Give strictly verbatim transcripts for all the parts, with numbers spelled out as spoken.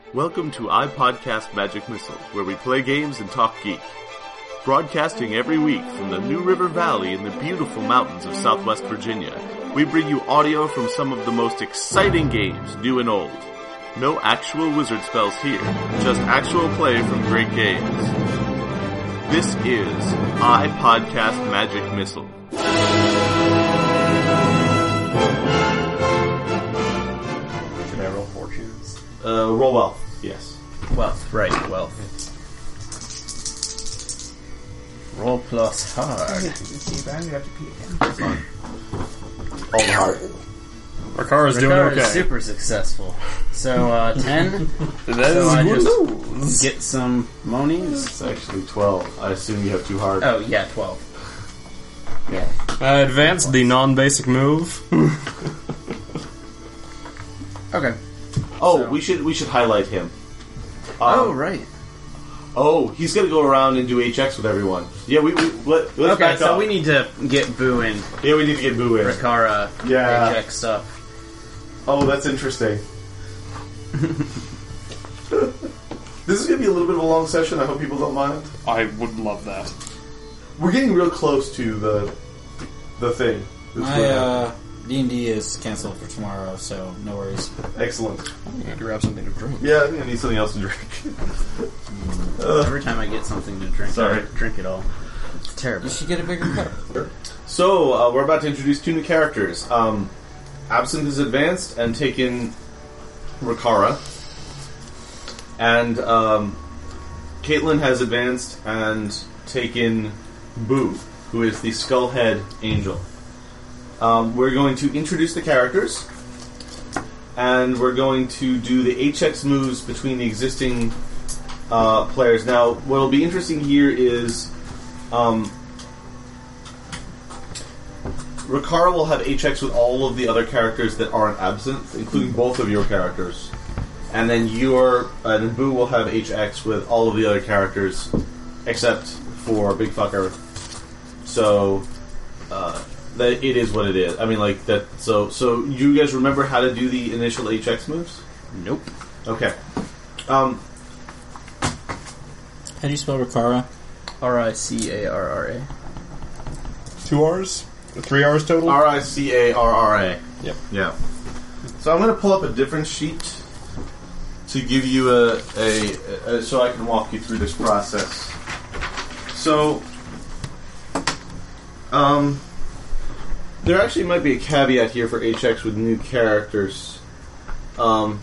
Welcome to iPodcast Magic Missile, where we play games and talk geek. Broadcasting every week from the New River Valley in the beautiful mountains of Southwest Virginia, we bring you audio from some of the most exciting games, new and old. No actual wizard spells here, just actual play from great games. This is iPodcast Magic Missile. Should I roll fortunes? Uh, roll wealth, yes. Wealth, right, wealth. Roll plus hard. See, but I'm gonna have to pee again. All the heart. Rakara's doing Rakara okay. is super successful. So, uh, ten. That so I is just news. get some monies. It's actually twelve. I assume you have two heart. Oh, yeah, twelve. Yeah. I advanced the non-basic move. Okay. Oh, So- we should we should highlight him. Oh, Um, right. Oh, he's gonna go around and do H X with everyone. Yeah, we, we let, let's Okay, back so up. we need to get Boo and yeah, we need to get Boo in. Rakara Yeah. H X stuff. Oh, that's interesting. This is gonna be a little bit of a long session. I hope people don't mind. I would love that. We're getting real close to the the thing. That's My what uh, D and D is canceled for tomorrow, so no worries. happened. Excellent. I'm gonna grab something to drink. Yeah, I think I need something else to drink. uh, Every time I get something to drink, Sorry. I drink it all. It's terrible. You should get a bigger cup. so uh, we're about to introduce two new characters. Um, Absinthe is advanced and taken Rakara, and um, Caitlin has advanced and taken Boo, who is the Skullhead Angel. Um, we're going to introduce the characters, and we're going to do the H X moves between the existing uh, players. Now, what will be interesting here is um, Rakara will have H X with all of the other characters that aren't Absinthe, including both of your characters. And then your and Boo will have H X with all of the other characters, except for Big Fucker. So, uh, that it is what it is. I mean, like that. So, so you guys remember how to do the initial H X moves? Nope. Okay. Um, How do you spell Rakara? R I C A R R A. Two R's? Three R's total? R I C A R R A. Yep. Yeah. So I'm going to pull up a different sheet to give you a, a, a so I can walk you through this process. So, um, there actually might be a caveat here for H X with new characters. Um,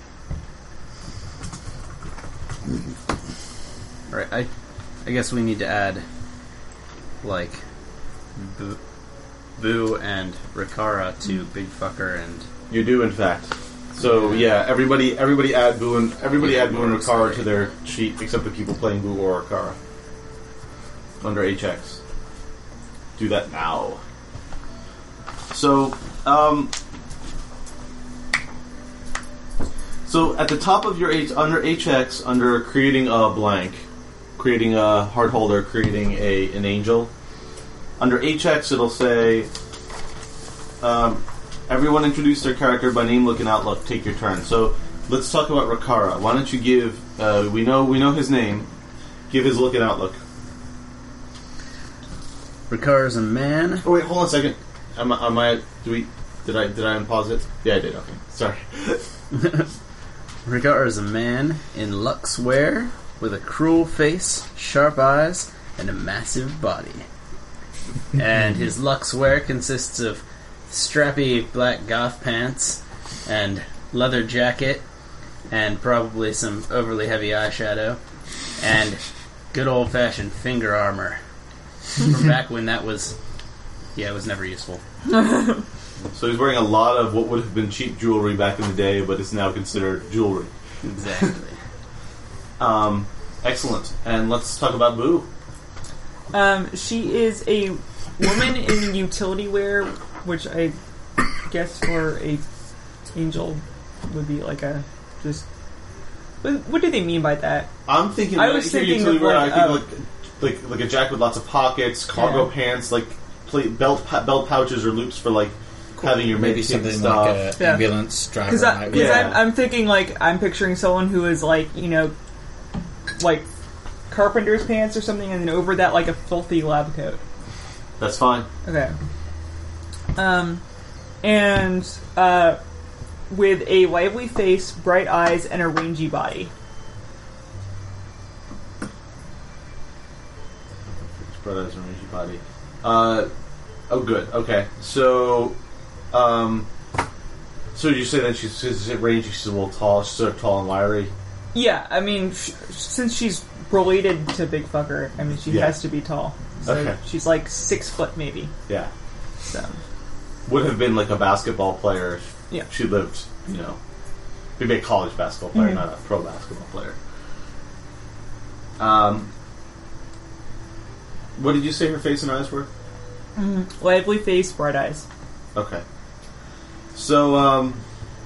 Right, I, I guess we need to add, like, Boo, Boo and Rakara to Big Fucker and... you do, in fact. So yeah, everybody, everybody add Boo and everybody add Boo and Rakara to their sheet, except the people playing Boo or Rakara under H X. Do that now. So, um, so at the top of your H, under H X, under creating a blank, creating a heart holder, creating a an angel. Under H X, it'll say, um, everyone introduce their character by name, look, and outlook. Take your turn. So let's talk about Rakara. Why don't you give? Uh, we know we know his name. Give his look and outlook. Rakara's a man. Oh wait, hold on a second. Am, I- am I? Do we? Did I? Did I unpause it? Yeah, I did. Okay, sorry. Rakara is a man in Lux wear with a cruel face, sharp eyes, and a massive body. And his Lux wear consists of strappy black goth pants and leather jacket and probably some overly heavy eyeshadow and good old-fashioned finger armor from back when that was, yeah, it was never useful. So he's wearing a lot of what would have been cheap jewelry back in the day, but is now considered jewelry. Exactly. Um, excellent. And let's talk about Boo. Um, she is a woman in utility wear, which I guess for a angel would be like a just. What, what do they mean by that? I'm thinking. I when was hear thinking utility of wear, like, I um, think like, like like a jacket with lots of pockets, cargo Yeah. pants, like plate, belt belt pouches or loops for like having your Maybe med kit something stuff. like an Yeah. ambulance driver. Because might be- Yeah. I'm, I'm thinking like I'm picturing someone who is like you know, like carpenter's pants or something, and then over that like a filthy lab coat. That's fine. Okay. Um, and uh, with a lively face, bright eyes, and a rangy body. Spread eyes and rangy body. Uh, oh, good. Okay, so, um, so you say that she's, she's rangy. She's a little tall. She's sort of tall and wiry. Yeah, I mean, sh- since she's related to Big Fucker, I mean, she Yeah. has to be tall. So Okay. she's like six foot maybe. Yeah, So would have been like a basketball player. If Yeah. she lived. You know, be a college basketball player, Mhm. not a pro basketball player. Um, what did you say her face and eyes were? lively face, bright eyes. Okay. So, um...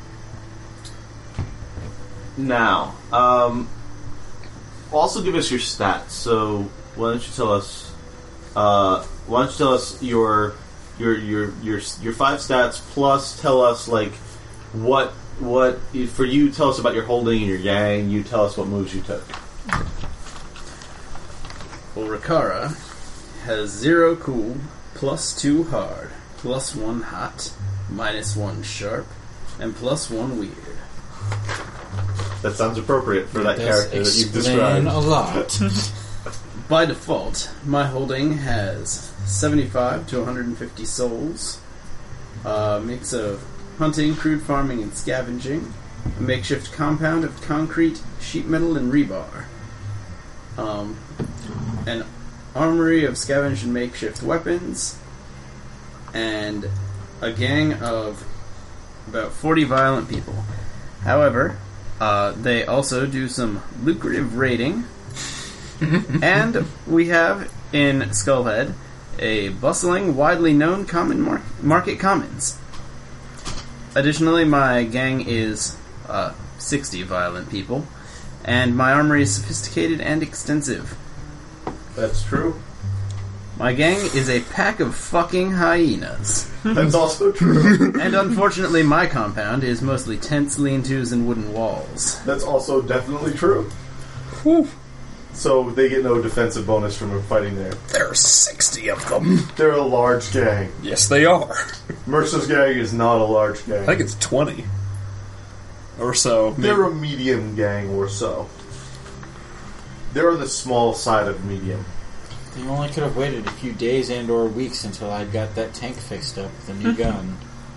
Now, um... also give us your stats. So, why don't you tell us... Uh, why don't you tell us your... Your, your, your, your five stats, plus tell us, like, what... What... For you, tell us about your holding and your gang. You tell us what moves you took. Well, Rikara has zero cool, plus two hard, plus one hot, minus one sharp, and plus one weird. That sounds appropriate for that Does character that you've explain described. a lot. By default, my holding has seventy-five to one hundred fifty souls, a mix of hunting, crude farming, and scavenging, a makeshift compound of concrete, sheet metal, and rebar, um, an armory of scavenged and makeshift weapons, and a gang of about forty violent people. However, uh, they also do some lucrative raiding, and we have in Skullhead a bustling, widely known common mar- market commons. Additionally, my gang is uh, sixty violent people, and my armory is sophisticated and extensive. That's true. My gang is a pack of fucking hyenas. That's also true. And unfortunately, my compound is mostly tents, lean-tos, and wooden walls. That's also definitely true. So they get no defensive bonus from fighting there. There are sixty of them. They're a large gang. Yes, they are. Mercer's gang is not a large gang. I think it's twenty. Or so. They're a medium gang or so. They're on the small side of medium. You only could have waited a few days and or weeks until I got that tank fixed up with a new gun.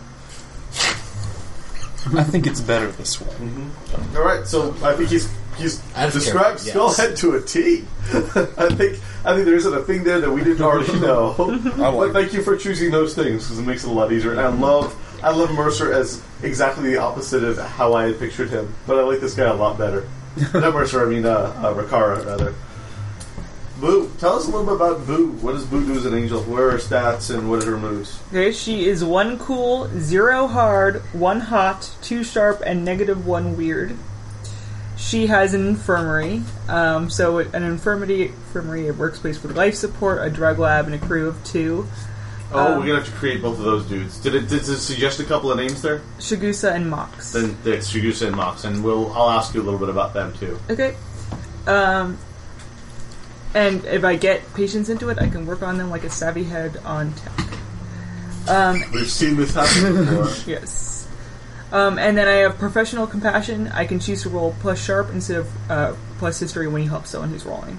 I think it's better this way. Mm-hmm. Alright, so I think he's he's Out of described character, yes. Skullhead to a T. I think I think there isn't a thing there that we didn't already know. But thank you for choosing those things because it makes it a lot easier. And I love I love Mercer as exactly the opposite of how I had pictured him. But I like this guy a lot better. Not Mercer, I mean uh, uh, Rikara rather. Boo, tell us a little bit about Boo. What does Boo do as an angel? What are her stats and what are her moves? Okay, she is one cool, zero hard, one hot, two sharp, and negative one weird. She has an infirmary. Um, so an infirmary, infirmary, a workspace with life support, a drug lab, and a crew of two. Oh, Um, we're gonna have to create both of those dudes. Did it, did it suggest a couple of names there? Shagusa and Mox. Then it's Shigusa and Mox, and we'll I'll ask you a little bit about them too. Okay. Um, and if I get patients into it, I can work on them like a savvy head on tech. Um, We've seen this happen before. yes. Um, and then I have professional compassion. I can choose to roll plus sharp instead of uh, plus history when you help someone who's rolling.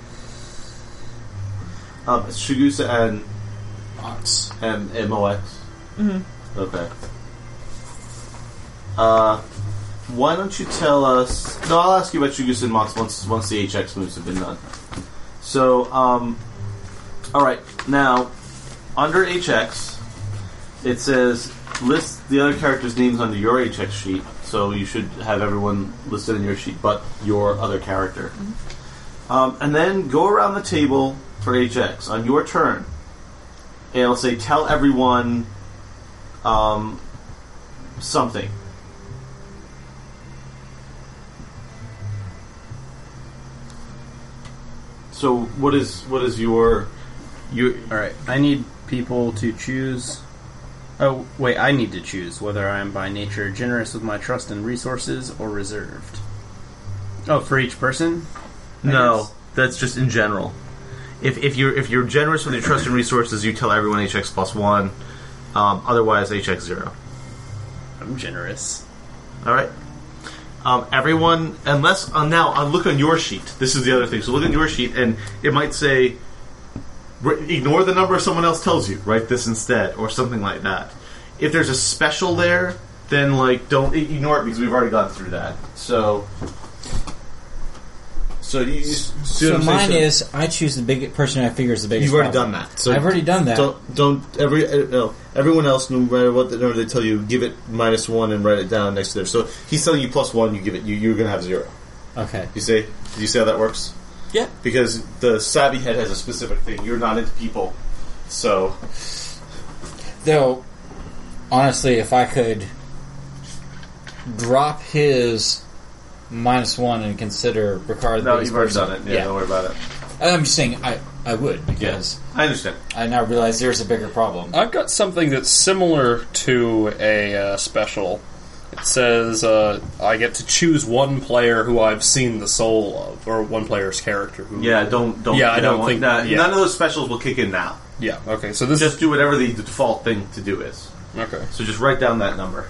Um, it's Shigusa and Ox. and M O X. Mm-hmm. Okay. Uh, why don't you tell us? No, I'll ask you about Shigusa and Mox once once the H X moves have been done. So, um, all right. Now, under H X, it says list the other characters' names under your H X sheet. So you should have everyone listed in your sheet, but your other character. Mm-hmm. Um, and then go around the table for H X on your turn. And it'll say, tell everyone um, something. So, what is what is your your? Alright, I need people to choose Oh, wait, I need to choose whether I am by nature generous with my trust and resources or reserved. Oh, for each person? I No, guess. that's just in general. If if you're if you're generous with your trust and resources, you tell everyone H X plus one. Um, otherwise, H X zero. I'm generous. All right. Um, everyone, unless uh, now, uh, look on your sheet. This is the other thing. So look on your sheet, and it might say, re- ignore the number someone else tells you. Write this instead, or something like that. If there's a special there, then like don't ignore it because we've already gone through that. So, so you. you see So what I'm saying? mine is I choose the big person I figure is the biggest. You've already problem. done that. So I've already done that. Don't don't every uh, no, everyone else, no matter what the number they tell you, give it minus one and write it down next to there. So he's telling you plus one, you give it. You, you're going to have zero. Okay. You see? Do you see how that works? Yeah. Because the savvy head has a specific thing. You're not into people, so Though, honestly, if I could drop his minus one and consider Ricard the no, biggest you've already person, done it. Yeah, don't worry about it. I'm just saying I, I would because I understand. I now realize there's a bigger problem. I've got something that's similar to a uh, special. It says uh, I get to choose one player who I've seen the soul of, or one player's character. Who, Yeah, don't don't. Yeah, I you don't want- think- nah, yeah. none of those specials will kick in now. Yeah. Okay. So this Just do whatever the default thing to do is. okay. So just write down that number.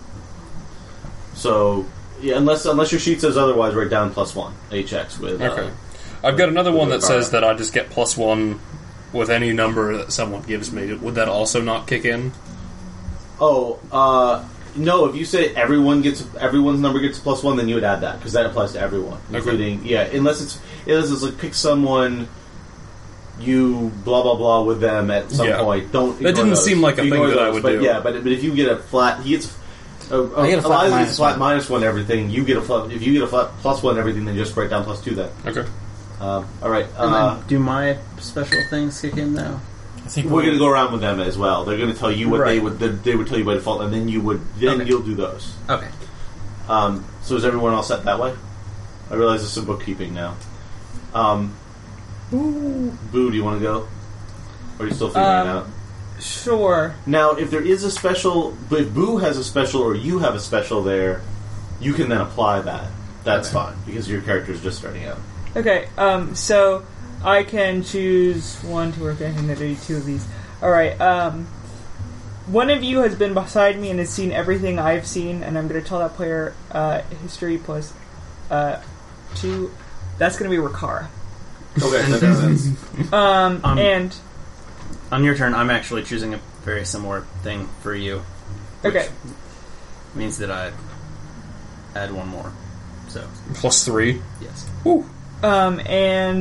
So yeah, unless unless your sheet says otherwise, write down plus one H X with. Okay. Uh, I've got another one that Alright. says that I just get plus one with any number that someone gives me. Would that also not kick in? oh, uh, no. If you say everyone gets everyone's number gets a plus one, then you would add that because that applies to everyone, Okay. including yeah. Unless it's unless it's like pick someone. You blah blah blah with them at some Yeah. point. Don't. That ignore didn't those. seem like a thing Ignore that I those, would but do. Yeah, but but if you get a flat, he gets. Uh, I get a flat Eliza minus gets a flat one. minus one everything. You get a flat. If you get a flat plus one everything, then just write down plus two. Then. Okay. Um, all right. And Uh, then do my special things kick in now? I think we're going to go around with them as well. They're going to tell you what they Right. would. They would tell you by default, and then you would. Then Okay. you'll do those. Okay. Um, so is everyone all set that way? I realize this is bookkeeping now. Um, Boo, do you want to go? Or are you still figuring Um, it out? Sure. Now, if there is a special, but if Boo has a special or you have a special there, you can then apply that. That's Okay. fine because your character is just starting out. Okay, um, so I can choose one, two, or three. I can do two of these. Alright, um, one of you has been beside me and has seen everything I've seen, and I'm going to tell that player uh, history plus uh, two. That's going to be Ricard. Okay, that makes sense. Um, Um, and, On your turn, I'm actually choosing a very similar thing for you. which okay, Means that I add one more. So, Plus three. yes. Woo. um, and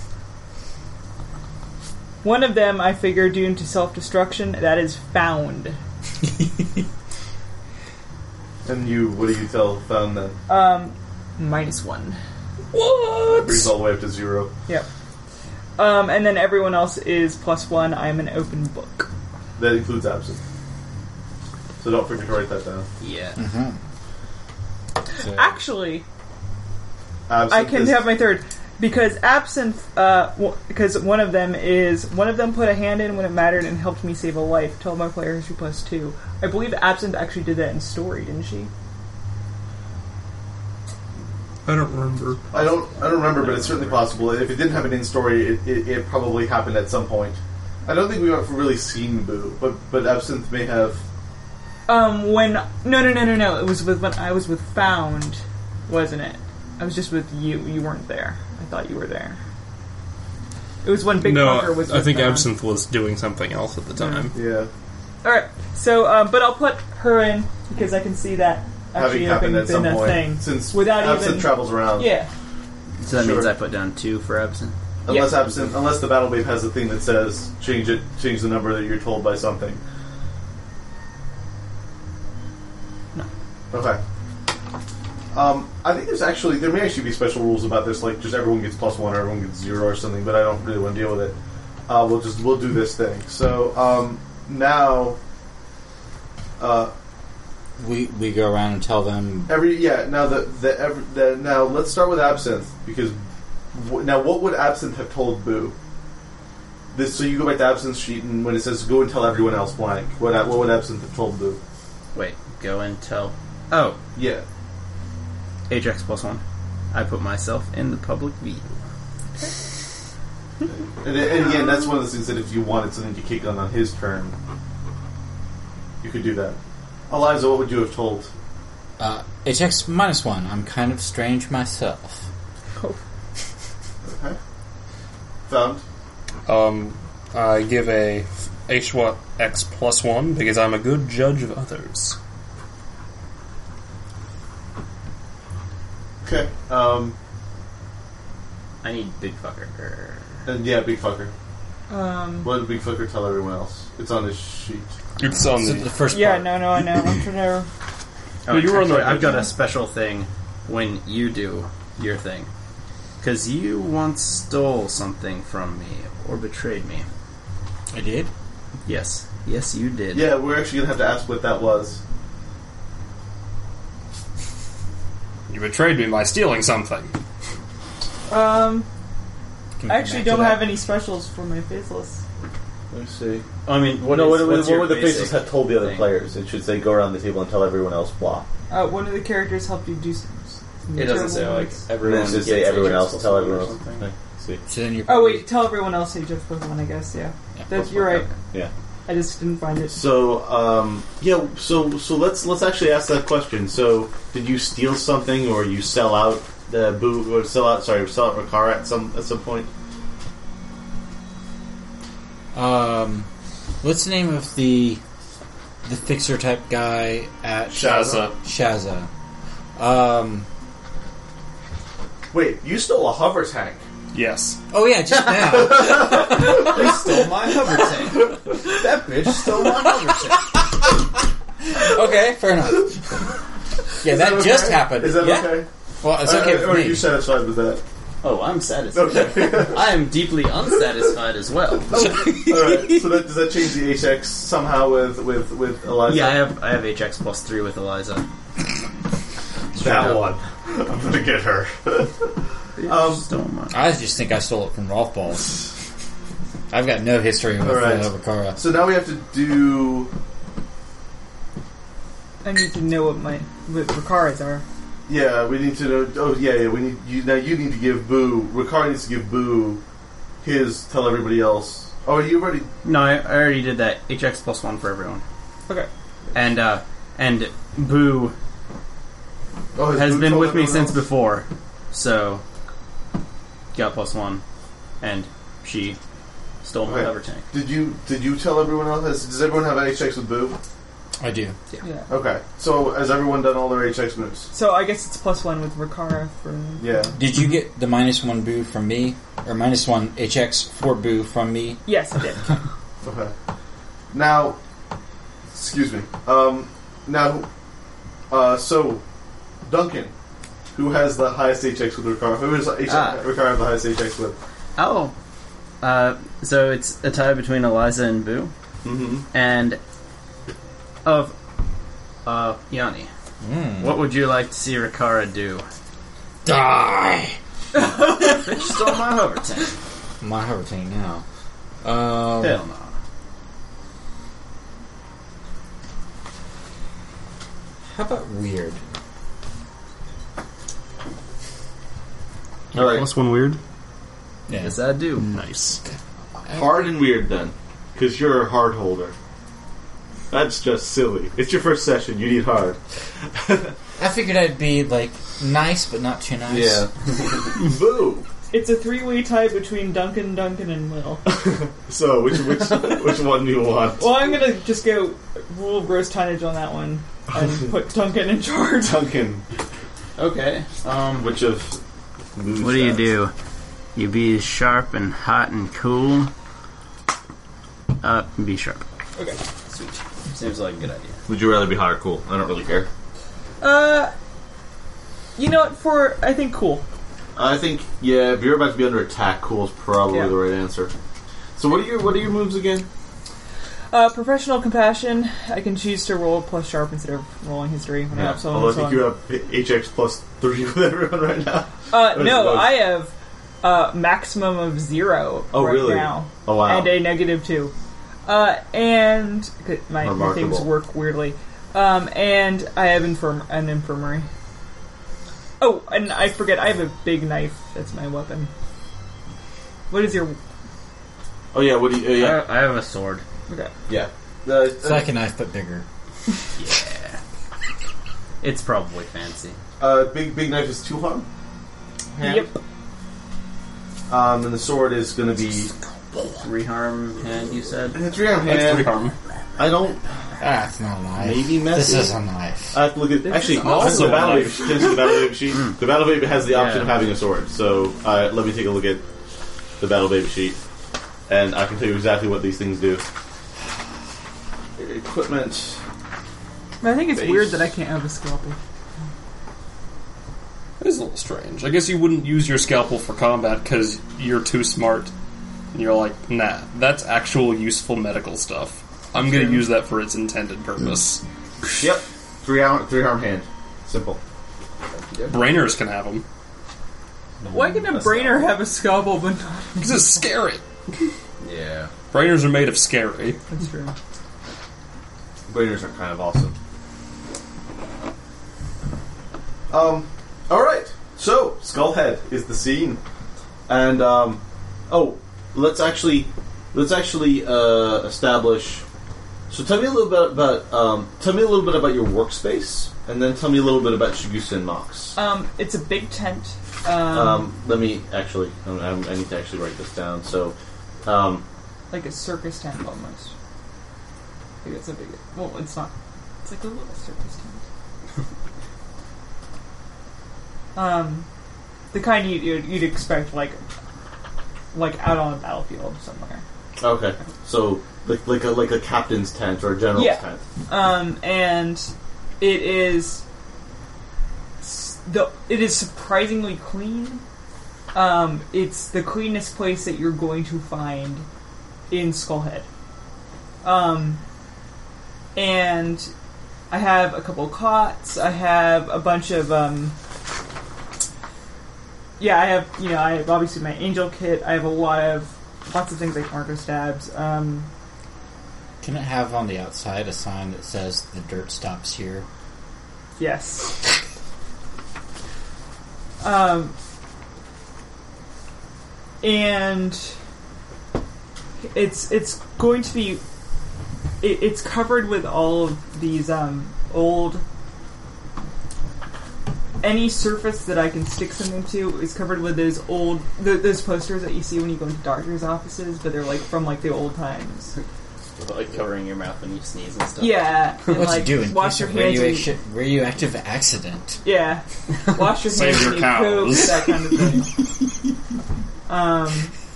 one of them I figure doomed to self-destruction, that is found. And you, what do you tell Found then? Um, minus one. What? Brings all the way up to zero. Yep. Um, and then everyone else is plus one. I'm an open book. That includes absent. So don't forget to write that down. Yeah. So, Actually, Absent I can is- have my third because absinthe. Uh, w- because one of them is one of them put a hand in when it mattered and helped me save a life. Tell my player history plus two. I believe absinthe actually did that in story, didn't she? I don't remember. I don't. I don't remember, but it's certainly possible. If it didn't have an in story, it, it, it probably happened at some point. I don't think we've ever really seen Boo, but but Absinthe may have. Um, when no, no, no, no, no. It was with when I was with Found, wasn't it? I was just with you. You weren't there. I thought you were there. It was when Big Fucker No, was. I with think Found. Absinthe was doing something else at the time. Yeah, All right. So, um, but I'll put her in because I can see that actually having happened having at some been a point thing since without Absinthe even travels around. Yeah. So that Sure. means I put down two for Absinthe. Unless Yeah. Absinthe, unless the Battle Wave has a thing that says change it, change the number that you're told by something. No. Okay. Um, I think there's actually there may actually be special rules about this, like just everyone gets plus one or everyone gets zero or something. But I don't really want to deal with it. Uh, we'll just we'll do this thing. So um, now, uh, we we go around and tell them every yeah now the the, every, the now let's start with Absinthe because w- now what would Absinthe have told Boo? this. So you go back to Absinthe's sheet, and when it says "go and tell everyone else blank," what what would Absinthe have told Boo? Wait, go and tell. Oh, Yeah. Ajax plus one. I put myself in the public view. And, and again, that's one of those things that if you wanted something to kick on on his turn, you could do that. Eliza, what would you have told? Uh, H X minus one. I'm kind of strange myself. Okay. Found. Um, I give a H X plus one because I'm a good judge of others. Okay. Um, I need big fucker. and yeah, big fucker. Um, What did big fucker tell everyone else? It's on his sheet. It's on So the. the first yeah, part. no, no, I know. I'm trying to. Oh, you were on the- actually, I've got a special thing when you do your thing. Because you once stole something from me, or betrayed me. I did? Yes. Yes, you did. Yeah, we're actually gonna have to ask what that was. You betrayed me by stealing something. Um, Can we I come actually back to don't that? have any specials for my faceless. Let me see. I mean, what no, is, what, what's what, your what would the basic faces have told the other thing? players? It should say go around the table and tell everyone else blah. Uh, one of the characters helped you do some. some It doesn't say, terrible like, moves. And everyone then it should gets say everyone Ajax else plus tell one or everyone else. something. Okay, see. So then you're Oh probably- wait, tell everyone else H X plus one. I guess. Yeah, Yeah, that's plus you're one, right. Yeah. I just didn't find it. So, um, yeah. So, so let's let's actually ask that question. So, did you steal something, or you sell out the Boo, or sell out? Sorry, sell out Riccara at some at some point? Um, what's the name of the the fixer type guy at Shazza. Shazza. Um. Wait, you stole a hover tank. Yes. Oh yeah, just now. You stole my hover tank. That bitch stole my hover tank. Okay, fair enough. Yeah, that Is just okay? happened. Is that yeah? okay? Well, it's okay Uh, for or are me. you satisfied with that? Oh, I'm satisfied. Okay. I am deeply unsatisfied as well. All right. So that does that change the H X somehow with with with Eliza? Yeah, I have I have H X plus three with Eliza. that one. I'm gonna get her. Um, Stole my. I just think I stole it from Rolf Balls. I've got no history with All right. uh, Riccara. So now we have to do. I need to know what my what Ricara's are. Yeah, we need to know. Oh, yeah, yeah. We need you now. You need to give Boo. Ricard needs to give Boo his. Tell everybody else. Oh, you already. No, I, I already did that. H X plus one for everyone. Okay. And uh, and Boo Oh, has Boo been told with me everyone since else? before, so got plus one, and she stole my Okay. hover tank. Did you did you tell everyone else? Has- Does everyone have H X with Boo? I do. Yeah. Okay. So has everyone done all their H X moves? So I guess it's plus one with Ricara for. Yeah. Did you get the minus one boo from me? Or minus one H X for boo from me? Yes, I did. Okay. Now, excuse me. Um, now, uh, so Duncan, who has the highest H X with Ricard? Who is H- Ah. Ricard have the highest H X with? Oh, uh, so it's a tie between Eliza and Boo, Mm-hmm. and of uh, Yanni. Mm. What would you like to see Riccara do? Die! Bitch stole my hover tank. My hover tank now. Um, Hell no. How about weird? All right. Plus one weird. Yeah. Yes, I do. Nice. Hard and weird then, because you're a hard holder. That's just silly. It's your first session. You need hard. I figured I'd be like nice, but not too nice. Boo. It's a three-way tie between Duncan, Duncan, and Will. So which which which one do you want? Well, I'm gonna just go rule of gross tonnage on that one and put Duncan in charge. Duncan. Okay. Um, Which of? moves what do you that? do? You be sharp and hot and cool. Uh, be sharp. Okay. Sweet. Seems like a good idea. Would you rather be hot or cool? I don't really care. Uh, you know what? For I think cool. I think yeah. If you're about to be under attack, cool is probably Yeah. the right answer. So what are your what are your moves again? Uh, professional compassion. I can choose to roll plus sharp instead of rolling history. When I have someone Although I so think on. you have H X plus three with everyone right now. Uh, What is no, it? I have uh, maximum of zero Oh, right really? now. Oh, wow. And a negative two. Uh, and my, my Remarkable. things work weirdly. Um, and I have infirm an infirmary. Oh, and I forget, I have a big knife. That's my weapon. What is your... Oh, yeah, what do you... Uh, yeah. I, I have a sword. Okay. yeah. The, It's like a knife, but bigger. Yeah. It's probably fancy. uh, big big knife is two harm. Hand. Yep. Um, and the sword is going to be Three harm hand, you said? three harm That's hand. three harm. I don't. Ah, it's not a knife. Maybe messy. This is a knife. I have to look at. This Actually, is no, also the battle a baby. knife. Can I see the battle baby sheet? The battle baby has the option Yeah. of having a sword. So uh, let me take a look at the battle baby sheet, and I can tell you exactly what these things do. Equipment. I think it's Base. weird that I can't have a scalpel. It is a little strange. I guess you wouldn't use your scalpel for combat because you're too smart. And you're like, nah, that's actual useful medical stuff. I'm going to use that for its intended purpose. Yep. Three arm. Three arm hand. Simple. Brainers can have them. Why can a That's brainer not- have a scalpel but not... Because it's scary. Yeah. Brainers are made of scary. That's true. Brainers are kind of awesome. Um. All right. So Skullhead is the scene, and um. Oh, let's actually let's actually uh, establish. So tell me a little bit about um. Tell me a little bit about your workspace, and then tell me a little bit about Shigusa and Mox. Um, it's a big tent. Um, Um. Let me actually. I, I need to actually write this down. So, um. like a circus tent almost. I think it's a big... Well, it's not. It's like a little circus tent. um, the kind you, you'd, you'd expect, like, like out on a battlefield somewhere. Okay. So like like a like a captain's tent or a general's Yeah. tent. Um, and it is s- the it is surprisingly clean. Um, it's the cleanest place that you're going to find in Skullhead. Um, and I have a couple cots. I have a bunch of um. Yeah, I have you know I have obviously my angel kit. I have a lot of lots of things like marker stabs. Um. Can it have on the outside a sign that says "the dirt stops here"? Yes. Um, and it's it's going to be it, it's covered with all of these um, old. Any surface that I can stick something to is covered with those old th- those posters that you see when you go into doctors' offices, but they're like from like the old times. Like covering your mouth when you sneeze and stuff. Yeah, and What like to do in wash case your of hands. and- radioactive, radioactive accident? Yeah. Wash your Save hands your when you poop, cows. that kind of thing. um,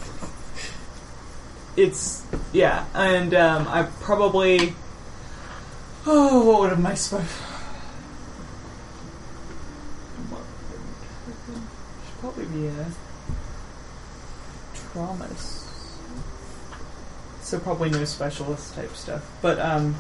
it's, yeah, and um, I probably, oh, what would have my supposed should probably be a trauma. So probably no specialist type stuff. But, um,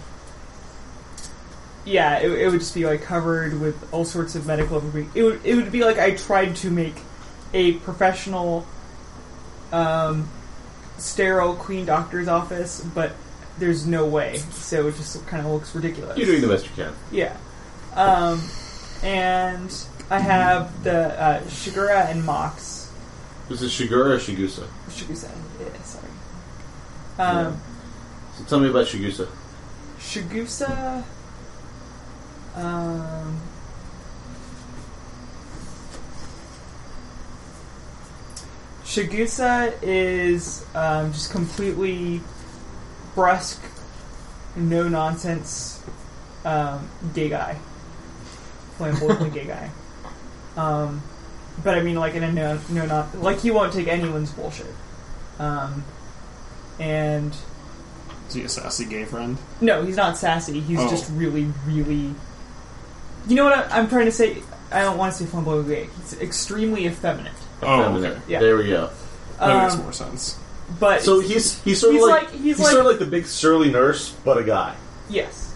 yeah, it, it would just be like covered with all sorts of medical information. It would it would be like I tried to make a professional, um, sterile queen doctor's office, but there's no way. So it just kind of looks ridiculous. You're doing the best you can. Yeah, um, and I have the uh, Shigura and Mox. This is Shigura or Shigusa? Shigusa, yeah, sorry. Um, So tell me about Shigusa. Shigusa. Um, Shigusa is um, just completely brusque, no nonsense, um, gay guy, flamboyantly gay guy. Um, but I mean, like in a no, no, not like he won't take anyone's bullshit. Um, and Is he a sassy gay friend? no, he's not sassy. He's Oh. just really, really. You know what I, I'm trying to say? I don't want to say flamboyant gay. He's extremely effeminate. Oh, Feminine. okay. Yeah. There we go. That makes Um, more sense. But So he's he's sort He's of like, like- he's he's, like- sort of like the big surly nurse, but a guy. yes,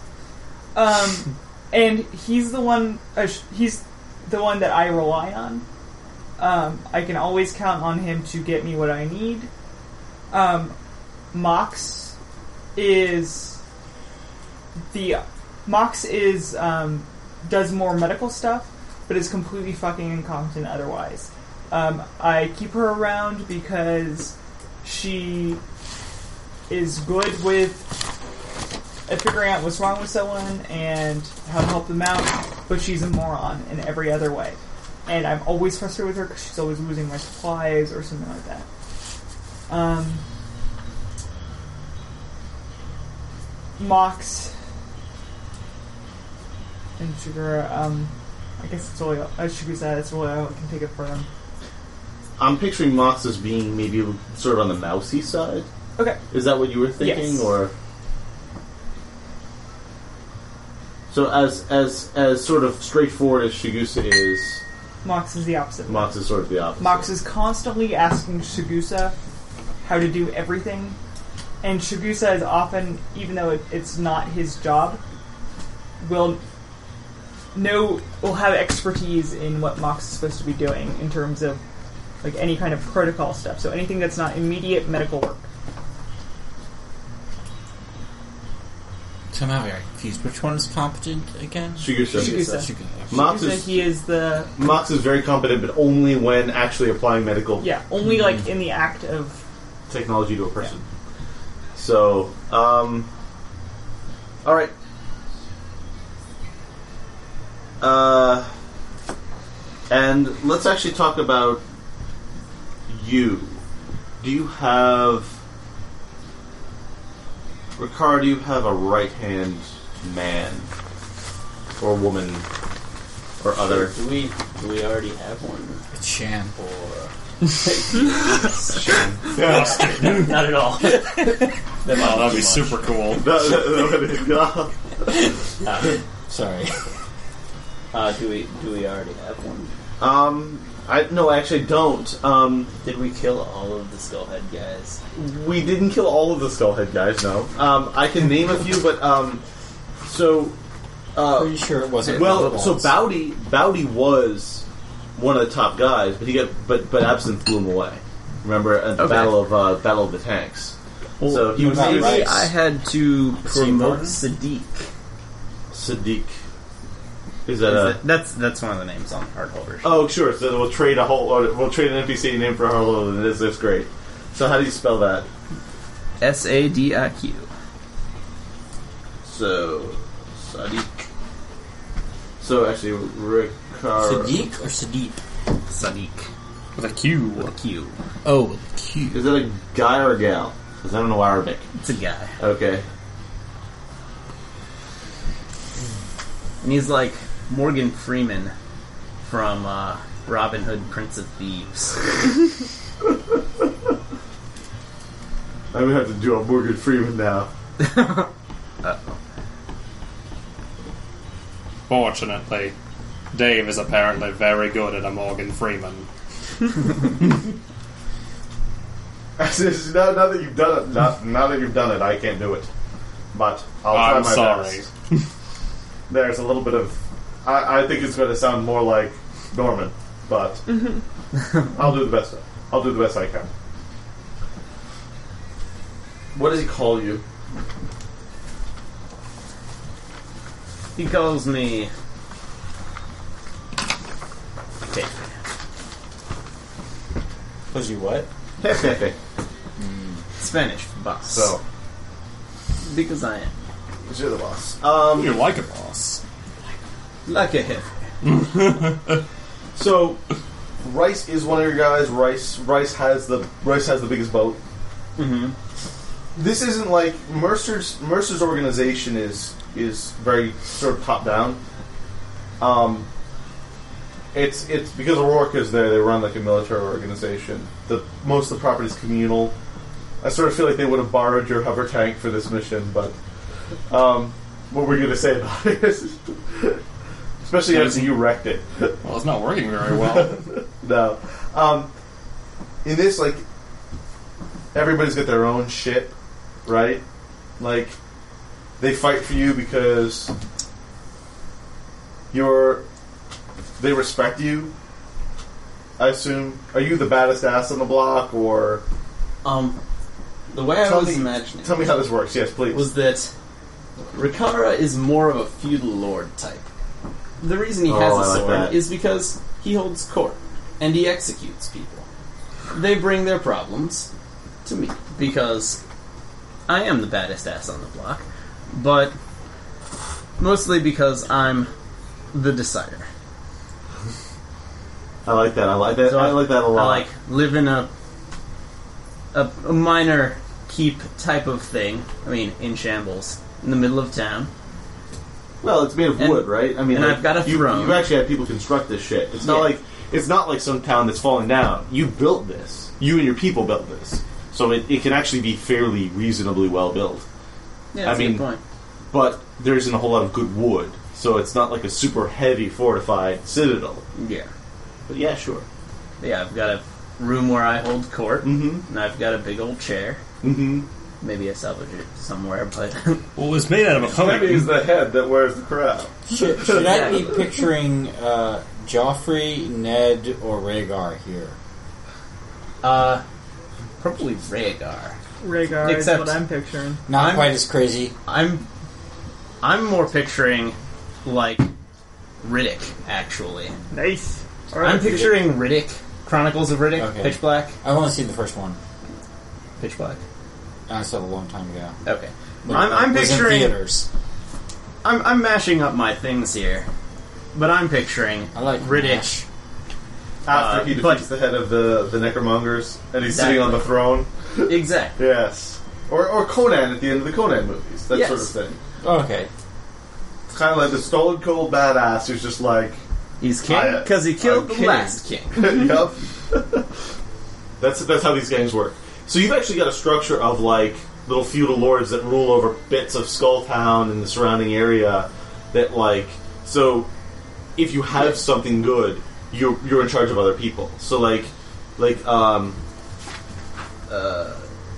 um, and he's the one. Uh, sh- he's the one that I rely on. Um, I can always count on him to get me what I need. Um, Mox is the Mox is um, does more medical stuff, but is completely fucking incompetent otherwise. Um, I keep her around because she is good with at figuring out what's wrong with someone and how to help them out, but she's a moron in every other way. And I'm always frustrated with her because she's always losing my supplies or something like that. Um, Mox and Sugar, um, I guess it's really, as Sugar said, it's really all I can take it for them. I'm picturing Mox as being maybe sort of on the mousy side. Okay. Is that what you were thinking, Yes. or so as as as sort of straightforward as Shigusa is, Mox is the opposite. Mox is sort of the opposite. Mox is constantly asking Shigusa how to do everything, and Shigusa is often, even though it, it's not his job, will know will have expertise in what Mox is supposed to be doing in terms of like any kind of protocol stuff. So anything that's not immediate medical work. So I'm now very confused. Which one is competent again? Shigusa. Shigusa. Shigusa. Mox Shigusa, is he is the Mox is very competent, but only when actually applying medical yeah only like in the act of technology to a person. So, um, all right. Uh, and let's actually talk about you. Do you have, Ricard, do you have a right-hand man or woman or other? Do we do we already have one? It's Shan. Or Yeah. not at all. That Oh, that'd be too much. super cool. Uh, Sorry. uh, do we do we already have one? um, I no, I actually don't. Um, Did we kill all of the Skullhead guys? we didn't kill all of the Skullhead guys. No. Um, I can name a few, but um, so. Uh, Pretty sure it wasn't. Well, Balls. so Bowdy, Bowdy was one of the top guys, but he got, but but Absinthe flew him away. Remember at the Okay. battle of uh, Battle of the Tanks. so he was about Maybe right. I had to Same promote Martin? Sadiq. Sadiq. Is Is that a? that- that's that's one of the names on Hardholders. Oh, sure. So we'll trade a whole. Or we'll trade an N P C name for a whole. And this is great. So how do you spell that? S A D I Q. So Sadiq. So actually, Ricard. Sadiq or Sadiq? Sadiq. With a Q. With a Q. Oh, with Q. Is that a guy or a gal? Because I don't know Arabic. It's a guy. Okay. And he's like Morgan Freeman from uh, Robin Hood, Prince of Thieves. I'm gonna have to do a Morgan Freeman now. Fortunately, Dave is apparently very good at a Morgan Freeman. now, now that you've done it, now, now that you've done it, I can't do it. But I'll try I'm my sorry. best. There's a little bit of. I, I think it's going to sound more like Norman, but I'll do the best. I'll do the best I can. What does he call you? He calls me Pepe. Was you what? Pepe. Spanish for boss. So, Because I am. you're the boss. Um, You're like a boss. Like a Jefe. so, Rice is one of your guys. Rice, Rice has the Rice has the biggest boat. Mm-hmm. This isn't like Mercer's. Mercer's organization is is very sort of top down. Um, it's it's because Aurora is there. They run like a military organization. The most of the property is communal. I sort of feel like they would have borrowed your hover tank for this mission, but um, what were you going to say about it? Especially after you wrecked it. Well, it's not working very well. No. Um, in this, like, everybody's got their own shit, right? Like, they fight for you because you're. They respect you, I assume. Are you the baddest ass on the block, or Um, the way I Tell was me- imagining tell me it how this works? Yes, please. was that Rikara is more of a feudal lord type. The reason he Oh, has I a like sword that. is because he holds court and he executes people. They bring their problems to me because I am the baddest ass on the block, but mostly because I'm the decider. I like that. I like that. So I like that a lot. I like live in a, a a minor keep type of thing. I mean, in shambles in the middle of town. Well, it's made of And- wood, right? I mean, and like, I've got a you, throne. You've actually had people construct this shit. It's not Yeah. like it's not like some town that's falling down. You built this. You and your people built this, so it, it can actually be fairly reasonably well built. Yeah, that's I a mean- good point. But there isn't a whole lot of good wood, so it's not like a super heavy fortified citadel. Yeah, But yeah, sure. yeah. I've got a room where I hold court, Mm-hmm. and I've got a big old chair. Mm-hmm. Maybe I salvage it somewhere, but Well, it was made out of a Maybe pony. it's the head that wears the crown. Should, should I be picturing uh, Joffrey, Ned, or Rhaegar here? uh, probably Rhaegar. Rhaegar Except- is what I'm picturing. Not I'm- quite as crazy. I'm, I'm more picturing like Riddick. Actually, Nice. I'm picturing Riddick. Chronicles of Riddick. Okay. Pitch Black. I've only seen the first one. Pitch Black. I saw it a long time ago. Okay. When I'm, it I'm was in picturing. theaters. I'm, I'm mashing up my things here, but I'm picturing I like Riddick. MASH. After Uh, he but- defeats the head of the, the Necromongers, and he's Exactly. sitting on the throne. Exactly. Yes. Or, or Conan at the end of the Conan movies. That Yes. sort of thing. Okay. It's kind of like the stone cold badass who's just like, He's king I- because he killed I'm the king. last king. yep. that's that's how these games work. So you've actually got a structure of like little feudal lords that rule over bits of Skulltown and the surrounding area. That like so, if you have something good, you're you're in charge of other people. So like like um uh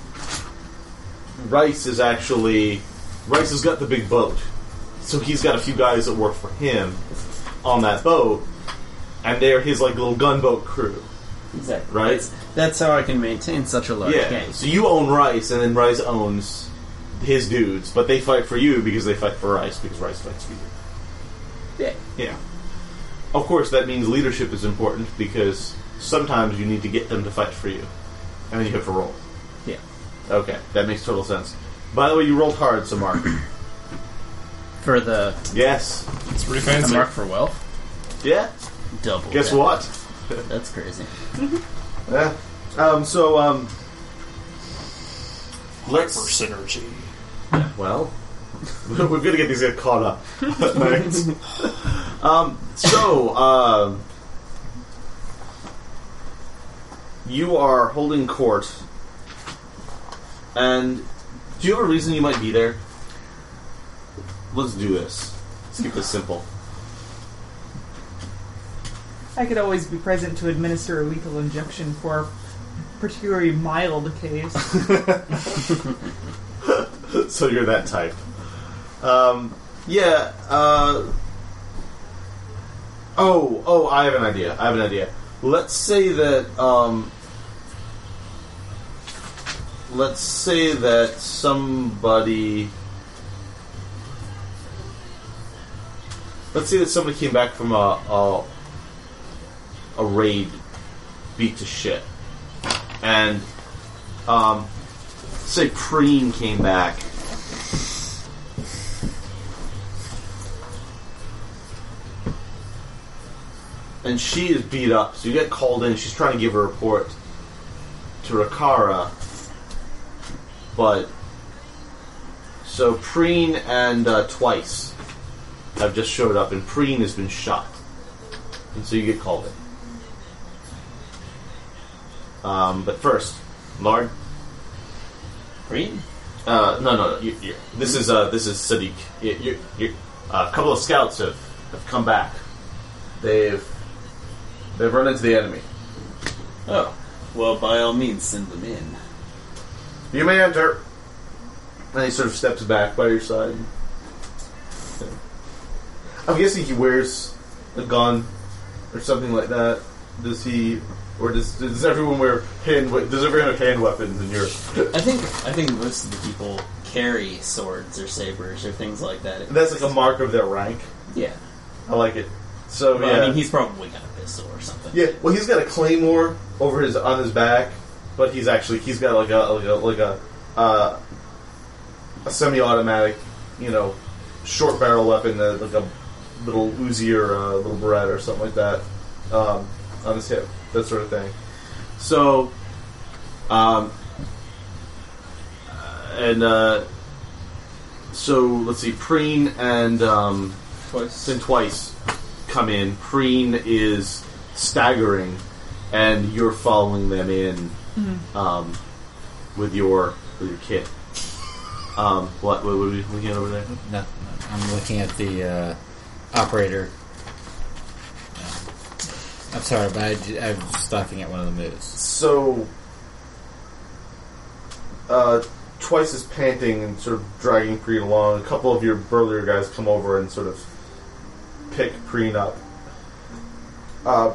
Rice is actually Rice has got the big boat, so he's got a few guys that work for him on that boat, and they're his like little gunboat crew. Exactly. Right. That's, that's how I can maintain such a large Yeah. gang. So you own Rice, and then Rice owns his dudes, but they fight for you because they fight for Rice because Rice fights for you. Yeah. Yeah. Of course, that means leadership is important because sometimes you need to get them to fight for you, and then you have to roll. Yeah. Okay, that makes total sense. By the way, you rolled hard, so Mark. For the Yes. It's pretty a fancy. mark for wealth, Yeah. double. Guess that. what? That's crazy. Yeah. Um. So um. Hyper Let's. synergy. Well, we're going to get these guys caught up. Thanks. um, so, um, you are holding court, and do you have a reason you might be there? Let's do this. Let's keep this simple. I could always be present to administer a lethal injection for a particularly mild case. So you're that type. Um, yeah, uh... Oh, oh, I have an idea. I have an idea. Let's say that, um... Let's say that somebody... Let's say that somebody came back from a, a, a raid beat to shit. And, um... say Preen came back. And she is beat up, so you get called in. She's trying to give a report to Rhaegar, but so Preen and uh, Twice have just showed up, and Preen has been shot, and so you get called in. Um, but first, Lord. Green? Uh, no, no, no. You, you, this is uh, this is Sadiq. You, you, you, uh, a couple of scouts have, have come back. They've they've run into the enemy. Oh, well, by all means, send them in. You may enter. And he sort of steps back by your side. I'm guessing he wears a gun or something like that. Does he? or does does everyone wear hand? Does everyone have hand weapons in Europe? I think I think most of the people carry swords or sabers or things like that. That's like a mark of their rank. Yeah. I like it. So Well, yeah, I mean, he's probably got a pistol or something. yeah. Well, he's got a claymore over his on his back, but he's actually he's got like a like a like a, uh, a semi-automatic, you know, short barrel weapon, uh, like a little Uzi or a little Beretta or something like that, um, on his hip, that sort of thing. So, um, and uh, so let's see, Preen and um, Twice. and Twice come in. Preen is staggering, and you're following them in Mm-hmm. um, with your with your kit. Um, what, what, what are we looking at over there? No, no, I'm looking at the uh, operator. Uh, I'm sorry, but I, j- I was laughing at one of the moves. So, uh, Twice is panting and sort of dragging Preen along. A couple of your burlier guys come over and sort of pick Preen up. Uh,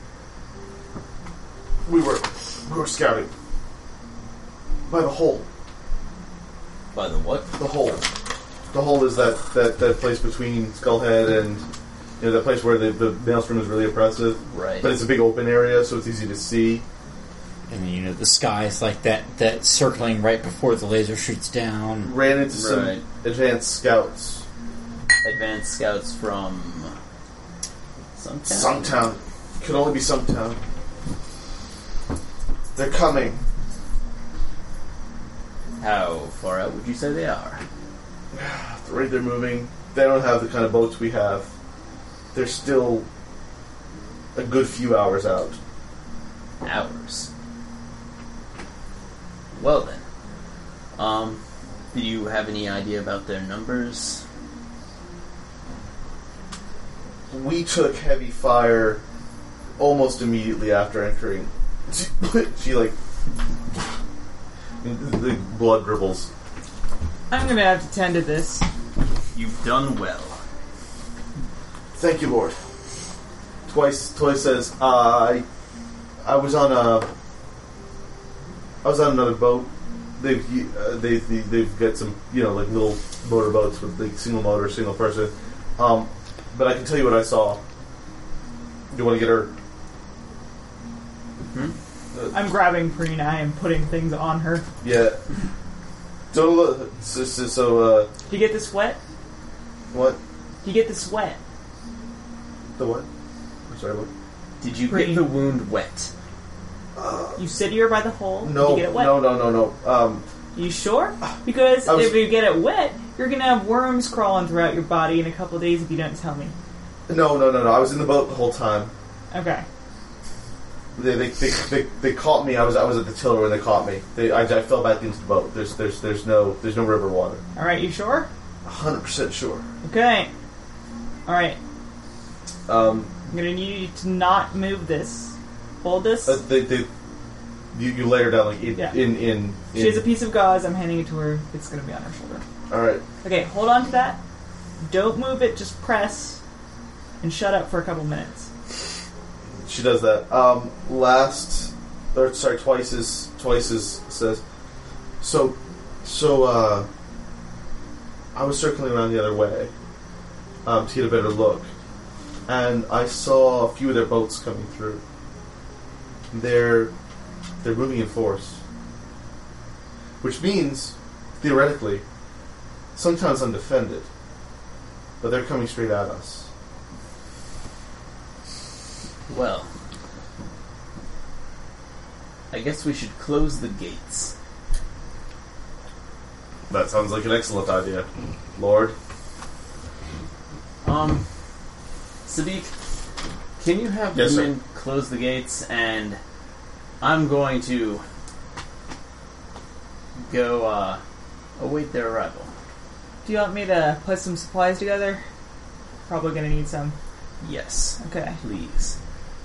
we were we were scouting by the hole. By the what? The hole. The hole is that, that, that place between Skullhead and, you know, that place where the, the maelstrom is really oppressive. Right. But it's a big open area, so it's easy to see. And you know, the sky is like that, that circling right before the laser shoots down. Ran into some Right. advanced scouts. Advanced scouts from some town. Some town. Could only be some town. They're coming. How far out would you say they are? The rate they're moving, they don't have the kind of boats we have. They're still a good few hours out. Hours. Well then, um, do you have any idea about their numbers? We took heavy fire almost immediately after entering. She, like, the blood dribbles. I'm gonna have to tend to this. You've done well. Thank you, Lord. Twice, Twice says, uh, I, I was on a, I was on another boat. They've, uh, they, they, they've got some, you know, like little motor boats with like single motor, single person. Um, but I can tell you what I saw. You want to get her? I'm grabbing Preen. I am putting things on her. Yeah. Don't look. So, so, so uh, Do you get the sweat? what? Do you get the sweat? The what? I'm sorry, what? Did you Green. get the wound wet? You sit here by the hole. No, You get it wet. no, no, no, no. Um, You sure? Because I was- if you get it wet, you're gonna have worms crawling throughout your body in a couple of days if you don't tell me. no, no, no, no. I was in the boat the whole time. Okay. They, they, they, they, they caught me. I was, I was at the tiller when they caught me. They, I, I fell back into the boat. There's, there's, there's no, there's no river water. All right. You sure? A hundred percent sure. Okay. All right. Um, I'm gonna need you to not move this. Hold this. uh, they, they, you, you lay her down like in, Yeah. in, in, in. She has a piece of gauze. I'm handing it to her. It's gonna be on her shoulder. All right. Okay. Hold on to that. Don't move it. Just press and shut up for a couple minutes. She does that. Um, last, or sorry, twice is twice is says. So, so uh, I was circling around the other way um, to get a better look, and I saw a few of their boats coming through. They're they're moving in force, which means theoretically, sometimes undefended, but they're coming straight at us. Well, I guess we should close the gates. That sounds like an excellent idea, Lord. Um, Sadiq, can you have Yes, sir. women close the gates, and I'm going to go uh, await their arrival. Do you want me to put some supplies together? Probably gonna need some. Yes, Okay. please.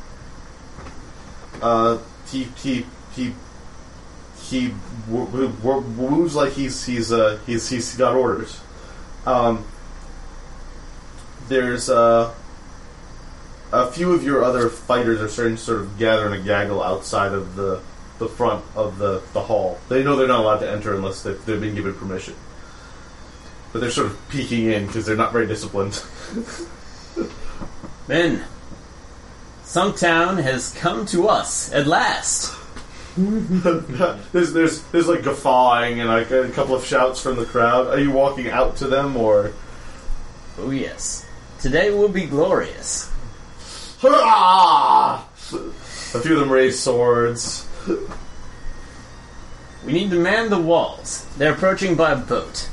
Uh, he he he he w- w- w- moves like he's he's uh he's he's got orders. Um, there's uh, a few of your other fighters are starting to sort of gather in a gaggle outside of the the front of the, the hall. They know they're not allowed to enter unless they've, they've been given permission. But they're sort of peeking in because they're not very disciplined. Men, Sunktown has come to us at last. there's, there's, there's like guffawing and like a couple of shouts from the crowd. Are you walking out to them or? Oh yes, today will be glorious. Hurrah! A few of them raise swords. We need to man the walls. They're approaching by boat,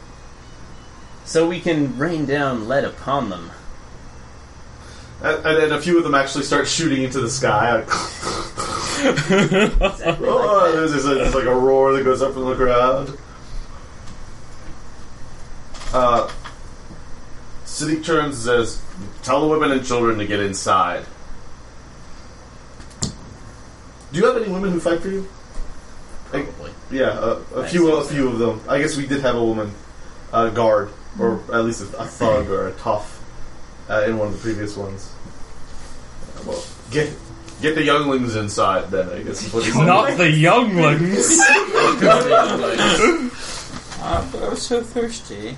so we can rain down lead upon them. And, and then a few of them actually start shooting into the sky. Exactly Oh, like that. there's, there's, there's like a roar that goes up from the crowd. Uh, Siddiq turns and says, "Tell the women and children to get inside." Do you have any women who fight for you? Probably. Yeah, a, a I few, a assume few of them. I guess we did have a woman, a guard, or at least a, a thug or a tough uh, in one of the previous ones. Uh, well, get get the younglings inside, then. I guess is what he said. Not the younglings. Ah, but I was so thirsty.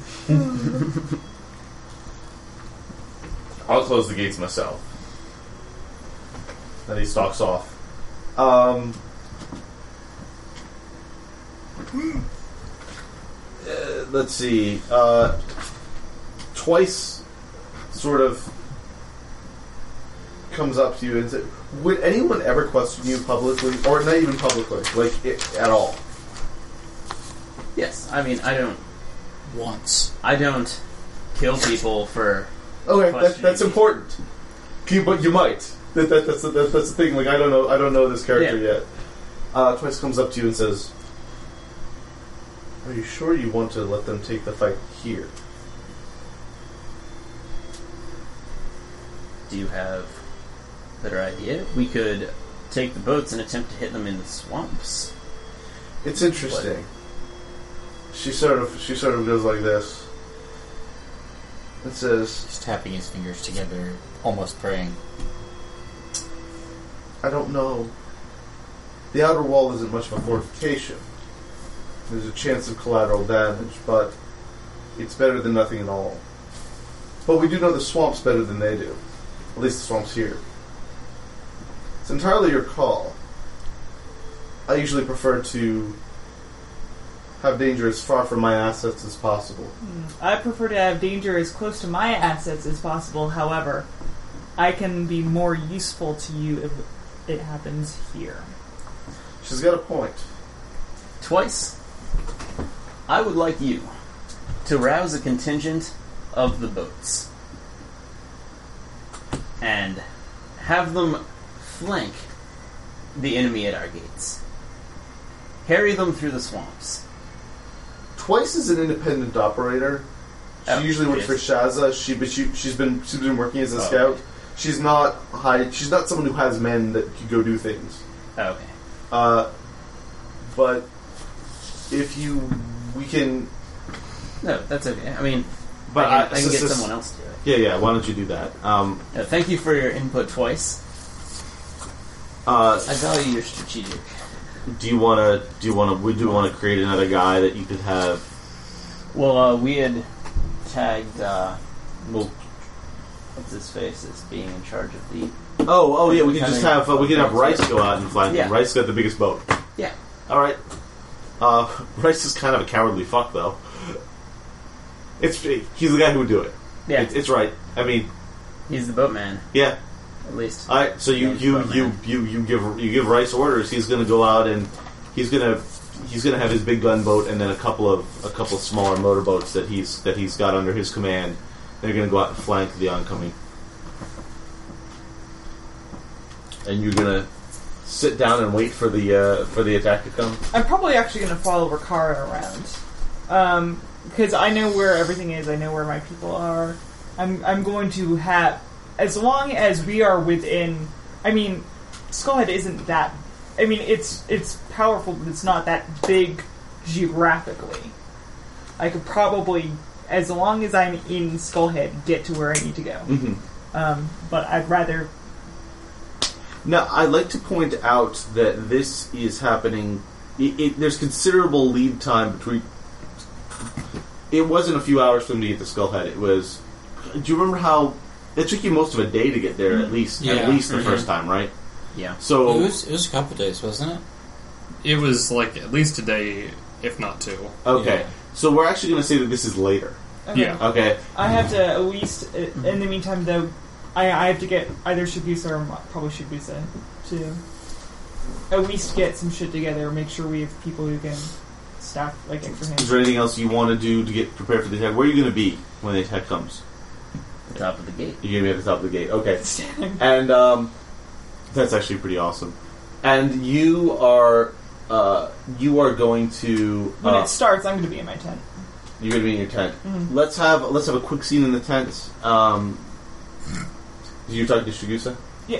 I'll close the gates myself. Then he stalks off. Um, uh, let's see. Uh, twice, sort of, comes up to you and says, "Would anyone ever question you publicly, or not even publicly, like it, at all?" Yes, I mean I don't. Once. I don't kill people for. Okay, that, Questioning that's me. important. You, but you might. That, that, that's, the, that, that's the thing. Like I don't know. I don't know this character Yeah. yet. Uh, Twice comes up to you and says, "Are you sure you want to let them take the fight here?" Do you have a better idea? We could take the boats and attempt to hit them in the swamps. It's interesting. She sort of she sort of goes like this. It says, He's tapping his fingers together, almost praying. "I don't know. The outer wall isn't much of a fortification. There's a chance of collateral damage, but it's better than nothing at all. But we do know the swamps better than they do. At least the swamps here. It's entirely your call. I usually prefer to have danger as far from my assets as possible." I prefer to have danger as close to my assets as possible. However, I can be more useful to you if it happens here. She's got a point. Twice, I would like you to rouse a contingent of the boats and have them flank the enemy at our gates. Harry them through the swamps. Twice is an independent operator. She Oh, usually works yes. for Shaza. She, but she, she's been she's been working as a Oh, scout. okay. She's not high. She's not someone who has men that can go do things. Oh, okay. Uh, but if you, we can. No, that's okay. I mean, But I can, I- I can get sis- someone else to do it. Yeah, yeah. Why don't you do that? Um, No, thank you for your input twice. uh, I value your strategic. do you want to? Do you want to? We do want to create another guy that you could have. Well, uh, we had tagged, uh, well, what's his face as being in charge of the... Oh, oh yeah. We could just have. Uh, we could have Rice go out and flank Yeah. him. Rice got the biggest boat. Yeah. All right. Uh, Rice is kind of a cowardly fuck, though. It's he's the guy who would do it. Yeah, It's, it's right. I mean, he's the boatman, yeah. at least. All right. So you He's you, the you boatman. you you give you give Rice orders. He's going to go out and he's going to he's going to have his big gunboat and then a couple of a couple of smaller motorboats that he's that he's got under his command. They're going to go out and flank the oncoming. And you're going to sit down and wait for the uh, for the attack to come. I'm probably actually going to follow Riccara around. Um, because I know where everything is, I know where my people are. I'm I'm going to have... As long as we are within... I mean, Skullhead isn't that... I mean, it's it's powerful, but it's not that big geographically. I could probably, as long as I'm in Skullhead, get to where I need to go. Mm-hmm. Um, but I'd rather. Now, I'd like to point out that this is happening. It, it, there's considerable lead time between. It wasn't a few hours for them to get to Skullhead. It was. Do you remember how it took you most of a day to get there? At least, Yeah. at least the Mhm. first time, right? Yeah. So It was, it was a couple days, wasn't it? It was like at least a day, if not two. okay, Yeah. so we're actually going to say that this is later. Okay. Yeah. Okay, I have to at least. uh, In the meantime, though, I, I have to get either Shibusa or Ma- probably Shibusa to at least get some shit together. Or make sure we have people who can staff like it for him. is there anything else you want to do to get prepared for the attack? Where are you going to be when the attack comes? The top of the gate. You're going to be at the top of the gate. Okay. And um, that's actually pretty awesome. And you are uh, you are going to When uh, it starts, I'm going to be in my tent. you're going to be in your tent. Mhm. Let's have let's have a quick scene in the tent. Um, you're talking to Shigusa? Yeah.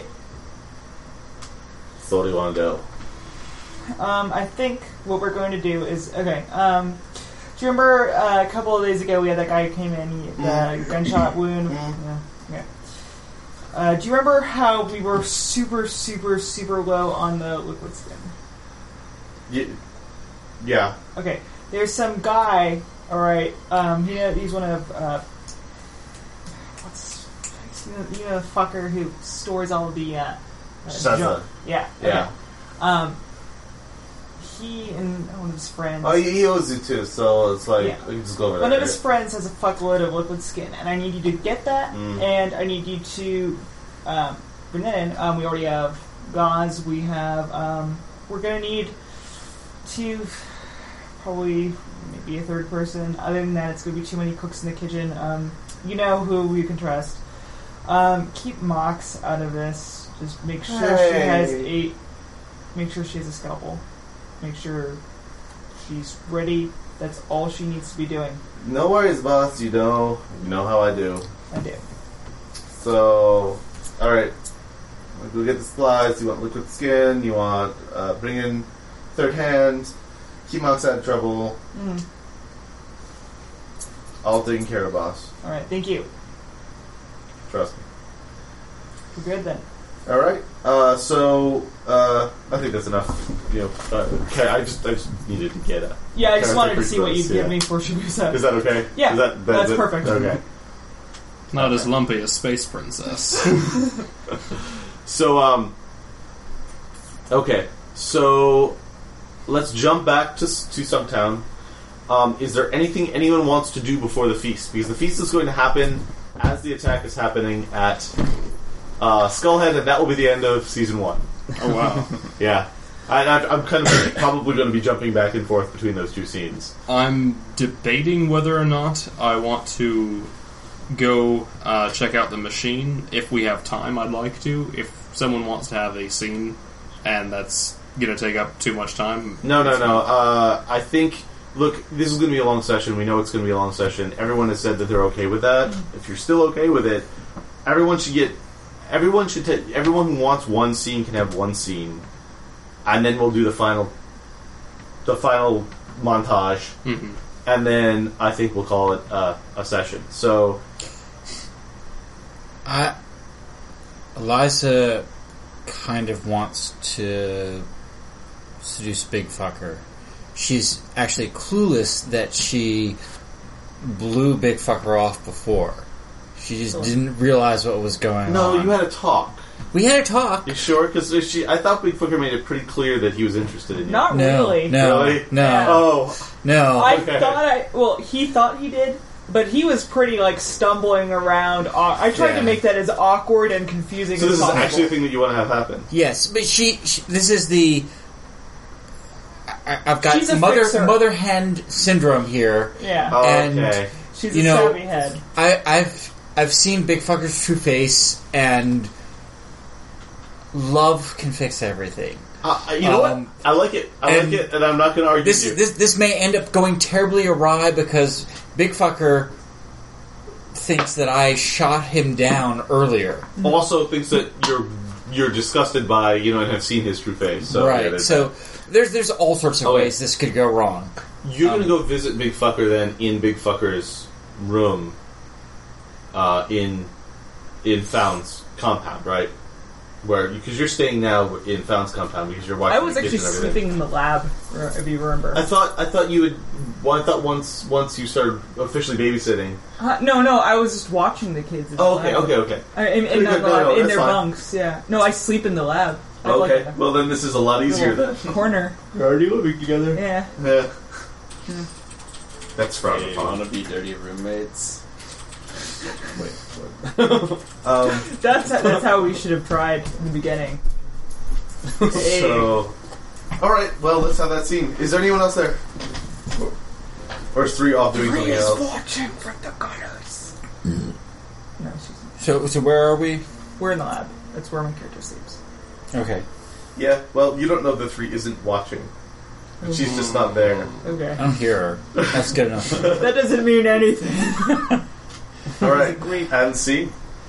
So what do you want to do? Um, I think what we're going to do is okay. Um, do you remember uh, a couple of days ago we had that guy who came in, he, the gunshot wound? Yeah. Okay. Uh, do you remember how we were super, super, super low on the liquid skin? Yeah. yeah. Okay, there's some guy. All right, um, he, he's one of uh, what's you know, you know the fucker who stores all of the uh, uh, Shaza. junk. Yeah. Yeah. Okay. Um, he and one of his friends. Oh, he he owes you too, so it's like, Yeah. we can just go over One there. of his friends has a fuckload of liquid skin, and I need you to get that, Mm. and I need you to um, bring that in. Um, we already have gauze. We have. Um, we're gonna need to probably maybe a third person. Other than that, it's gonna be too many cooks in the kitchen. Um, you know who you can trust. Um, keep Mox out of this. Just make sure she has a. Make sure she has a scalpel. Make sure she's ready. That's all she needs to be doing. No worries, boss. You know, you know how I do. I do. So, all right, we'll go get the supplies. You want liquid skin? You want uh, bring in third hand? Keep Mox out of trouble. Mm. All taken care of, boss. All right. Thank you. Trust me. We're good then. All right. Uh, so uh, I think that's enough. You know, uh, okay. I just I just needed to get a. Yeah, I just Character wanted to see what you'd close, give yeah. me for Shibusa. Is that okay? Yeah, Is that, that, that's that- perfect. Okay. Not as lumpy as Space Princess. So um. Okay. So let's jump back to to Stumptown. Um, is there anything anyone wants to do before the feast? Because the feast is going to happen as the attack is happening at uh, Skullhead, and that will be the end of season one. Oh wow. Yeah, I, I, I'm kind of probably going to be jumping back and forth between those two scenes. I'm debating whether or not I want to go uh, check out the machine. If we have time, I'd like to. If someone wants to have a scene, and that's going to take up too much time. No, no, it's no. not. Uh, I think. Look, this is going to be a long session. We know it's going to be a long session. Everyone has said that they're okay with that. If you're still okay with it, everyone should get. Everyone should. Ta- everyone who wants one scene can have one scene, and then we'll do the final. The final montage, Mhm. and then I think we'll call it uh, a session. So, I, Eliza kind of wants to seduce Big Fucker. She's actually clueless that she blew Big Fucker off before. She just didn't realize what was going no, on. you had a talk. We had a talk. You sure? Because she, I thought Big Fucker made it pretty clear that he was interested in you. Not No, really. no, Really? no, Yeah. Oh, no. I Okay. thought I. Well, he thought he did, but he was pretty like stumbling around. Au- I tried Yeah. to make that as awkward and confusing so as this is possible. actually a thing that you want to have happen. Yes, but she, she. This is the. I, I've got She's a mother fixer. mother hen syndrome here. yeah, Oh, And- okay. she's you a know- savvy head. I, I've I've seen Big Fucker's true face, and love can fix everything. Uh, you know Um, what? I like it. I and like it, and I'm not going to argue This with you. this this may end up going terribly awry because Big Fucker thinks that I shot him down earlier. Also thinks that you're you're disgusted by, you know, and have seen his true face. So, yeah, right. there's So there's there's all sorts of Oh, wait. ways this could go wrong. that. You're going um, to go visit Big Fucker then in Big Fucker's room uh, in in Found's compound, right? Where because you're staying now in Found's compound because you're watching. I was the actually kitchen and everything. sleeping in the lab, if you remember. I thought I thought you would. Well, I thought once once you started officially babysitting. Uh, no, no, I was just watching the kids. In the Oh, okay, lab. okay, okay. I, in in, No, the no, lab, no, in that's their fine. bunks. Yeah. No, I sleep in the lab. I have Okay, like a well then this is a lot easier then. little corner. You're already living together. Yeah. Yeah. That's frowned Hey, upon. want to be dirty roommates? Wait, what? um, That's how, that's how we should have tried in the beginning. Hey. so, all right. Well, let's have that scene. Is there anyone else there? Or is three off doing something else? watching from the gutters. No, she's. So, so where are we? We're in the lab. That's where my character sleeps. Okay. Yeah. Well, you don't know the three isn't watching. She's just not there. Okay. I don't hear her. That's good enough. That doesn't mean anything. All right. Great. And see.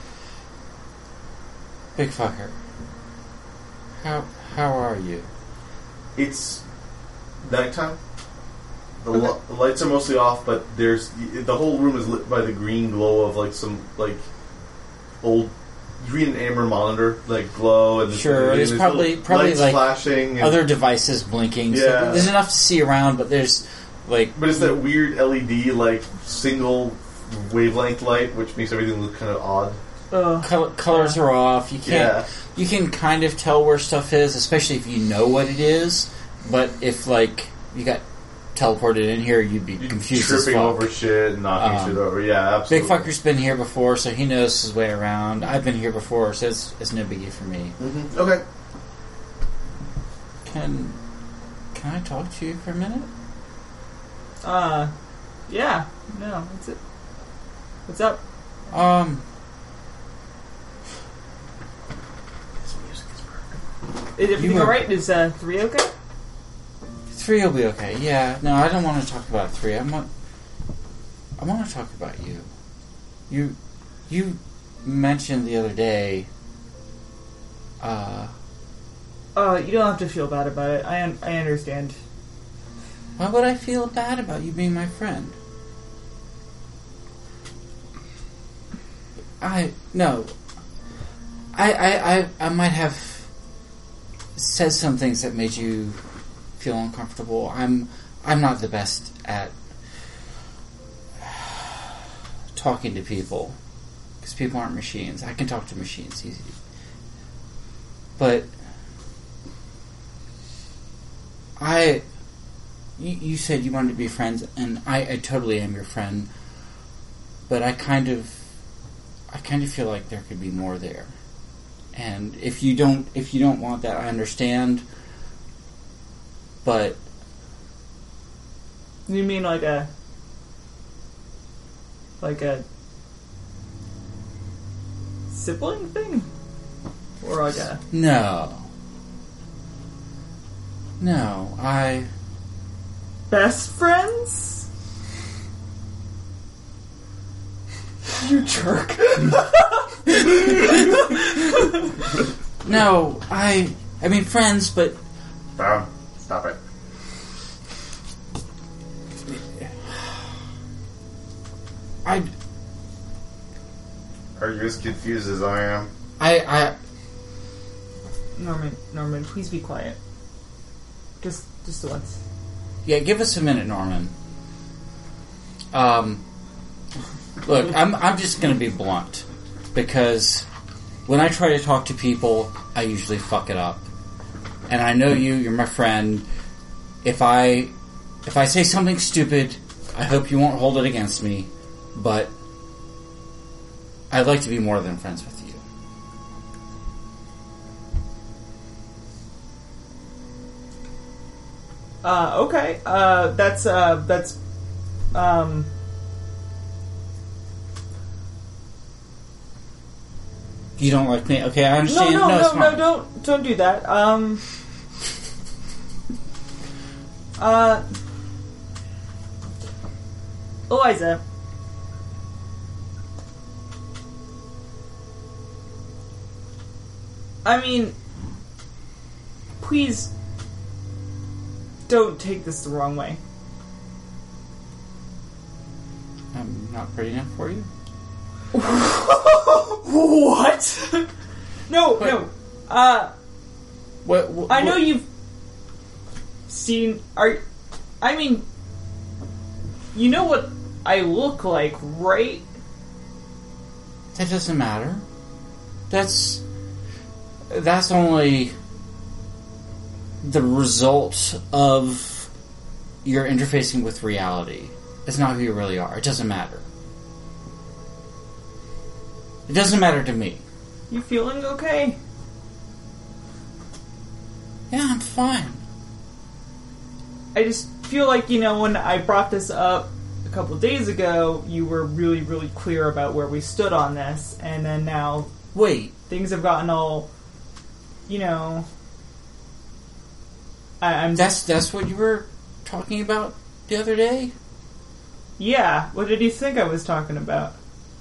Big fucker. How how are you? It's nighttime. The, li- the lights are mostly off, but there's the whole room is lit by the green glow of like some like old green and amber monitor like glow and Sure, and there's probably- little probably, lights like, flashing. And, Other devices blinking. So Yeah. there's enough to see around, but there's like but it's that weird L E D like single wavelength light, which makes everything look kind of odd. Ugh. col- colors are off. You can't. Yeah. You can kind of tell where stuff is, especially if you know what it is. But if like you got teleported in here, you'd be You're confused as tripping fuck. over shit and knocking Um, shit over. Yeah, Big absolutely. fucker's been here before, so he knows his way around. I've been here before, so it's, it's no biggie for me. Mm-hmm. Okay. Can can I talk to you for a minute? Uh, yeah. No, that's it. What's up? Um, Is everything You were- alright? Is uh, three okay? three will be okay. Yeah. No, I don't want to talk about three. I want. I want to talk about you. You, you mentioned the other day. Uh, Uh, you don't have to feel bad about it. I un- I understand. why would I feel bad about you being my friend? I no. I I I, I might have said some things that made you feel uncomfortable. I'm I'm not the best at talking to people because people aren't machines. I can talk to machines easy, but I. You, you said you wanted to be friends, and I, I totally am your friend. But I kind of, I kind of feel like there could be more there. And if you don't, if you don't want that, I understand. But You mean like a, like a sibling thing, or like a? no, no, I. Best friends? You jerk. No, I. I mean friends, but Bam. Stop it. I. Are you as confused as I am? I. I. Norman, Norman, please be quiet. Just, just once. Yeah, give us a minute, Norman. Um, look, I'm I'm just going to be blunt because when I try to talk to people, I usually fuck it up. And I know you, you're my friend. If I if I say something stupid, I hope you won't hold it against me, but I'd like to be more than friends with you. Uh, okay. Uh, that's, uh, that's, um... You don't like me? Okay, I No, understand. no, it's no, no, fine. don't, don't do that. Um... Uh... Eliza. I mean, please don't take this the wrong way. I'm not pretty enough for you? What? no, What? no. Uh, What, what, I know what- you've seen. Are I mean, you know what I look like, right? That doesn't matter. That's that's only the result of your interfacing with reality. It's not who you really are. It doesn't matter. It doesn't matter to me. You feeling okay? Yeah, I'm fine. I just feel like, you know, when I brought this up a couple of days ago, you were really, really clear about where we stood on this, and then now Wait, things have gotten all, you know. I, I'm that's that's what you were talking about the other day? yeah. What did you think I was talking about?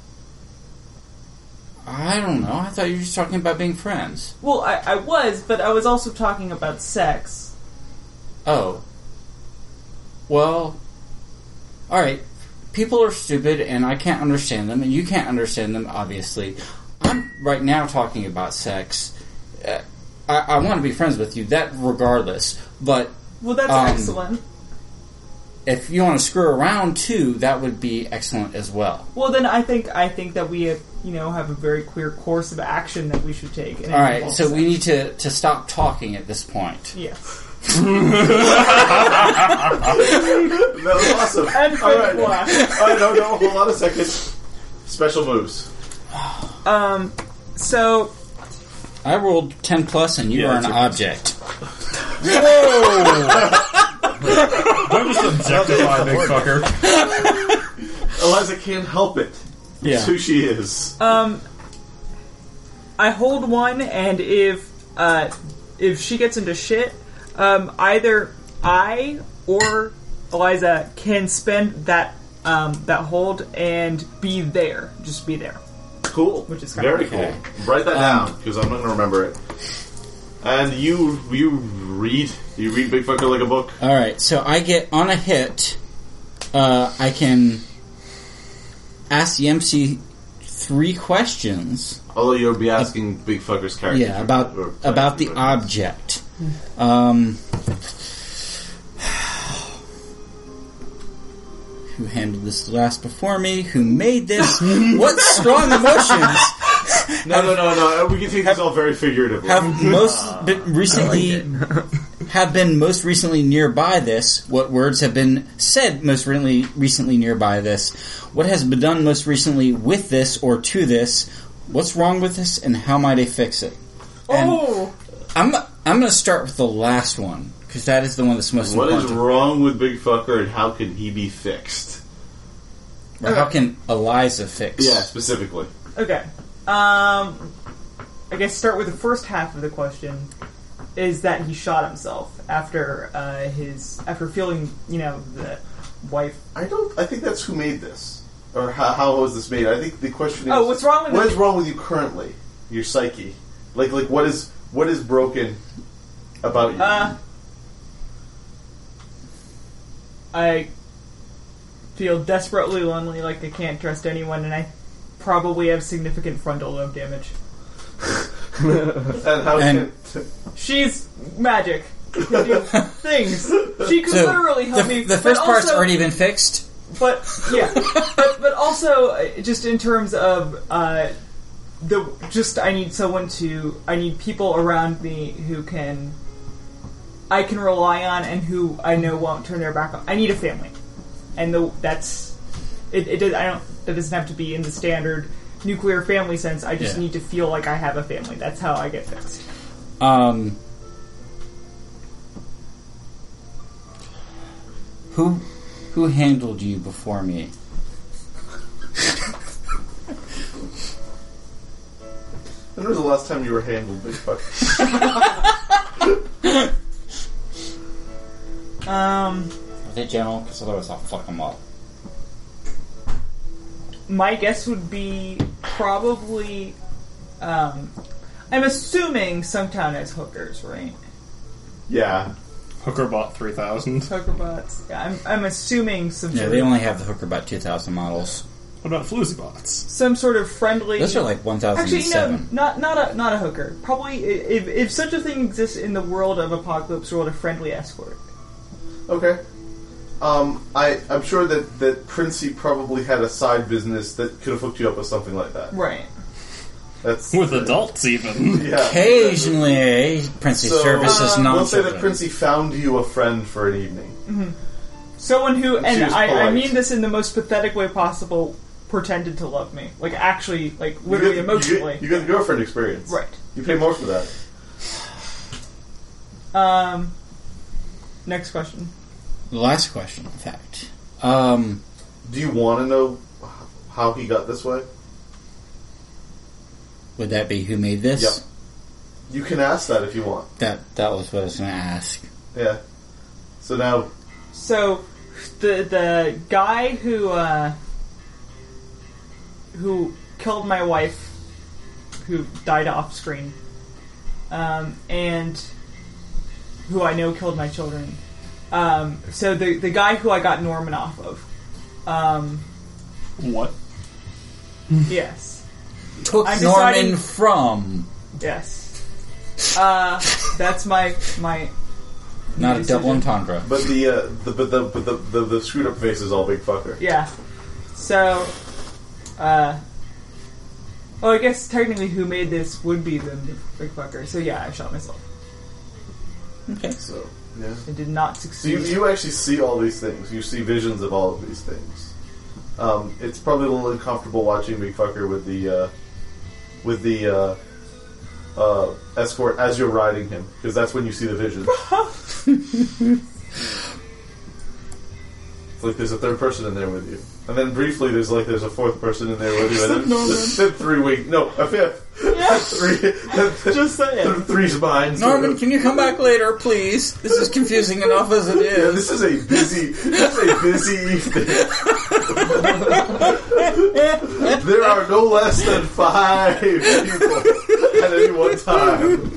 I don't know. I thought you were just talking about being friends. Well, I, I was, but I was also talking about sex. Oh. Well, alright. People are stupid and I can't understand them and you can't understand them, obviously. I'm right now talking about sex. Uh, I, I want to be friends with you, that regardless. But Well, that's Um, excellent. if you want to screw around too, that would be excellent as well. Well, then I think I think that we have, you know, have a very clear course of action that we should take. and it Alright, involves so sex. we need to, to stop talking at this point. Yeah. That was awesome. And All right. fake black. All right, no, no, hold on a second. Special moves. Um. So I rolled ten plus and you Yeah, are an that's object. Don't just objectify, big fucker. Eliza can't help it. Yeah. It's who she is. Um, I hold one, and if uh, if she gets into shit, um, either I or Eliza can spend that um, that hold and be there. Just be there. Cool. Which is kinda very okay. cool. Write that down because I'm not going to remember it. And you, you read, you read Big Fucker like a book. Alright, so I get on a hit, uh, I can ask the M C three questions. Although you'll be asking Big Fucker's character. Yeah, about or- about the or- object. Um, who handled this last before me? Who made this? What strong emotions No, no, no, no. We can take this all very figuratively. have most been recently have been most recently nearby this? What words have been said most recently recently nearby this? What has been done most recently with this or to this? What's wrong with this, and how might I fix it? And Oh, I'm I'm going to start with the last one because that is the one that's most What is important. wrong with Big Fucker and how can he be fixed? Or how can Eliza fix? Yeah, specifically. okay. Um, I guess start with the first half of the question. Is that he shot himself after uh, his after feeling, you know, the wife. I don't. I think that's who made this, or how, how was this made. I think the question is, Oh, what's wrong with what it? is wrong with you currently? Your psyche, like like what is what is broken about you? Uh, I feel desperately lonely, like I can't trust anyone, and I probably have significant frontal lobe damage. and how and- can, She's magic. She can do things. She could So literally help the, me. the but first part's also- already been fixed. But yeah, but but also uh, just in terms of uh, the just I need someone to I need people around me who can I can rely on and who I know won't turn their back on. I need a family, and the that's it. It does, I don't. That doesn't have to be in the standard nuclear family sense. I just Yeah. need to feel like I have a family. That's how I get fixed. Um, who who handled you before me? when was the last time you were handled, Big Fucker? Um. Are they gentle? Because otherwise I'll fuck them up. My guess would be probably. Um, I'm assuming Sungtown has hookers, right? Yeah. Hookerbot three thousand. Hooker bots. Yeah, I'm, I'm assuming some. Yeah, sort they of- only have the Hookerbot two thousand models. What about floozy bots? some sort of friendly. Those are like one thousand Actually, no, seven. not not a not a hooker. Probably if if such a thing exists in the world of Apocalypse World, a friendly escort. Okay. Um, I, I'm sure that, that Princey probably had a side business that could have hooked you up with something like that. Right. That's With adults, even. Yeah. Occasionally, eh? Princey So, services uh, non we'll say that Princey found you a friend for an evening. Someone who, She and was I, I polite. mean this in the most pathetic way possible, pretended to love me. Like, actually, like, literally you get, emotionally. You get, you get the girlfriend experience. Right. You pay more for that. Um, next question. The last question, in fact. Um, Do you want to know how he got this way? would that be who made this? Yep. You can ask that if you want. That that was what I was going to ask. Yeah. So now, So, the the guy who uh, who killed my wife, who died off screen, um, and who I know killed my children. Um, so the the guy who I got Norman off of, um, What? yes, Took I'm Norman deciding- from. yes, uh, that's my my. Not a decision. double entendre. but the uh, the but the but the, the the screwed up face is all big fucker. Yeah. So, uh, well, I guess technically who made this would be the big fucker. So yeah, I shot myself. Okay. So yeah. I did not So succeed. you, you actually see all these things. You see visions of all of these things. Um, it's probably a little uncomfortable watching Big Fucker with the uh, with the uh, uh, escort as you're riding him, because that's when you see the visions. It's like there's a third person in there with you, and then briefly there's like there's a fourth person in there with you, and then, then three weeks, no, a fifth, Yeah. three, then, Just saying. three's mine. Norman, can you come back later, please? This is confusing enough as it Yeah, is. this is a busy, this is a busy evening. There are no less than five people at any one time.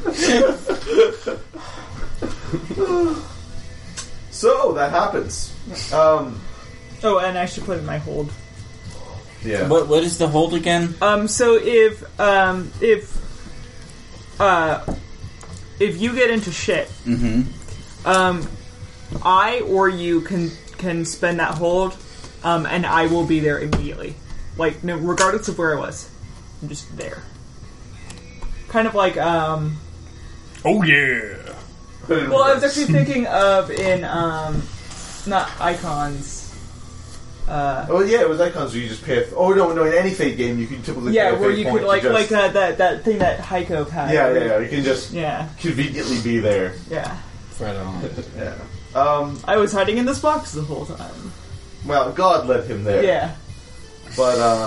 So that happens. Um, Oh, and I should put in my hold. yeah. What What is the hold again? Um, so if um if uh if you get into shit, Mm-hmm. um, I or you can can spend that hold, um, and I will be there immediately. Like, no, regardless of where I was, I'm just there. Kind of like um. Oh, yeah. Well, I was actually thinking of in um, not Icons. Uh, Oh yeah, it was icons where you just pay. A, oh no, no, in any Fate game you can typically yeah, pay a where fate you point could like to just, like uh, that that thing that Heiko had. yeah, right? yeah, yeah, you can just yeah, conveniently be there. yeah. Right on. Yeah. Um. I was hiding in this box the whole time. Well, God led him there. Yeah. But, uh...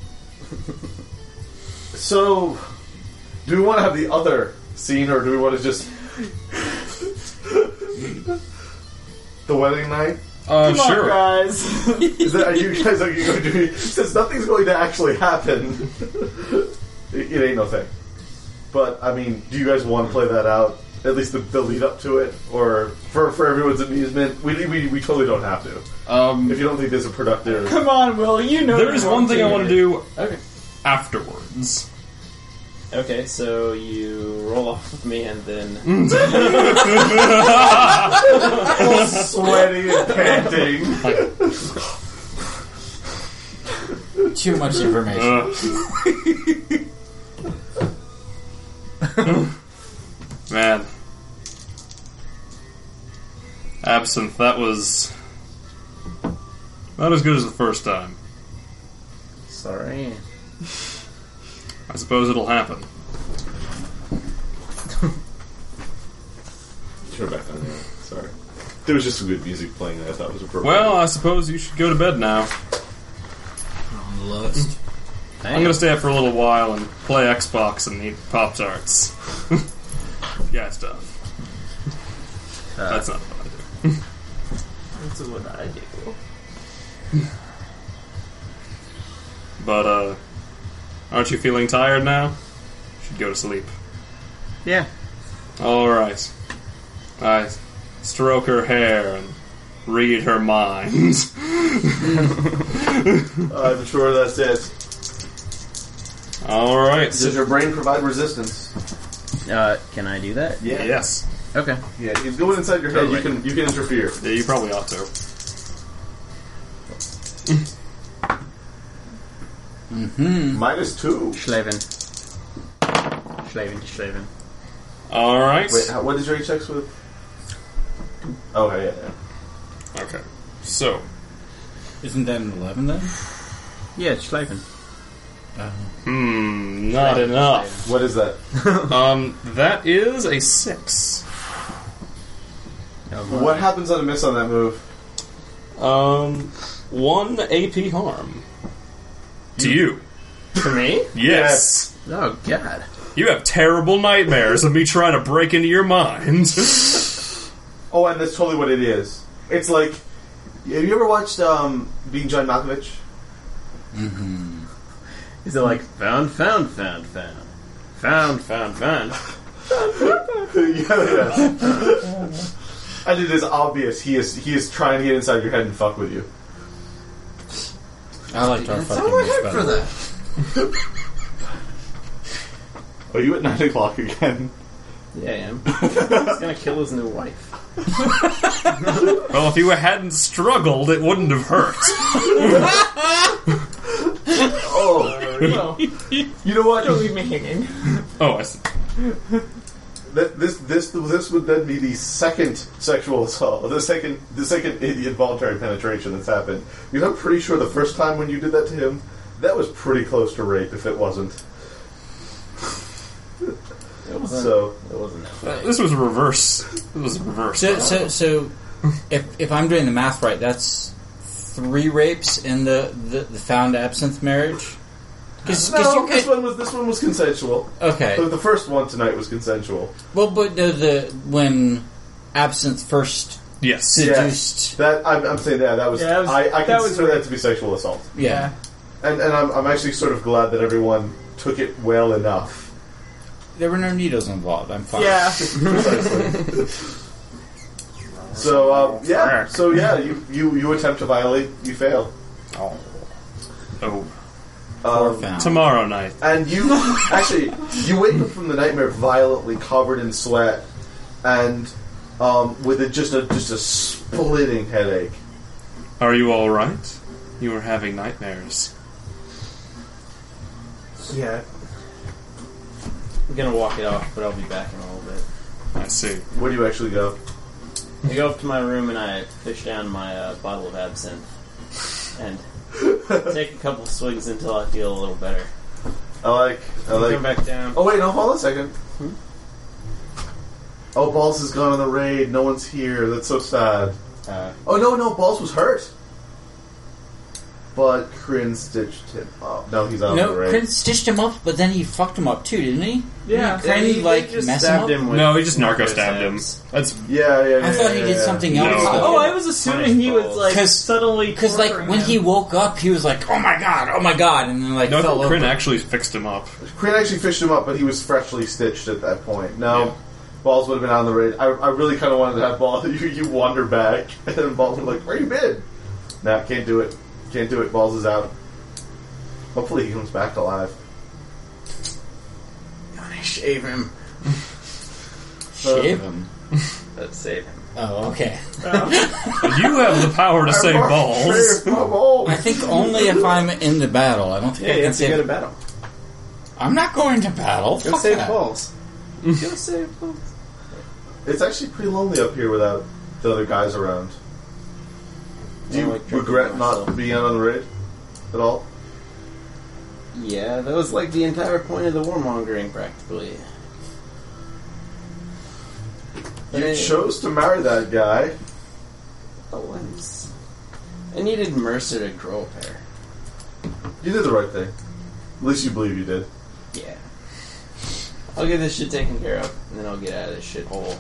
so... Do we want to have the other scene, or do we want to just... the wedding night? Uh, Come sure. on, guys. Is that, are you guys are you going to do... Since nothing's going to actually happen, it, it ain't no thing. But, I mean, do you guys want to play that out? At least the, the lead up to it? Or, for, for everyone's amusement? We, we, we totally don't have to. Um, If you don't think this is productive... Come on, Will. You know. there is you one thing I to. want to do Okay. afterwards. Okay, so you roll off with me and then... all sweaty and panting. Too much information. Uh. Man. Absinthe, that was... not as good as the first time. Sorry. I suppose it'll happen. Turn back on there. Sorry. There was just some good music playing that I thought was appropriate. Well, I suppose you should go to bed now. On the lowest. I'm gonna stay up for a little while and play Xbox and eat Pop-Tarts. Yeah, stuff. Uh, That's not what I do. That's what I do. But, uh... aren't you feeling tired now? You should go to sleep. Yeah. Alright. I stroke her hair and read her mind. I'm sure that's it. All right. Does your brain provide resistance? Uh, can I do that? Yeah. Yes. Okay. Yeah, he's going inside your head. You can you can interfere. Yeah, you probably ought to. Mm-hmm. Minus two. Schlaven. Schlaven to Schlaven. All right. Wait, how, what is your H X with? Okay, yeah, yeah. Okay. So, Isn't that an eleven then? Yeah, it's Schlaven. hmm, not enough. What is that? Um, that is a six. What happens on a miss on that move? Um, one A P harm. To you. For me? Yes. Oh, God. You have terrible nightmares of me trying to break into your mind. Oh, and that's totally what it is. It's like, have you ever watched um, Being John Malkovich? Mm-hmm. Is it like, found, found, found, found? Found, found, found. Yeah, yeah. And it is obvious he is he is trying to get inside your head and fuck with you. I liked our fucking much better. that. Are you at nine o'clock again? Yeah, I am. He's gonna kill his new wife. Well, if you hadn't struggled, it wouldn't have hurt. Oh, Well, you know what? don't leave me hanging. Oh, I see. That this this this would then be the second sexual assault, the second the second involuntary penetration that's happened. Because I'm pretty sure the first time when you did that to him, that was pretty close to rape. If it wasn't, It wasn't. so It wasn't that Uh, way. this was a reverse. It was a reverse. So, so, so if if I'm doing the math right, that's three rapes in the, the, the found absinthe marriage. Cause, no, 'cause you this could- one was this one was consensual. okay. The, the first one tonight was consensual. Well, but the, the when absinthe first Yes. seduced, That I'm, I'm saying that that was, Yeah, that was- I, I that consider was that to be sexual assault, yeah. and and I'm, I'm actually sort of glad that everyone took it well enough. There were no needles involved. I'm fine. Yeah. Precisely. So um, yeah, so yeah, you, you you attempt to violate, you fail. Oh. Oh. Poor Um, found. Tomorrow night. and you actually you wake up from the nightmare violently covered in sweat and um, with a, just a just a splitting headache. Are you all right? You were having nightmares. Yeah. I'm gonna walk it off, but I'll be back in a little bit. I see. Where do you actually go? I go up to my room and I fish down my uh, bottle of absinthe and take a couple swigs until I feel a little better. I like I Come like. back down. Oh wait, no, hold on a second. Oh, Balls has gone on the raid. No one's here. That's so sad. Uh, Oh no, no, Balls was hurt, but Kryn stitched him up. No, he's out on No, the raid. Prince stitched him up, but then he fucked him up too, didn't he? Yeah. Can he, like, just mess stabbed him up? him with No, he just narco narco stabbed him. stabs. That's Yeah, yeah, yeah. I thought he yeah, did yeah. something No. else. Oh, I was assuming he was like Punish subtly Because like torturing when him. he woke up, he was like, "Oh my god, oh my god," and then like no. I fell thought over. Kryn actually fixed him up. Kryn actually fished him up, but he was freshly stitched at that point. No, Yeah. Balls would have been on the raid. I, I really kind of wanted to have Balls. You, you wander back, and then Balls was like, "Where you been?" Nah, can't do it. Can't do it. Balls is out. Hopefully, he comes back alive. I shave him. Shave him. Let's save him. Oh, okay. You have the power to save balls. I think only if I'm in the battle. I don't think Yeah, I you can have to save. go to battle. I'm not going to battle. Go Fuck save that. balls. Go save balls. It's actually pretty lonely up here without the other guys around. Do I you like drinking regret myself. not being out on the raid at all? Yeah, that was like the entire point of the warmongering, practically. But You I- chose to marry that guy. Oh, I was- I needed Mercer to grow a pair. You did the right thing. At least you believe you did. Yeah. I'll get this shit taken care of, and then I'll get out of this shithole.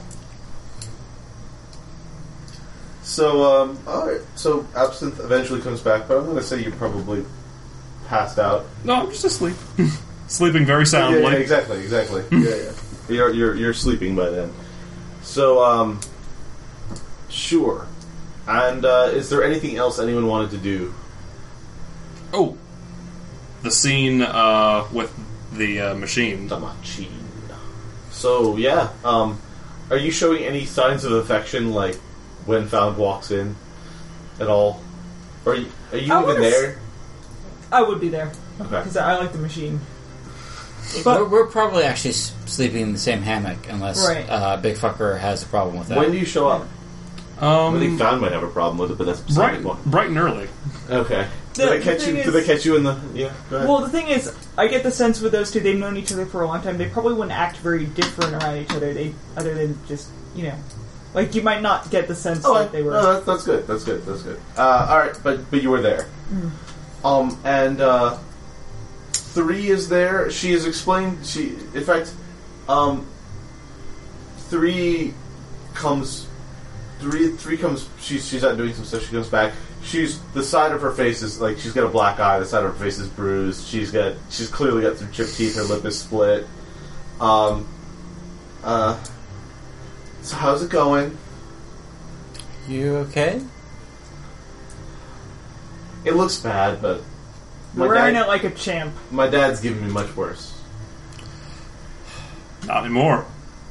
So, um, alright. So, Absinthe eventually comes back, but I'm going to say you probably passed out. No, I'm just asleep. Sleeping very soundly. Yeah, yeah, exactly, exactly. yeah, yeah. You're, you're, you're sleeping by then. So, um, sure. And uh, is there anything else anyone wanted to do? Oh, the scene uh, with the uh, machine. The machine. So yeah, um, are you showing any signs of affection, like when Found walks in, at all? Or are you, are you I even wanna s- there? I would be there Okay. because I like the machine. we're, But we're probably actually s- sleeping in the same hammock unless Right. uh, Big Fucker has a problem with that. When do you show up? I think Um, Found might have a problem with it, but that's beside bright, the point. bright and early. Okay. The- Did they the catch you? thing Did they is- catch you in the? Yeah. Go ahead. well, the thing is, I get the sense with those two, they've known each other for a long time. They probably wouldn't act very different around each other. They other than just you know, like you might not get the sense Oh, that they were. no, that's, that's good. That's good. That's good. Uh, all right, but but you were there. Um, and uh, three is there. She has explained. She, in fact, um, three comes. Three three comes. She's she's out doing some stuff. She comes back. She's the side of her face is like she's got a black eye. The side of her face is bruised. She's got she's clearly got some chipped teeth. Her lip is split. Um. Uh. So how's it going? You okay? It looks bad, but my We're wearing dad, it like a champ. my dad's giving me much worse. Not anymore.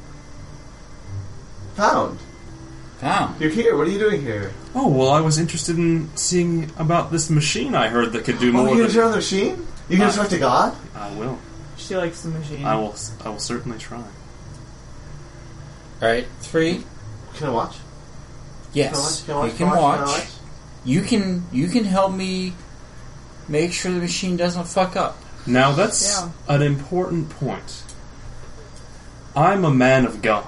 Found. Found. You're here. What are you doing here? Oh, well, I was interested in seeing about this machine I heard that could do Oh, more you're gonna than... turn on the machine? You're gonna Uh, talk to God? I will. She likes the machine. I will I will certainly try. Alright, three. Can I watch? Yes. Can I watch? You Can I can watch? watch. Can I watch? You can you can help me make sure the machine doesn't fuck up. Now, that's Yeah. an important point. I'm a man of God.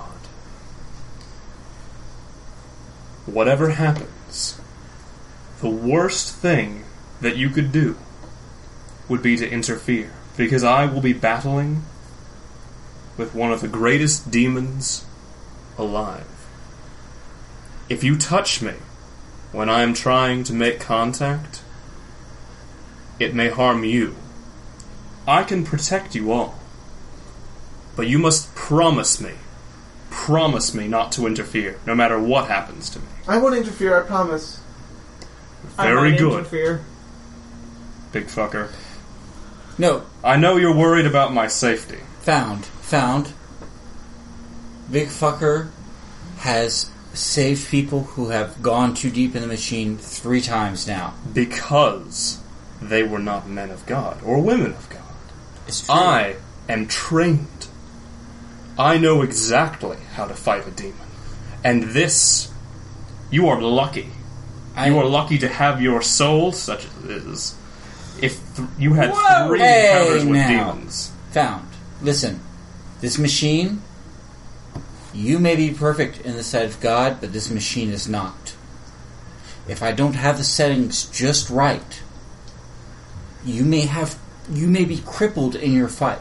Whatever happens, the worst thing that you could do would be to interfere, because I will be battling with one of the greatest demons alive. If you touch me when I am trying to make contact, it may harm you. I can protect you all, but you must promise me, promise me not to interfere, no matter what happens to me. I won't interfere, I promise. I Very might good, interfere. big fucker. No, I know you're worried about my safety. found. Found. Big Fucker has saved people who have gone too deep in the machine three times now. Because they were not men of God, or women of God. It's true. I am trained. I know exactly how to fight a demon. And this, you are lucky. I, You are lucky to have your soul, such as it is. If th- you had Whoa! three Hey, encounters with now. demons. Found. Listen, this machine, you may be perfect in the sight of God, but this machine is not. If I don't have the settings just right, you may have, you may be crippled in your fight.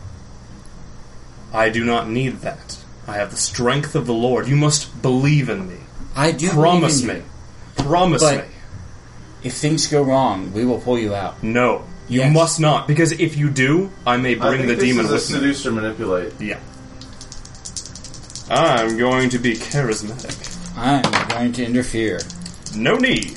I do not need that. I have the strength of the Lord. You must believe in me. I do Promise believe in me. you. Promise But- me. If things go wrong, we will pull you out. No. You Yes. must not, because if you do, I may I bring think the this demon is a with me. seduce or manipulate. Yeah. I'm going to be charismatic. I'm going to interfere. No need.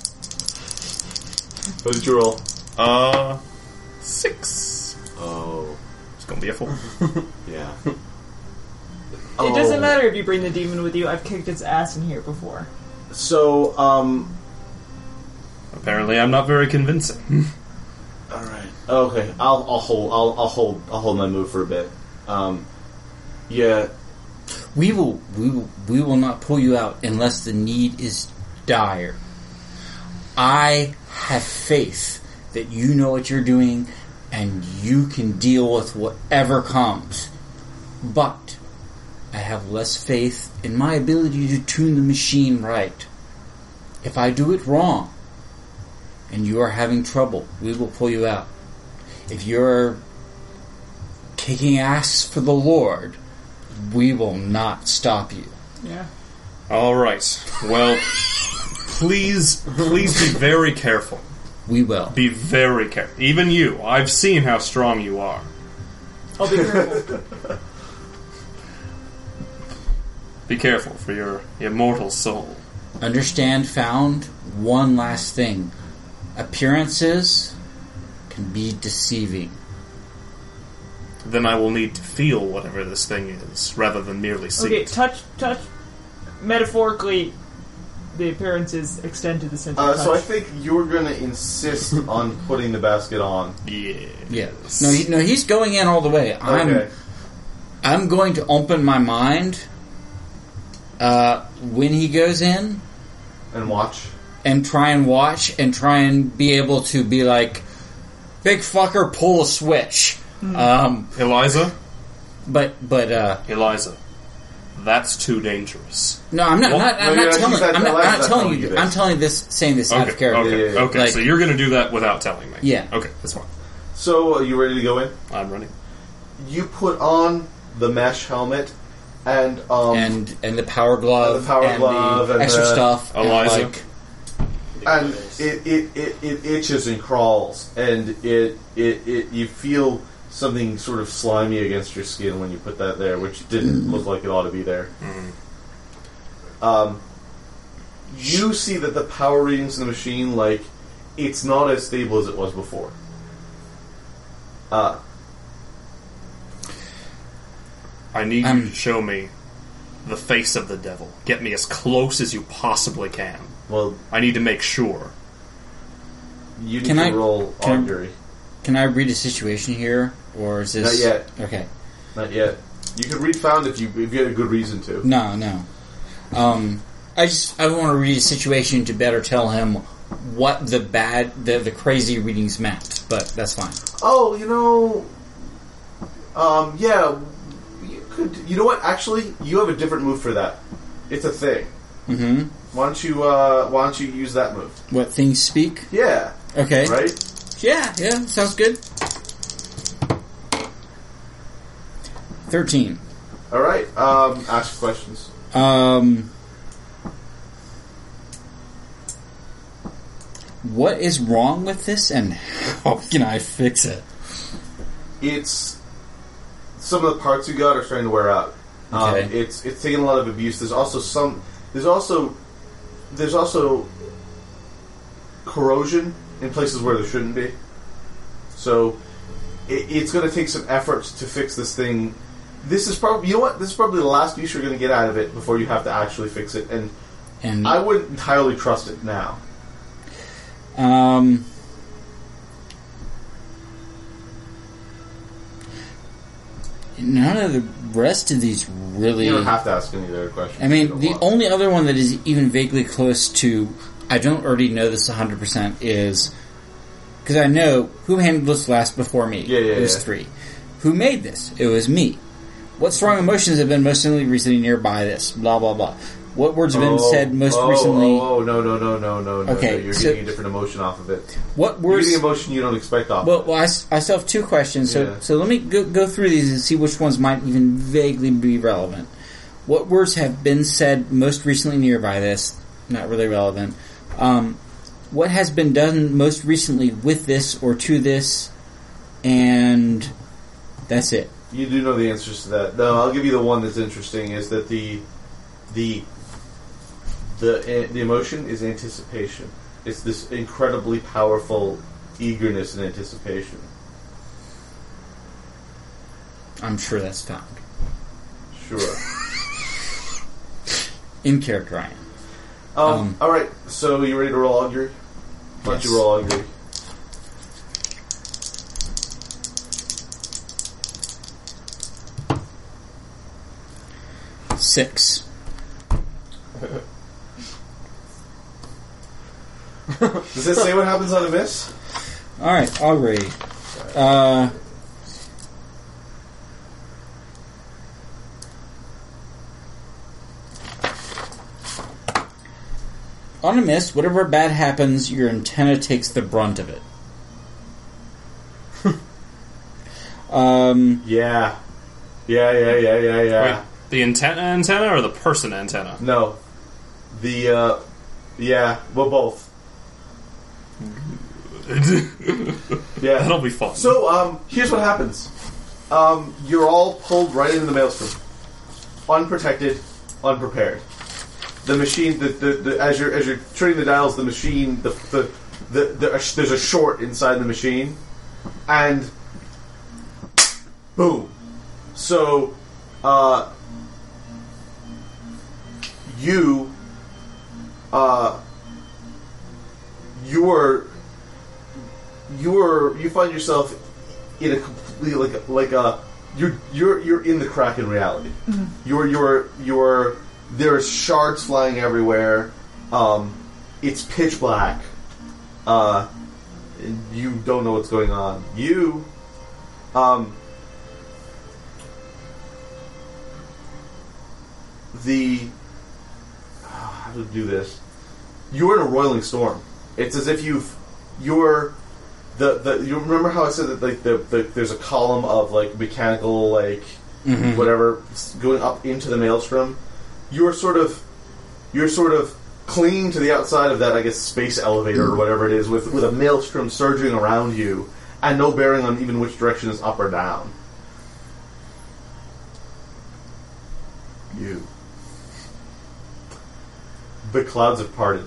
What did you roll? Uh, six. Oh, It's gonna be a four. yeah. It doesn't matter if you bring the demon with you. I've kicked its ass in here before. So, um, Apparently, I'm not very convincing. all right. Okay, I'll I'll hold I'll I'll hold I'll hold my move for a bit. Um, yeah. We will, we will, we will not pull you out unless the need is dire. I have faith that you know what you're doing and you can deal with whatever comes. But I have less faith in my ability to tune the machine right. If I do it wrong and you are having trouble, we will pull you out. If you're kicking ass for the Lord, we will not stop you. Yeah. All right. Well, please, please be very careful. We will. Be very careful. Even you. I've seen how strong you are. I'll be careful. Be careful for your immortal soul. understand, found one last thing. Appearances can be deceiving. Then I will need to feel whatever this thing is, rather than merely see Okay, it. touch, touch. Metaphorically, the appearances extend to the center. Uh, touch. so I think you're going to insist on putting the basket on. Yeah. Yeah. No, he, no, he's going in all the way. I'm, Okay. I'm going to open my mind uh, when he goes in And watch. and try and watch and try and be able to be like, big fucker, pull a switch. Um, Eliza? but but uh, Eliza. That's too dangerous. no, I'm not. Well, not I'm no, not yeah, telling. he's not- I'm not, Eliza's I'm not not telling telling you. you I'm this. telling this, saying this out Okay, of character. okay, Yeah, yeah, yeah. okay. Like- so you're going to do that without telling me. Yeah. Okay, that's fine. So, are you ready to go in? I'm running. You put on the mesh helmet and um, And and the power glove, And the power glove the and extra the- stuff, and Eliza. like and it, it, it, it itches and crawls, and it, it it you feel something sort of slimy against your skin when you put that there, which didn't look like it ought to be there. Um, you see that the power readings in the machine, like, it's not as stable as it was before. Uh, I need Um, you to show me the face of the devil. Get me as close as you possibly can. well, I need to make sure. you need Can to I- roll can I- augury. Can I read a situation here, or is this Not yet. Okay. Not yet. You could read found if you if you had a good reason to. No, no. Um, I just I want to read a situation to better tell him what the bad, the the crazy readings meant. But that's fine. Oh, you know, um, yeah, you could. You know what? Actually, you have a different move for that. It's a thing. Mm-hmm. Why don't you? Uh, why don't you use that move? What things speak? Yeah. Okay. Right. Yeah, yeah, sounds good. Thirteen. All right. Um, ask questions. Um, what is wrong with this, and how can I fix it? It's some of the parts you got are starting to wear out. Um, Okay. it's it's taking a lot of abuse. There's also some. There's also there's also corrosion in places where there shouldn't be. So it, it's going to take some effort to fix this thing. This is probably you know what this is probably the last use you're going to get out of it before you have to actually fix it. And And I wouldn't entirely trust it now. um, none of the rest of these really. You don't have to ask any other questions. I if you mean, don't the want. only other one that is even vaguely close to, I don't already know this one hundred percent, is, because I know who handled this last before me. Yeah, yeah, It was yeah. three. Who made this? It was me. What strong emotions have been most recently nearby this? Blah, blah, blah. What words have been Oh, said most oh, recently? Oh, oh, no, no, no, no, no, no. Okay, no. You're so- getting a different emotion off of it. What You're words... getting emotion you don't expect off Well, of well I, s- I still have two questions, so Yeah. so let me go, go through these and see which ones might even vaguely be relevant. What words have been said most recently nearby this? Not really relevant. Um, what has been done most recently with this or to this? And that's it. it. You do know the answers to that. No, I'll give you the one that's interesting. Is that the the the the emotion is anticipation. It's this incredibly powerful eagerness and anticipation. I'm sure that's found. Sure. In character, I am. Um, Um, all right. So you ready to roll augury? Why don't Yes. you roll augury? Six. Does it say what happens on a miss? Alright, augury. Uh... On a miss, whatever bad happens, your antenna takes the brunt of it. um, Yeah. Yeah, yeah, yeah, yeah, yeah. Wait, the antenna antenna or the person antenna? No. The, uh, yeah, well, both. Yeah. That'll be fun. So, um, here's what happens. Um, you're all pulled right into the maelstrom. Unprotected, unprepared. the machine, the, the, the as you're as you're turning the dials, the machine, the the, the, the there's a short inside the machine, and boom. So, uh, you, uh, you're you're you find yourself in a completely like a, like a you're you're you're in the Kraken reality. Mm-hmm. You're you're you're there's shards flying everywhere. Um, it's pitch black. Uh, you don't know what's going on. You, um, the how to do this? You're in a roiling storm. It's as if you've you're the the you remember how I said that like the, the there's a column of like mechanical like mm-hmm. whatever going up into the maelstrom. You're sort of you're sort of clinging to the outside of that, I guess, space elevator or whatever it is, with with a maelstrom surging around you and no bearing on even which direction is up or down. You. The clouds have parted.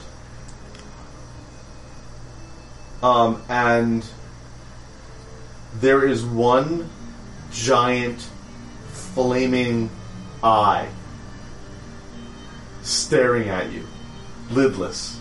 Um, and there is one giant flaming eye staring at you, lidless.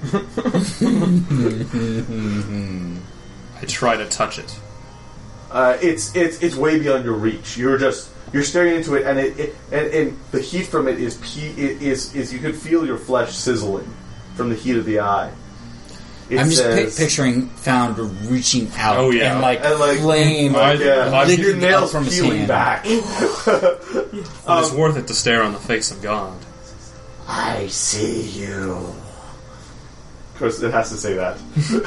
I try to touch it. Uh, it's it's it's way beyond your reach. You're just you're staring into it, and it, it and, and the heat from it is pe- it is is you could feel your flesh sizzling from the heat of the eye. It I'm just says, pi- picturing Found reaching out Oh, yeah. and like, And, like, flame, like, yeah, licking your nails up from his peeling hand. back. But it's worth it to stare on the face of God. I see you. Of course, it has to say that.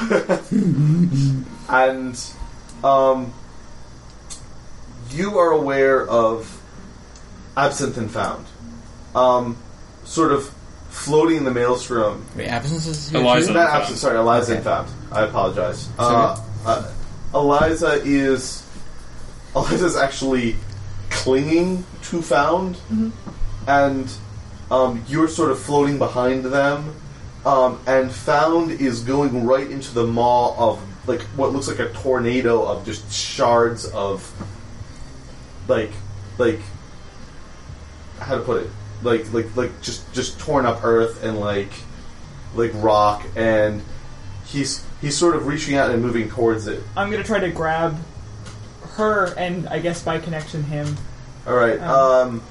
And um, you are aware of Absinthe and Found, um, sort of floating in the maelstrom. Wait, Absence is here Eliza. too? Not Found. Absinthe, sorry, Eliza and Found. I apologize. Uh, uh, Eliza is Eliza's actually clinging to Found, mm-hmm. and um, you're sort of floating behind them. Um, and Found is going right into the maw of like what looks like a tornado of just shards of like like how to put it like like like just just torn up earth and like like rock, and he's he's sort of reaching out and moving towards it. I'm gonna try to grab her and I guess by connection him. All right. Um, Um,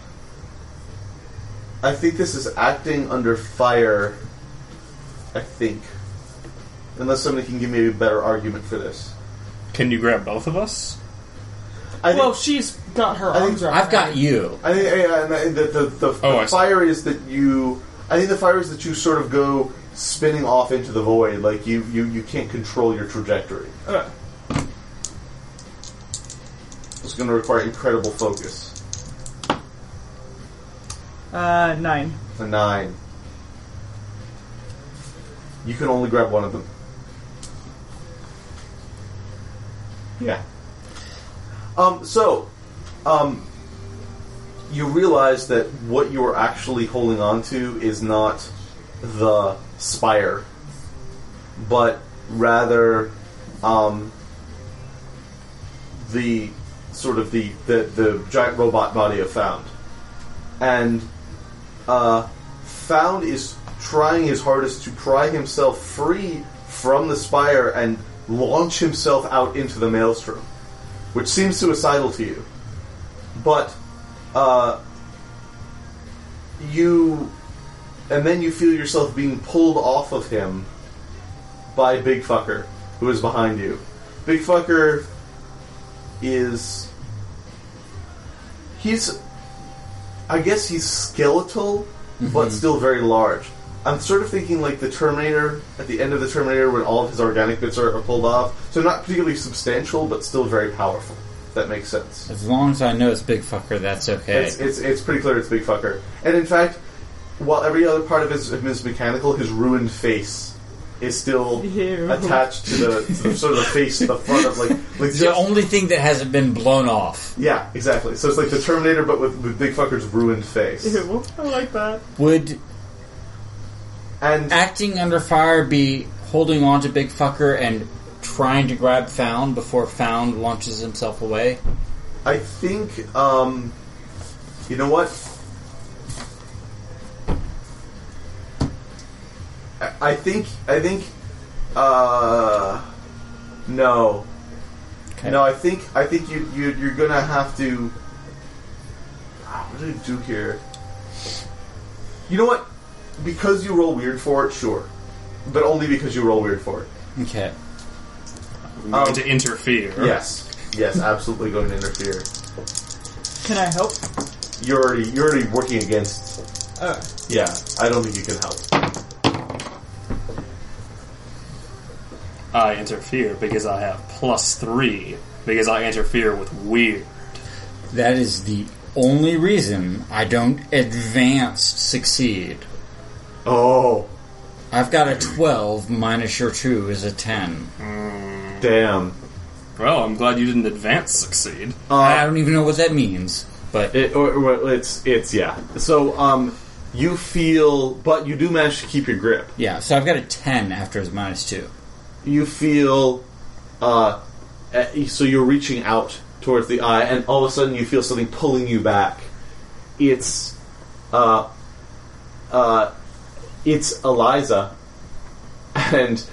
I think this is acting under fire. I think, unless somebody can give me a better argument for this. Can you grab both of us? I well, think, she's got her I think- arms around I've her. got you. I think yeah, and the the, the, Oh, the I see. fire is that you. I think the fire is that you sort of go spinning off into the void, like you you, you can't control your trajectory. Uh, It's going to require incredible focus. uh, nine. A nine. You can only grab one of them. Yeah. Um, so, um, you realize that what you're actually holding on to is not the spire, but rather um, the sort of the, the, the giant robot body of Found. And uh, Found is trying his hardest to pry himself free from the spire and launch himself out into the maelstrom, which seems suicidal to you. But uh, you, and then you feel yourself being pulled off of him by Big Fucker, who is behind you. Big Fucker is, he's, I guess he's skeletal, mm-hmm. but still very large. I'm sort of thinking like the Terminator, at the end of the Terminator when all of his organic bits are, are pulled off. So not particularly substantial, but still very powerful. If that makes sense. As long as I know it's Big Fucker, that's okay. It's, it's, it's pretty clear it's Big Fucker. And in fact, while every other part of his, of his mechanical, his ruined face is still Ew. attached to the, to the sort of the face, the front of like... like It's the just- only thing that hasn't been blown off. Yeah, exactly. So it's like the Terminator, but with, with Big Fucker's ruined face. Ew, I like that. Would and acting under fire be holding on to Big Fucker and trying to grab Found before Found launches himself away? I think, um, you know what? I, I think, I think, uh, no. Okay. No, I think, I think you, you, you're gonna have to, what do I do here? You know what? Because you roll weird for it, sure. But only because you roll weird for it. Okay. I'm going Um, to interfere. Yes. Yes, absolutely going to interfere. Can I help? You're already you're already working against. Uh, Yeah, I don't think you can help. I interfere because I have plus three. Because I interfere with weird. That is the only reason I don't advanced succeed. Oh, I've got a twelve minus your two is a ten. damn. Well, I'm glad you didn't advance succeed. I don't even know what that means, but It, or, or it's it's yeah. So um, you feel, but you do manage to keep your grip. yeah. So I've got a ten after his minus two. You feel, uh, eh, so you're reaching out towards the eye, and all of a sudden you feel something pulling you back. It's, uh, uh, it's Eliza, and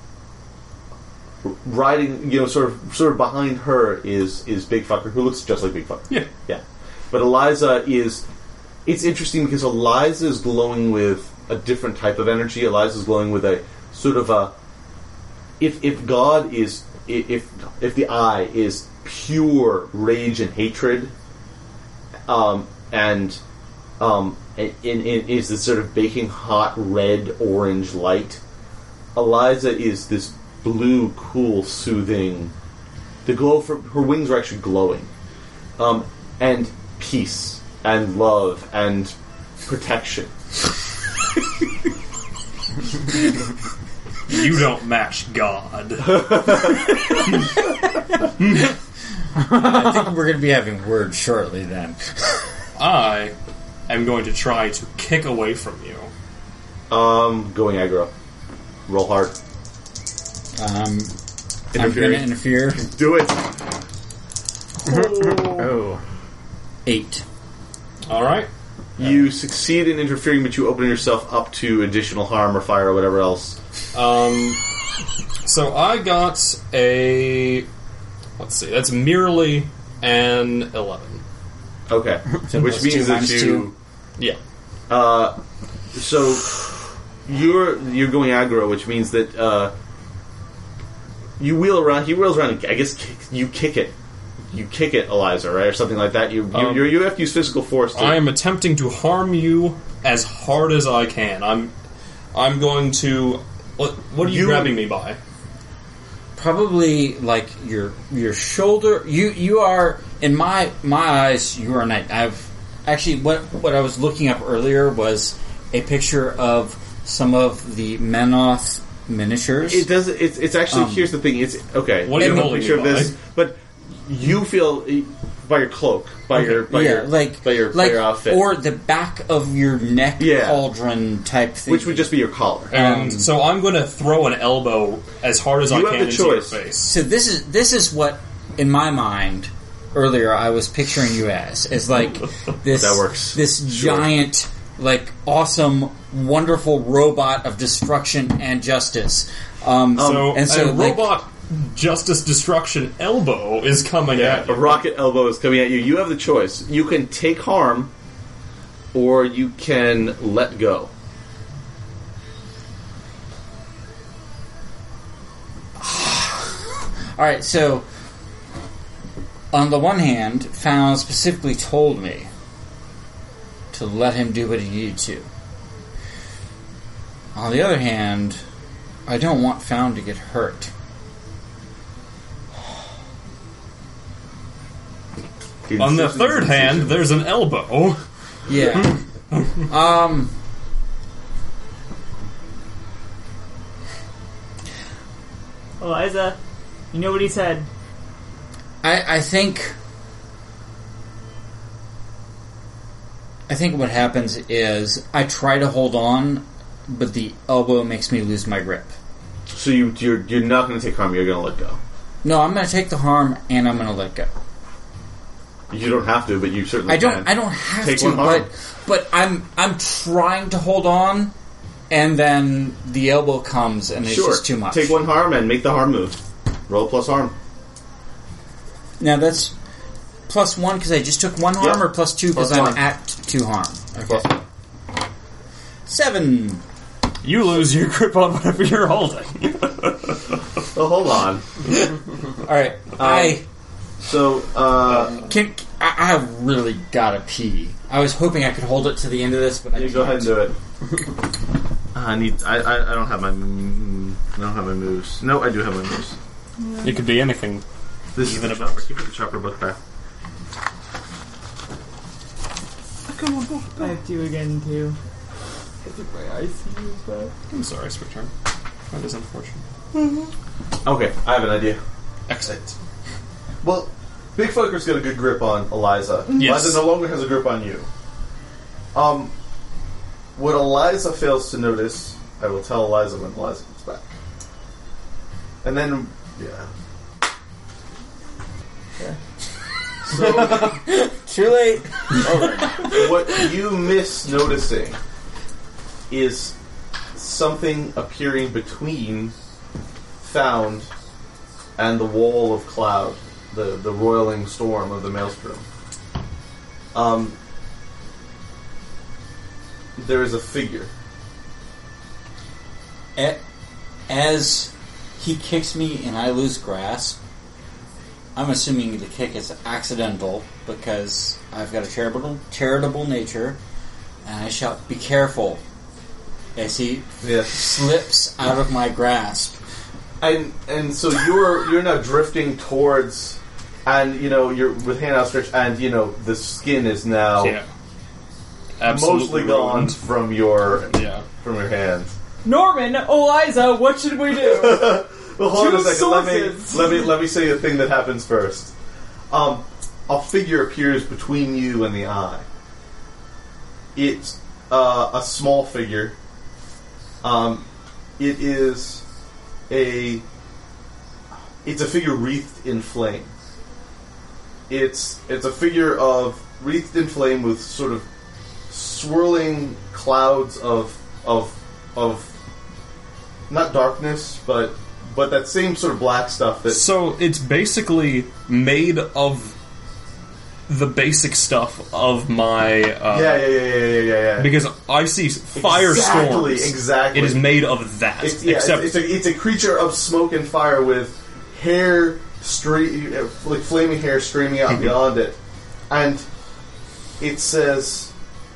riding, you know, sort of, sort of behind her is is Big Fucker, who looks just like Big Fucker. Yeah. Yeah. But Eliza is... It's interesting because Eliza is glowing with a different type of energy. Eliza is glowing with a sort of a... If if God is... If if the eye is pure rage and hatred, um, and um, in, in, is this sort of baking hot red-orange light, Eliza is this blue, cool, soothing... The glow... For, her wings are actually glowing. Um, and peace and love and protection. You don't match God. I think we're going to be having words shortly then. I am going to try to kick away from you. Um, going aggro. Roll hard. Um, I'm going to interfere. Do it. Oh. Eight. Alright. You succeed in interfering, but you open yourself up to additional harm or fire or whatever else. Um, so I got a... Let's see, that's merely an eleven. Okay. So Which plus means two, that minus you... two. Yeah. Uh, so you're you're going aggro, which means that uh, you wheel around. He wheels around. And I guess kick, you kick it. You kick it, Eliza, right, or something like that. You you, Um, you're, you have to use physical force. To, I am attempting to harm you as hard as I can. I'm I'm going to... What, what are you, You- grabbing me by? Probably like your your shoulder. You you are in my my eyes. You are a knight. I've actually what what I was looking up earlier was a picture of some of the Menoth miniatures. It does. It's it's actually Um, here's the thing. It's okay. What are you I have a holding picture me of this, but you feel by your cloak, by your by yeah, your like by your by like your outfit, or the back of your neck Yeah. cauldron type thing, which would just be your collar. And Um, so I'm going to throw an elbow as hard as I You have can the into choice. your face. So this is this is what in my mind earlier I was picturing you as is like this That works. this Sure. giant like awesome wonderful robot of destruction and justice. Um, So, and so a like, robot justice destruction elbow is coming Yeah, at a you. rocket elbow is coming at you. You have the choice. You can take harm, or you can let go. all right, so on the one hand, Found specifically told me to let him do what he needed to. On the other hand, I don't want Found to get hurt. On the third hand, there's an elbow. Yeah. um. Eliza, you know what he said. I, I think I think what happens is I try to hold on but the elbow makes me lose my grip. So you, you're you're not going to take harm. You're going to let go. No, I'm going to take the harm and I'm going to let go. You don't have to, but you certainly I don't. can. I don't have Take to, one harm. but but I'm I'm trying to hold on, and then the elbow comes and it's Sure. just too much. Take one harm and make the harm move. Roll plus harm. Now that's plus one because I just took one harm, Yep. or plus two because Plus I'm one. at two harm. Okay. Plus one. Seven. You lose your grip on whatever you're holding. Oh, hold on. All right. I So, uh, can. I, I have really got to pee. I was hoping I could hold it to the end of this, but I you can't. go ahead and do it. I need. I, I. I don't have my. mm, I don't have my moves. No, I do have my moves. It could be anything. This Even is the about- chopper. Keep it the chopper book back. I have two again, too. I think my I C U is back. I'm sorry, switch turn. That is unfortunate. Okay, I have an idea. Exit. Well, Big Fucker's got a good grip on Eliza. Yes. Eliza no longer has a grip on you. Um, what Eliza fails to notice, I will tell Eliza when Eliza comes back. And then, yeah. So, Too late. what you miss noticing is something appearing between Found and the wall of cloud, the, the roiling storm of the maelstrom. Um, there is a figure. A- As he kicks me and I lose grasp, I'm assuming the kick is accidental because I've got a charitable, charitable nature, and I shout, "Be careful!" as he Yes. slips out of my grasp. And and so you're you're now drifting towards, and you know you're with hand outstretched, and you know the skin is now Yeah. Absolutely mostly gone ruined. from your Yeah. from your hands. Norman, Eliza, what should we do? Well, hold on Two a second. Let me sources. let me let me say the thing that happens first. Um, a figure appears between you and the eye. It's uh, a small figure. Um, it is a it's a figure wreathed in flame. It's it's a figure of wreathed in flame with sort of swirling clouds of of of not darkness, but but that same sort of black stuff that So it's basically made of the basic stuff of my. Uh, yeah yeah yeah yeah yeah yeah. yeah. Because I see firestorms. Exactly, exactly. It is made of that. It's, yeah, except it's, it's, a, it's a creature of smoke and fire with hair, stre- like flaming hair streaming out beyond it, and it says,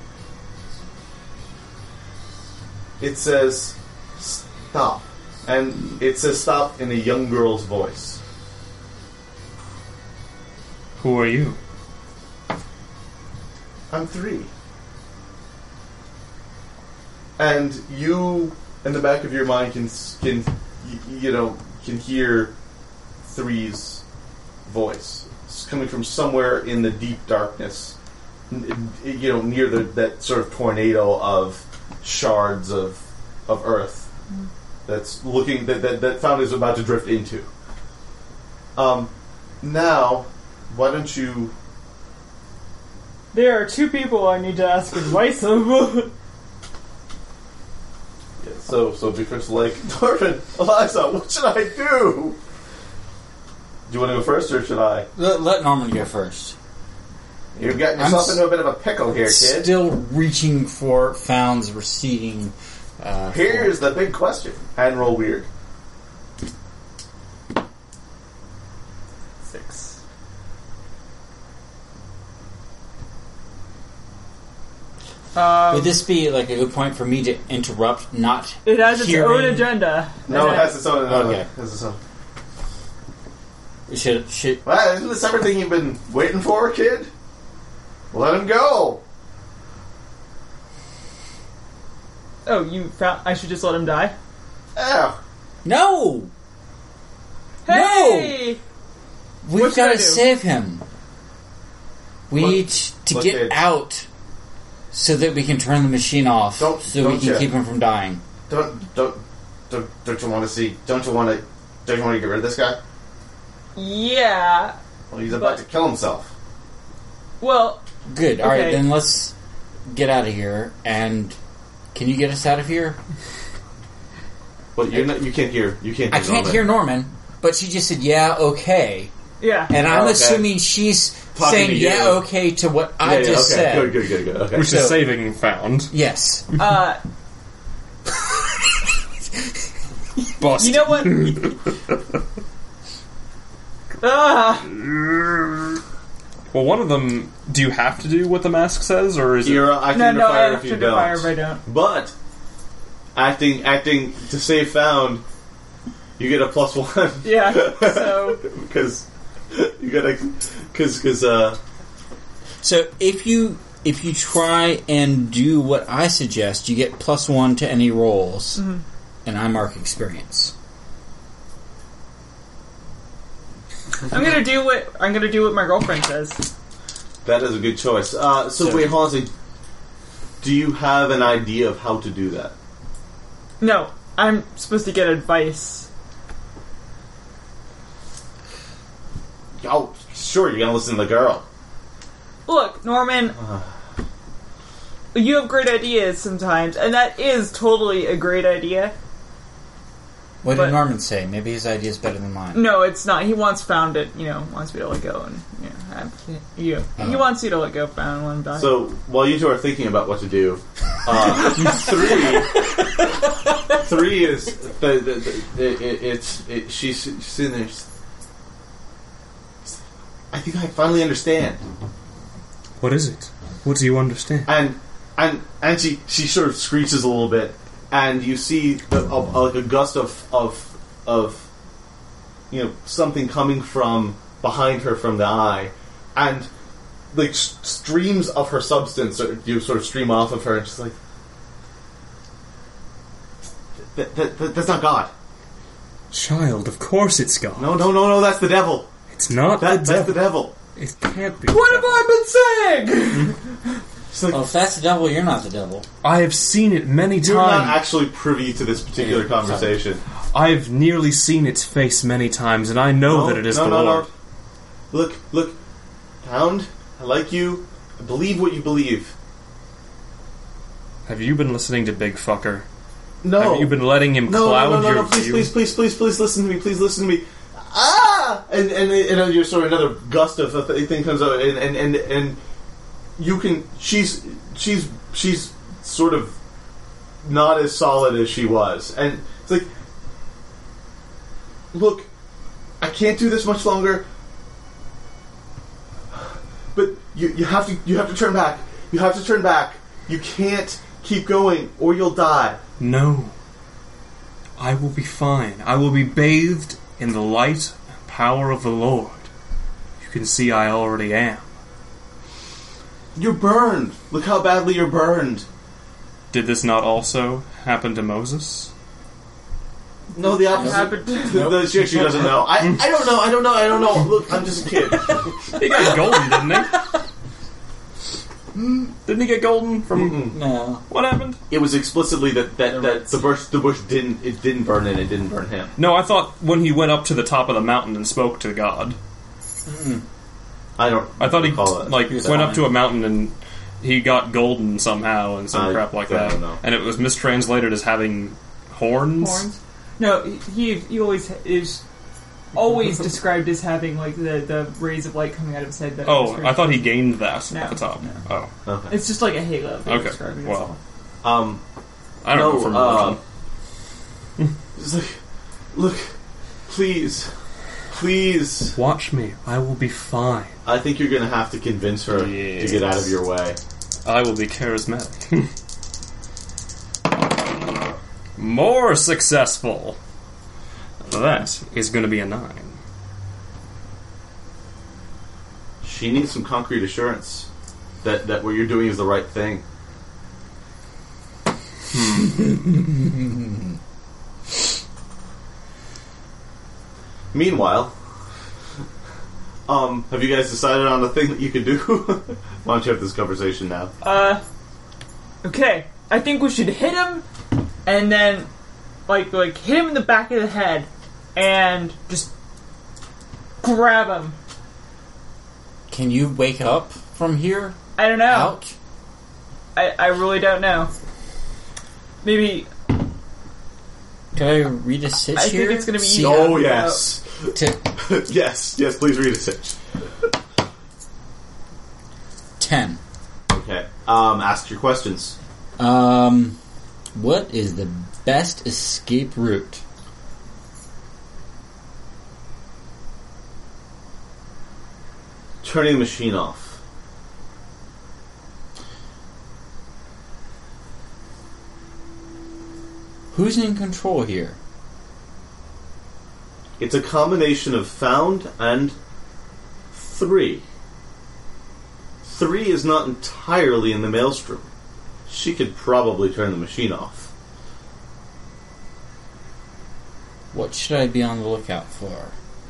it says, stop, and it says stop in a young girl's voice. who are you? I'm three. And you, in the back of your mind, can can y- you know can hear Three's voice. It's coming from somewhere in the deep darkness, n- n- you know, near the, that sort of tornado of shards of of earth that's looking that that, that Found is about to drift into. Um, now, why don't you? There are two people I need to ask advice of. Yeah, so, so because like, Norman, Eliza, what should I do? Do you want to go first, or should I? Let, let Norman go first. You've gotten I'm yourself s- into a bit of a pickle here, kid. Still reaching for Found's receding. Uh, Here's the big question. And roll weird. Six. Um, Would this be like a good point for me to interrupt? Not it has its hearing- own agenda. No, it has its own. No, Okay. it has its own. Should should Well, isn't this everything you've been waiting for, kid? Let him go. Oh, you found? I should just let him die. Yeah. no. Hey! We've What should I got to do? save him. We Look- need to look, get kid. out. So that we can turn the machine off, Don't- so we don't can you. keep him from dying. Don't don't don't don't you want to see? Don't you want to? Don't you want to get rid of this guy? Yeah. Well, he's about But- to kill himself. Well, Good. All right, Okay. then let's get out of here. And can you get us out of here? But you're not. You can't hear. You can't. I Hear can't Norman. hear Norman, but she just said, "Yeah, okay," yeah. and I'm Okay. assuming she's Talking saying, to you. "Yeah, okay" to what I Yeah, yeah, just okay. said. Good, good, good, good. Okay. Which So- is saving found. Yes. Uh, Bust. you know what? Ah, Well, one of them. Do you have to do what the mask says, or is it? You're acting no, under no, I fire have if to you do fire don't. if I don't. But acting, acting to save found, you get a plus one. Yeah, so... because you gotta, because because uh, So if you if you try and do what I suggest, you get plus one to any rolls, Mm-hmm. and I mark experience. I'm gonna do what I'm gonna do what my girlfriend says. that is a good choice. Uh, so, So- wait, hold on a second. Do you have an idea of how to do that? No, I'm supposed to get advice. Oh, sure, you're gonna listen to the girl. Look, Norman, you have great ideas sometimes, and that is totally a great idea. What But- did Norman say? Maybe his idea is better than mine. No, it's not. He wants found it, you know, wants me to let go, and you know, have, you. He Oh. wants you to let go, found and let him die. So while you two are thinking about what to do, uh, three, three is the, the, the, it, it's it, she's, she's sitting there. she's- I think I finally understand, What is it? What do you understand? and and and she she sort of screeches a little bit, and you see the, a, like a gust of of of you know something coming from behind her from the eye, and like s- streams of her substance are, you sort of stream off of her, and she's like, that, that, that, "That's not God. Child, of course it's God. No, no, no, no. That's the devil. It's not That, the that's devil. the devil." It can't be. what have I been saying? She's like, Well, if that's the devil, you're not the devil. I have seen it many "You're not times. actually privy to this particular Yeah, conversation." I've nearly seen its face many times, and I know No, that it is no, the no, Lord. no. Look, look, Hound. I like you. I believe what you believe. Have you been listening to Big Fucker? No, Have you been letting him no, cloud no, no, no, your no, please, view? please, please, please, please listen to me. Please listen to me. Ah! And and, and then you're sort of another gust of a th- thing comes out, and, and and and you can. She's she's she's sort of not as solid as she was, and it's like, look, I can't do this much longer. But you you have to you have to turn back. You have to turn back. You can't keep going, or you'll die. No. I will be fine. I will be bathed in the light and power of the Lord. You can see I already am. You're burned. Look how badly you're burned. Did this not also happen to Moses? No, the opposite. Happened. The, the she actually doesn't know. I, I don't know. I don't know. I don't know. Look, I'm just a kid. He got golden, didn't he? Didn't he get golden from... Mm-mm. No. What happened? It was explicitly that, that, The that roots. the bush the bush didn't it didn't burn it. It didn't burn him. No, I thought when he went up to the top of the mountain and spoke to God. I don't. I thought he recall that. like He was went fine. up to a mountain and he got golden somehow and some I crap like don't that. know. And it was mistranslated as having horns. Horns? No, he he always is always described as having like the, the rays of light coming out of his head. That Oh, I thought he gained that No, at the top. no. Oh, Okay. It's just like a halo. They're Okay, describing well. itself. Um. I don't No, know from uh, religion. It's like, look, please, please. Watch me. I will be fine. I think you're gonna have to convince her Yes. to get out of your way. I will be charismatic. More successful. That is going to be a nine. She needs some concrete assurance that that what you're doing is the right thing. Meanwhile, um, have you guys decided on the thing that you could do? Why don't you have this conversation now? Uh, Okay, I think we should hit him, and then, like, like hit him in the back of the head, and just grab him. Can you wake up from here? I don't know. Out? I, I really don't know. Maybe... Can I read a sitch I here? think it's going to be See easy. Oh, yes. To yes, yes, please read a sitch. ten. Okay. Um, ask your questions. Um, what is the best escape route? Turning the machine off. Who's in control here? It's a combination of found and three. Three is not entirely in the maelstrom. She could probably turn the machine off. What should I be on the lookout for?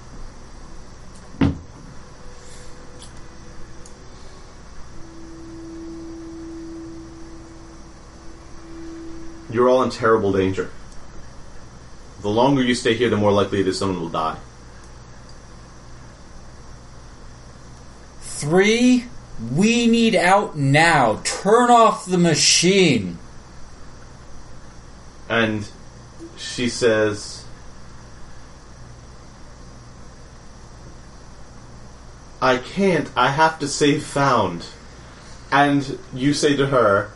You're all in terrible danger. The longer you stay here, the more likely it is someone will die. Three, we need out now. Turn off the machine. And she says, I can't. I have to save Found. And you say to her,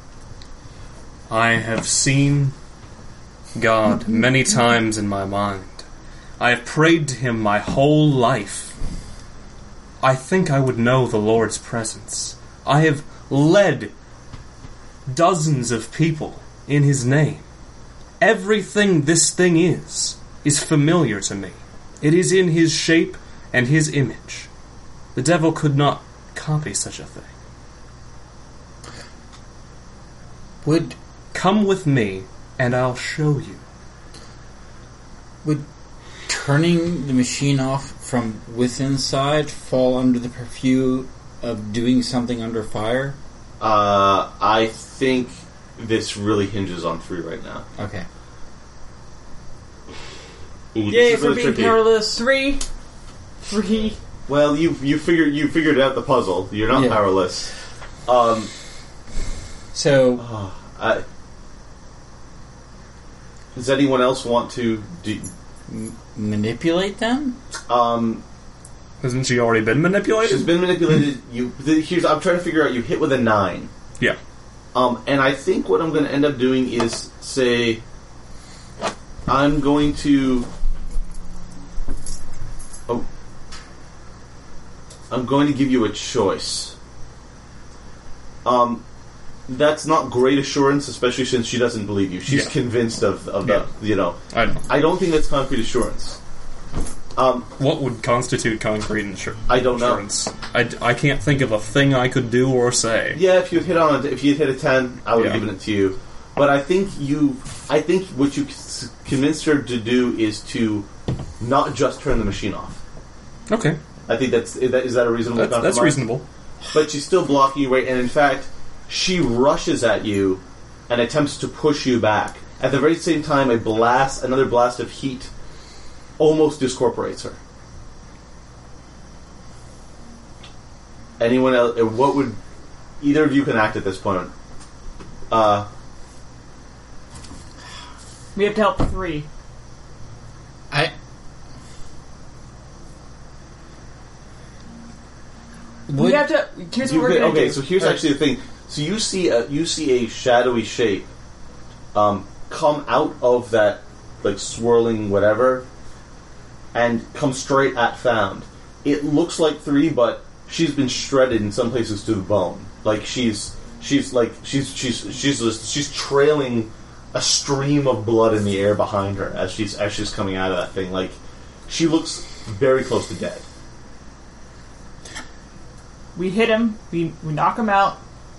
I have seen God many times in my mind. I have prayed to Him my whole life. I think I would know the Lord's presence. I have led dozens of people in His name. Everything this thing is, is familiar to me. It is in His shape and His image. The devil could not copy such a thing. Would Come with me, and I'll show you. would turning the machine off from within side fall under the purview of doing something under fire? uh, I think this really hinges on three right now. Okay. Ooh, this Yay is for really being tricky. powerless. Three. Three. Well, you you figured you figured out the puzzle. You're not Yeah. powerless. Um, So, I, does anyone else want to do? m- manipulate them? Um, Hasn't she already been manipulated? she's been manipulated. You the, here's I'm trying to figure out. You hit with a nine. Yeah. Um, and I think what I'm going to end up doing is say, I'm going to. Oh, I'm going to give you a choice. Um, that's not great assurance, especially since she doesn't believe you. She's Yeah. convinced of, of Yeah. the, you know. I know. I don't think that's concrete assurance. Um, What would constitute concrete insur- I don't know. insurance? I, I can't think of a thing I could do or say. Yeah, if you hit on a, if you hit a ten, I would have Yeah. given it to you. But I think you, I think what you c- convinced her to do is to not just turn the machine off. Okay. I think that's is that, is that a reasonable That's, that's compromise? reasonable. But she's still blocking you right, and in fact, she rushes at you and attempts to push you back. At the very same time, a blast, another blast of heat, almost discorporates her. Anyone else? What would either of you can act at this point? Uh, We have to help three. I. We Would, have to. Here's you what we're could- gonna okay, do. so here's actually the thing. So you see a you see a shadowy shape um, come out of that like swirling whatever, and come straight at Found. It looks like three, but she's been shredded in some places to the bone. Like she's she's like she's she's she's just, she's trailing a stream of blood in the air behind her as she's as she's coming out of that thing. Like she looks very close to dead. We hit him. We we knock him out.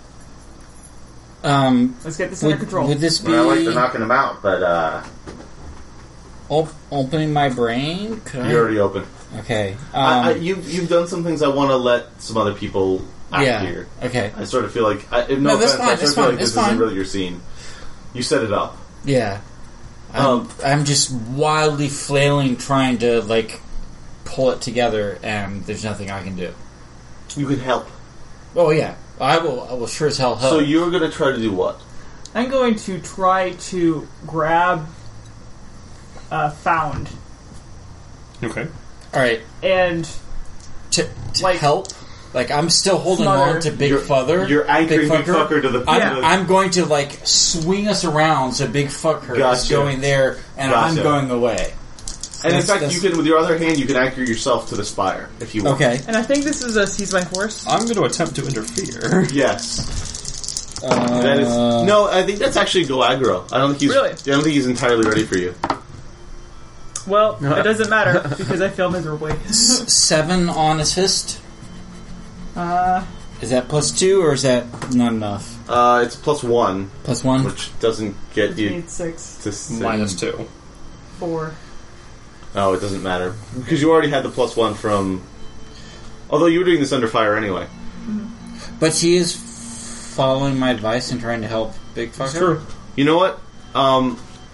um, Let's get this would, under control. would this be Well, I like to knocking him out, but uh, op- opening my brain? Could I? you're already open. Okay. Um, I, I, you've you've done some things I want to let some other people act Yeah. here. Okay. I sort of feel like, I, no, No, that's offense, fine, I sort that's of feel fine, like that's this isn't fine. really your scene. You set it up. Yeah. I'm, Um, I'm just wildly flailing, trying to like pull it together, and there's nothing I can do. You can help. Oh yeah, I will. I will sure as hell help. So you're going to try to do what? I'm going to try to grab uh, Found Okay. All right, and to, to Like- help. Like I'm still holding Smother. on to Big You're- Father. You're anchoring Big Fucker to the... I'm, Yeah. I'm going to like swing us around so Big Fucker is Gotcha. going there, and Gotcha. I'm going away. And in That's- fact, that's- you can, with your other hand, you can anchor yourself to the spire, if you want. Okay. and I think this is a seize by force. I'm going to attempt to interfere. Yes. Uh, That is... No, I think that's actually go aggro. I don't think he's... Really? I don't think he's entirely ready for you. Well, it doesn't matter because I failed miserably. s- seven on assist. Uh, Is that plus two or is that not enough? Uh, it's plus one, Plus one. which doesn't get which you means six, to... Six. Minus two. four. Oh, it doesn't matter. Because you already had the plus one from... Although you were doing this under fire anyway. But she is following my advice and trying to help Big Fucker. That's true. You know what? Um...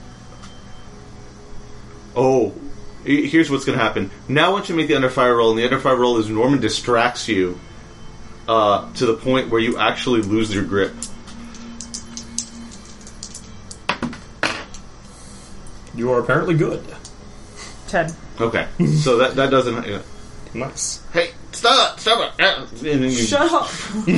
Oh. he- Here's what's going to happen. Now once you make the under fire roll, and the under fire roll is Norman distracts you uh, to the point where you actually lose your grip. You are apparently good. Ten. Okay. So that that doesn't... yeah. Nice. Hey, stop! Stop it! And then you- Shut up!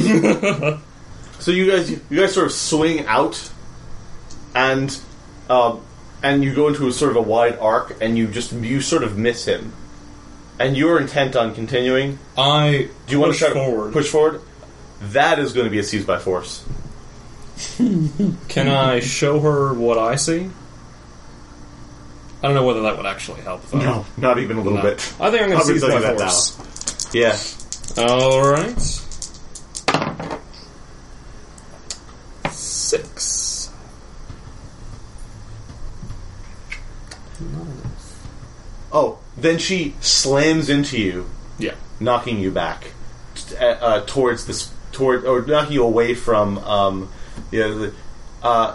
So you guys, you guys sort of swing out, and um, and you go into a sort of a wide arc, and you just you sort of miss him, and you're intent on continuing. I Do you want push to try forward. to push forward? That is going to be a seize by force. Can I show her what I see? I don't know whether that would actually help. Though. No, not even a little No. bit. I think I'm going I'll to seize tell you by that force. Yeah. All right. Six. Oh, then she slams into you, Yeah. knocking you back uh, uh, towards this toward or knocking you away from um, yeah, the, uh,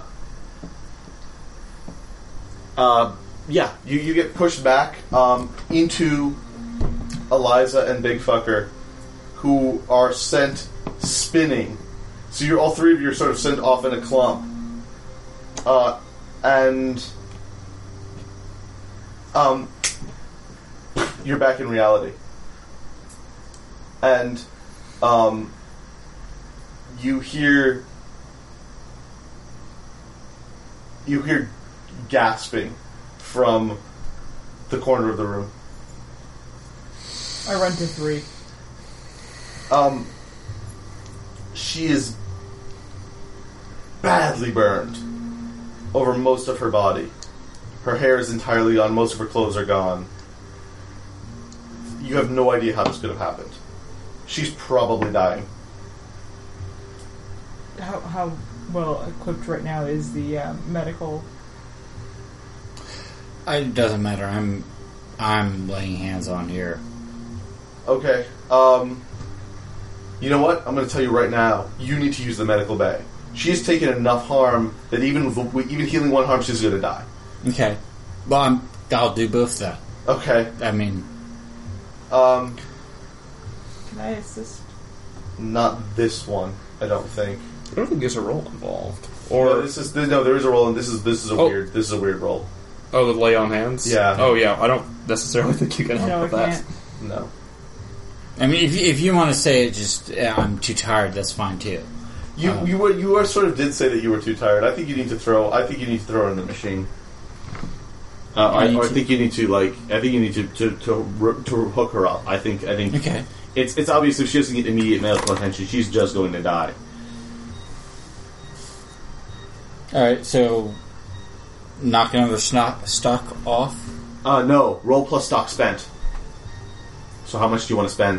uh, yeah. You you get pushed back um, into Eliza and Big Fucker, who are sent spinning. So you're all three of you are sort of sent off in a clump, uh, and um, you're back in reality. And um, you hear you hear gasping from the corner of the room. I run to three. Um, she is badly burned over most of her body. Her hair is entirely gone. Most of her clothes are gone. You have no idea how this could have happened. She's probably dying. How, how well equipped right now is the uh, medical? It doesn't matter. I'm I'm laying hands on here. Okay. Um, you know what? I'm going to tell you right now. You need to use the medical bay. She's taken enough harm that even with, even healing one harm, she's going to die. Okay. Well, I'm, I'll do both that. Okay. I mean, Um, Can I assist? not this one. I don't think. I don't think there's a roll involved. Or Or no, this is no. There is a roll, and this is this is a Oh. weird. This is a weird roll. oh, the lay on hands. Yeah. Oh yeah. I don't necessarily think you can help No, I with that. can't. No. I mean, if you, if you want to say it, just uh, I'm too tired. That's fine too. You Um, you were you were sort of did say that you were too tired. I think you need to throw. I think you need to throw her in the machine. Uh, I, need or I to- think you need to like. I think you need to to, to r- to hook her up. I think. I think. Okay. It's it's obvious if she doesn't get immediate medical attention, she's just going to die. All right. So, knock another stock stock off. Uh, no. Roll plus stock spent. So how much do you want to spend?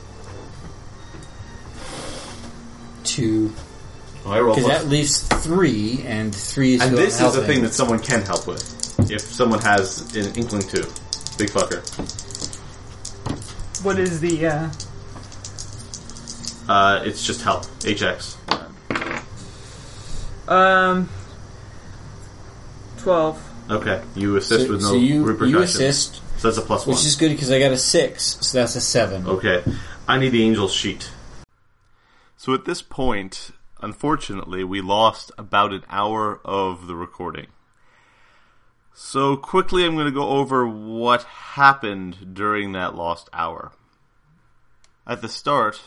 Two. Oh, I roll Because plus. that leaves three, and three is And who this I'm is a helping. thing that someone can help with, if someone has an inkling to. Big fucker. What is the? Uh, Uh, it's just help. H X. Um, twelve. Okay, you assist So, with no so you, repercussions. you assist, So that's a plus one. which is good because I got a six, so that's a seven. Okay, I need the angel's sheet. So at this point, unfortunately, we lost about an hour of the recording. So quickly, I'm going to go over what happened during that lost hour. At the start,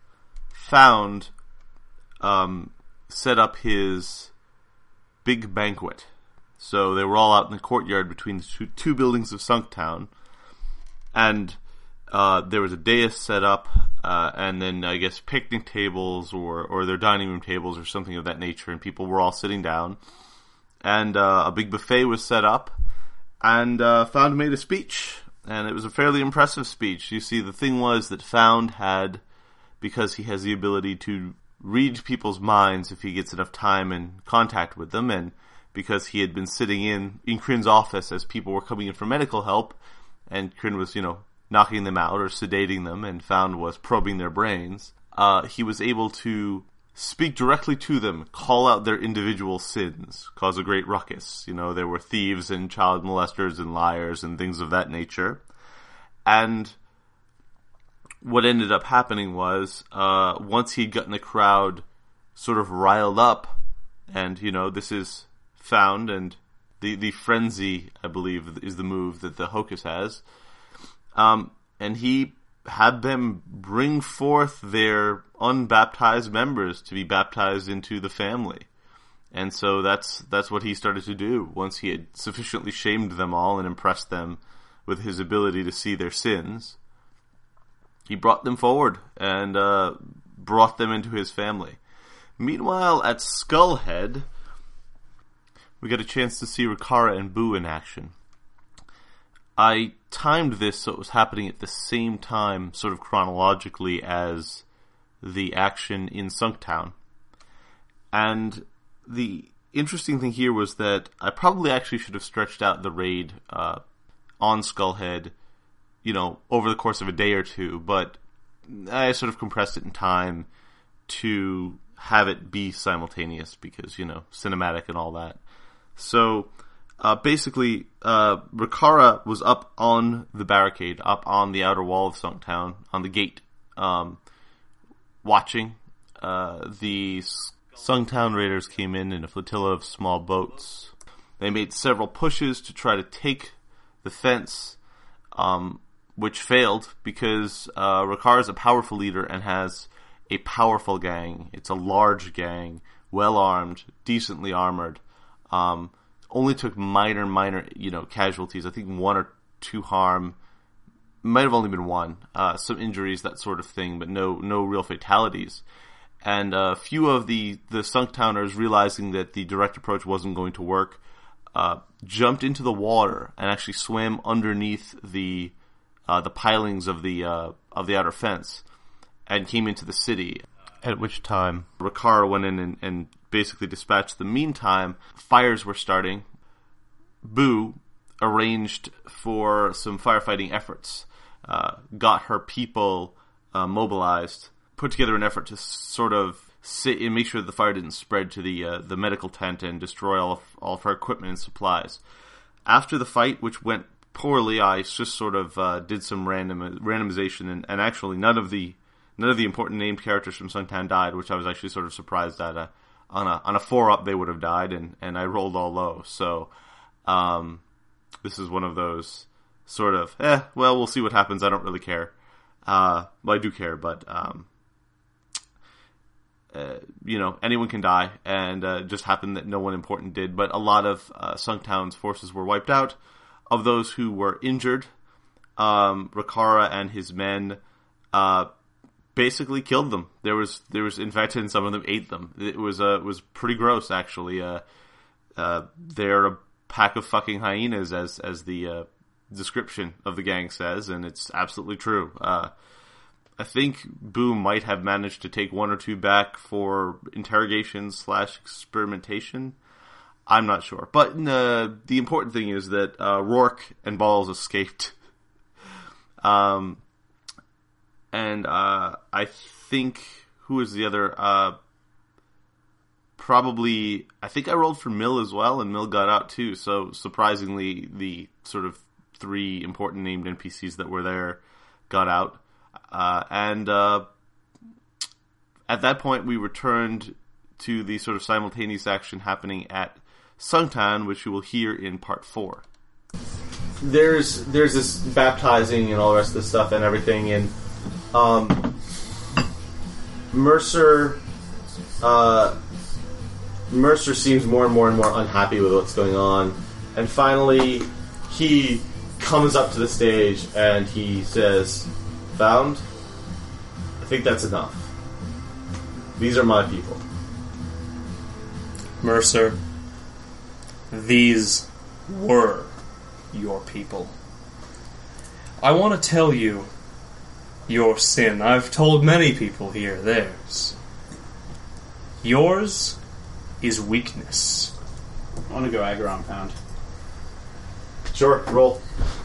Found um, set up his big banquet. So they were all out in the courtyard between the two, two buildings of Sunktown. And uh, there was a dais set up, uh, and then I guess picnic tables or, or their dining room tables or something of that nature, and people were all sitting down. And uh, a big buffet was set up, and uh, Found made a speech, and it was a fairly impressive speech. You see, the thing was that Found had, because he has the ability to read people's minds if he gets enough time and contact with them, and because he had been sitting in, in Kryn's office as people were coming in for medical help, and Kryn was, you know, knocking them out or sedating them, and Found was probing their brains, uh, he was able to speak directly to them, call out their individual sins, cause a great ruckus. You know, there were thieves and child molesters and liars and things of that nature. And what ended up happening was, uh, once he'd gotten the crowd sort of riled up, and, you know, this is Found, and the, the frenzy, I believe, is the move that the Hocus has. Um, and he had them bring forth their unbaptized members to be baptized into the family. And so that's that's what he started to do once he had sufficiently shamed them all and impressed them with his ability to see their sins. He brought them forward and uh, brought them into his family. Meanwhile, at Skullhead, we got a chance to see Rikara and Boo in action. I timed this so it was happening at the same time, sort of chronologically, as the action in Sunktown. And the interesting thing here was that I probably actually should have stretched out the raid uh, on Skullhead, you know, over the course of a day or two, but I sort of compressed it in time to have it be simultaneous because, you know, cinematic and all that. So, uh, basically, uh, Rikara was up on the barricade, up on the outer wall of Sunktown, on the gate, um, watching. Uh, the Sunktown raiders came in in a flotilla of small boats. They made several pushes to try to take the fence, um, which failed because uh, Rikara is a powerful leader and has a powerful gang. It's a large gang, well-armed, decently armored. Um, only took minor, minor, you know, casualties. I think one or two harm. Might have only been one. Uh, some injuries, that sort of thing, but no, no real fatalities. And a uh, few of the, the Sunktowners, realizing that the direct approach wasn't going to work, uh, jumped into the water and actually swam underneath the uh, the pilings of the uh, of the outer fence and came into the city. At which time Rikara went in and, and basically dispatched them. Meantime, fires were starting. Boo arranged for some firefighting efforts, uh, got her people uh, mobilized, put together an effort to sort of sit and make sure that the fire didn't spread to the uh, the medical tent and destroy all of, all of her equipment and supplies. After the fight, which went poorly, I just sort of uh, did some random randomization, and, and actually none of the None of the important named characters from Sunktown died, which I was actually sort of surprised at. Uh, on a on a four up, they would have died, and, and I rolled all low. So, um, this is one of those sort of, eh, well, we'll see what happens. I don't really care. Uh, well, I do care, but um, uh, you know, anyone can die, and uh, it just happened that no one important did. But a lot of uh, Sunktown's forces were wiped out. Of those who were injured, um, Rikara and his men, uh. basically killed them. There was, there was infected, and some of them ate them. It was, uh, it was pretty gross, actually. Uh, uh, they're a pack of fucking hyenas, as as the uh, description of the gang says, and it's absolutely true. Uh, I think Boo might have managed to take one or two back for interrogation slash experimentation. I'm not sure, but uh, the important thing is that uh, Rourke and Balls escaped. um. And uh, I think who is the other? Uh, probably, I think I rolled for Mill as well, and Mill got out too. So surprisingly, the sort of three important named N P Cs that were there got out. Uh, and uh, at that point, we returned to the sort of simultaneous action happening at Sungtan, which you will hear in part four. There's there's this baptizing and all the rest of this stuff and everything, and um, Mercer uh, Mercer seems more and more and more unhappy with what's going on, and finally he comes up to the stage and he says, "Found, I think that's enough. These are my people." Mercer, these were your people. I want to tell you your sin. I've told many people here theirs. Yours is weakness. I want to go Aggron Pound. Sure, roll.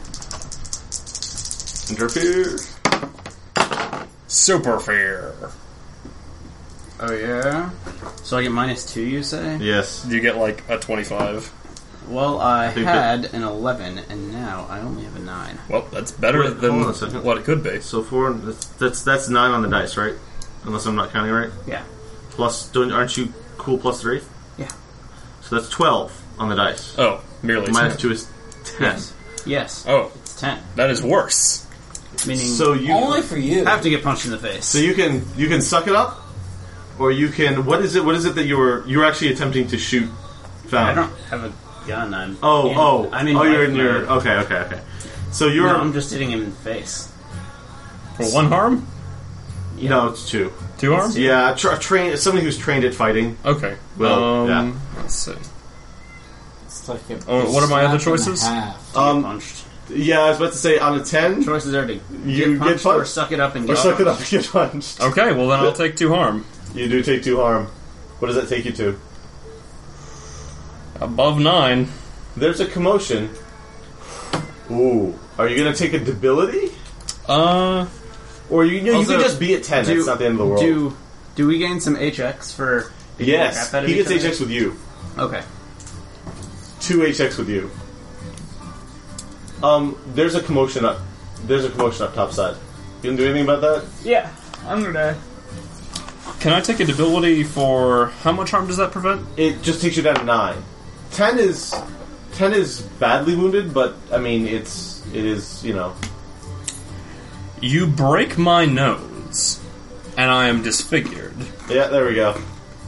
Interfere. Super fear. Oh, yeah? So I get minus two, you say? Yes. You get like a twenty-five. Well, I think had an eleven, and now I only have a nine. Well, that's better Wait, hold on a than second. what it could be. So four, that's, that's that's nine on the dice, right? Unless I'm not counting right. Yeah. Plus, don't, aren't you cool plus three? Yeah. So that's twelve on the dice. Oh, merely Minus ten. two is ten. Yes. Yes. Oh, It's ten. that is worse. Meaning So you Only for you. have to get punched in the face. so you can you can suck it up, or you can what is it? What is it that you were you were actually attempting to shoot? Found. I don't have a gun. I'm Oh in, oh I'm in oh you're life in your mode. okay okay okay. So you're No, I'm just hitting him in the face. For one harm? Yeah. no it's two. Two harm? Yeah, tra- train somebody who's trained at fighting. Okay. Well, um, yeah. Let's see. It's like a Oh, what are my other slap and a choices? half. To get Um, punched. Yeah, I was about to say on a ten, Choices are to you get punched, get punched or suck it up and or get suck it punched. up and get punched. Okay, well then I'll take two harm. You do take two harm. What does that take you to? Above nine. There's a commotion. Ooh, are you gonna take a debility? Uh, Or you, you, you Also, can just be at ten. do- That's not the end of the world. Do do we gain some H X for beating the yes, crap out of he each gets H other? X with you. Okay. Two H X with you. Um, there's a commotion up. There's a commotion up top side. You can do anything about that? Yeah, I'm gonna. can I take a debility for how much harm does that prevent? It just takes you down to nine. Ten is ten is badly wounded, but I mean it's it is you know. You break my nose, and I am disfigured. Yeah, there we go.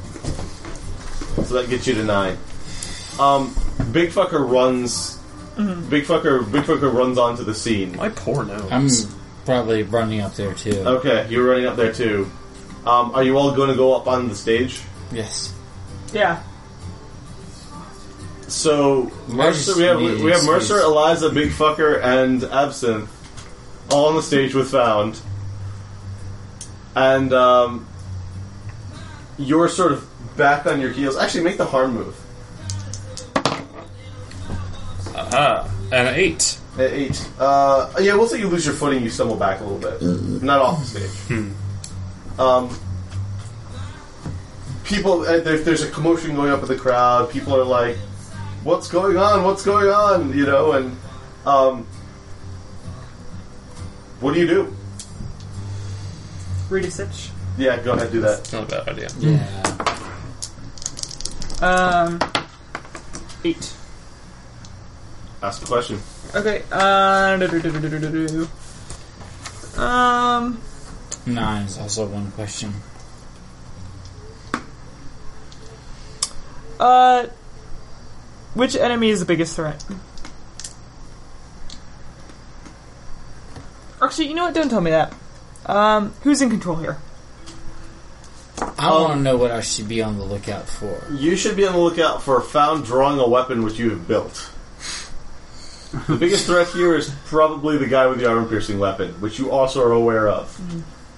So that gets you to nine. Um, Big Fucker runs. Big Fucker, Big Fucker runs onto the scene. My poor nose. I'm probably running up there too. Okay, you're running up there too. Um, are you all going to go up on the stage? Yes. Yeah. So Mercer, just we have need we have space. Mercer, Eliza, Big Fucker, and Absinthe all on the stage with Found, and um, you're sort of back on your heels. Actually, make the harm move. Aha, and an eight. At eight. Uh, yeah, we'll say you lose your footing, you stumble back a little bit. Not off the stage. Um, people, uh, there, there's a commotion going up in the crowd. People are like, what's going on? What's going on? You know, and um, what do you do? Read a stitch. Yeah, go ahead, do that. Not a bad idea. Yeah. Um. Eight. Ask the question. Okay. Uh. do, do, do, do, do, do, do. Um. Nine is also one question. Uh. Which enemy is the biggest threat? Actually, you know what? Don't tell me that. Um. Who's in control here? I Um, want to know what I should be on the lookout for. You should be on the lookout for Found drawing a weapon which you have built. The biggest threat here is probably the guy with the armor-piercing weapon, which you also are aware of. Mm-hmm.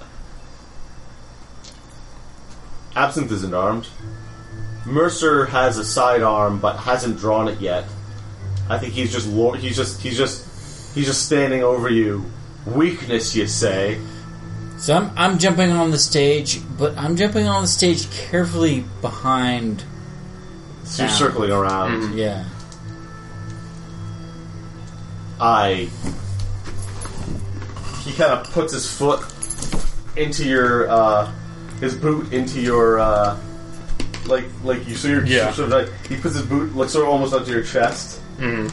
Absinthe isn't armed. Mercer has a sidearm, but hasn't drawn it yet. I think he's just lo- he's just he's just he's just standing over you. Weakness, you say? So I'm, I'm jumping on the stage, but I'm jumping on the stage carefully behind. So you're Sound. circling around. Yeah. I. He kind of puts his foot into your, uh, his boot into your, uh, like, like you so you're Yeah. sort of like he puts his boot like sort of almost onto your chest. Mm.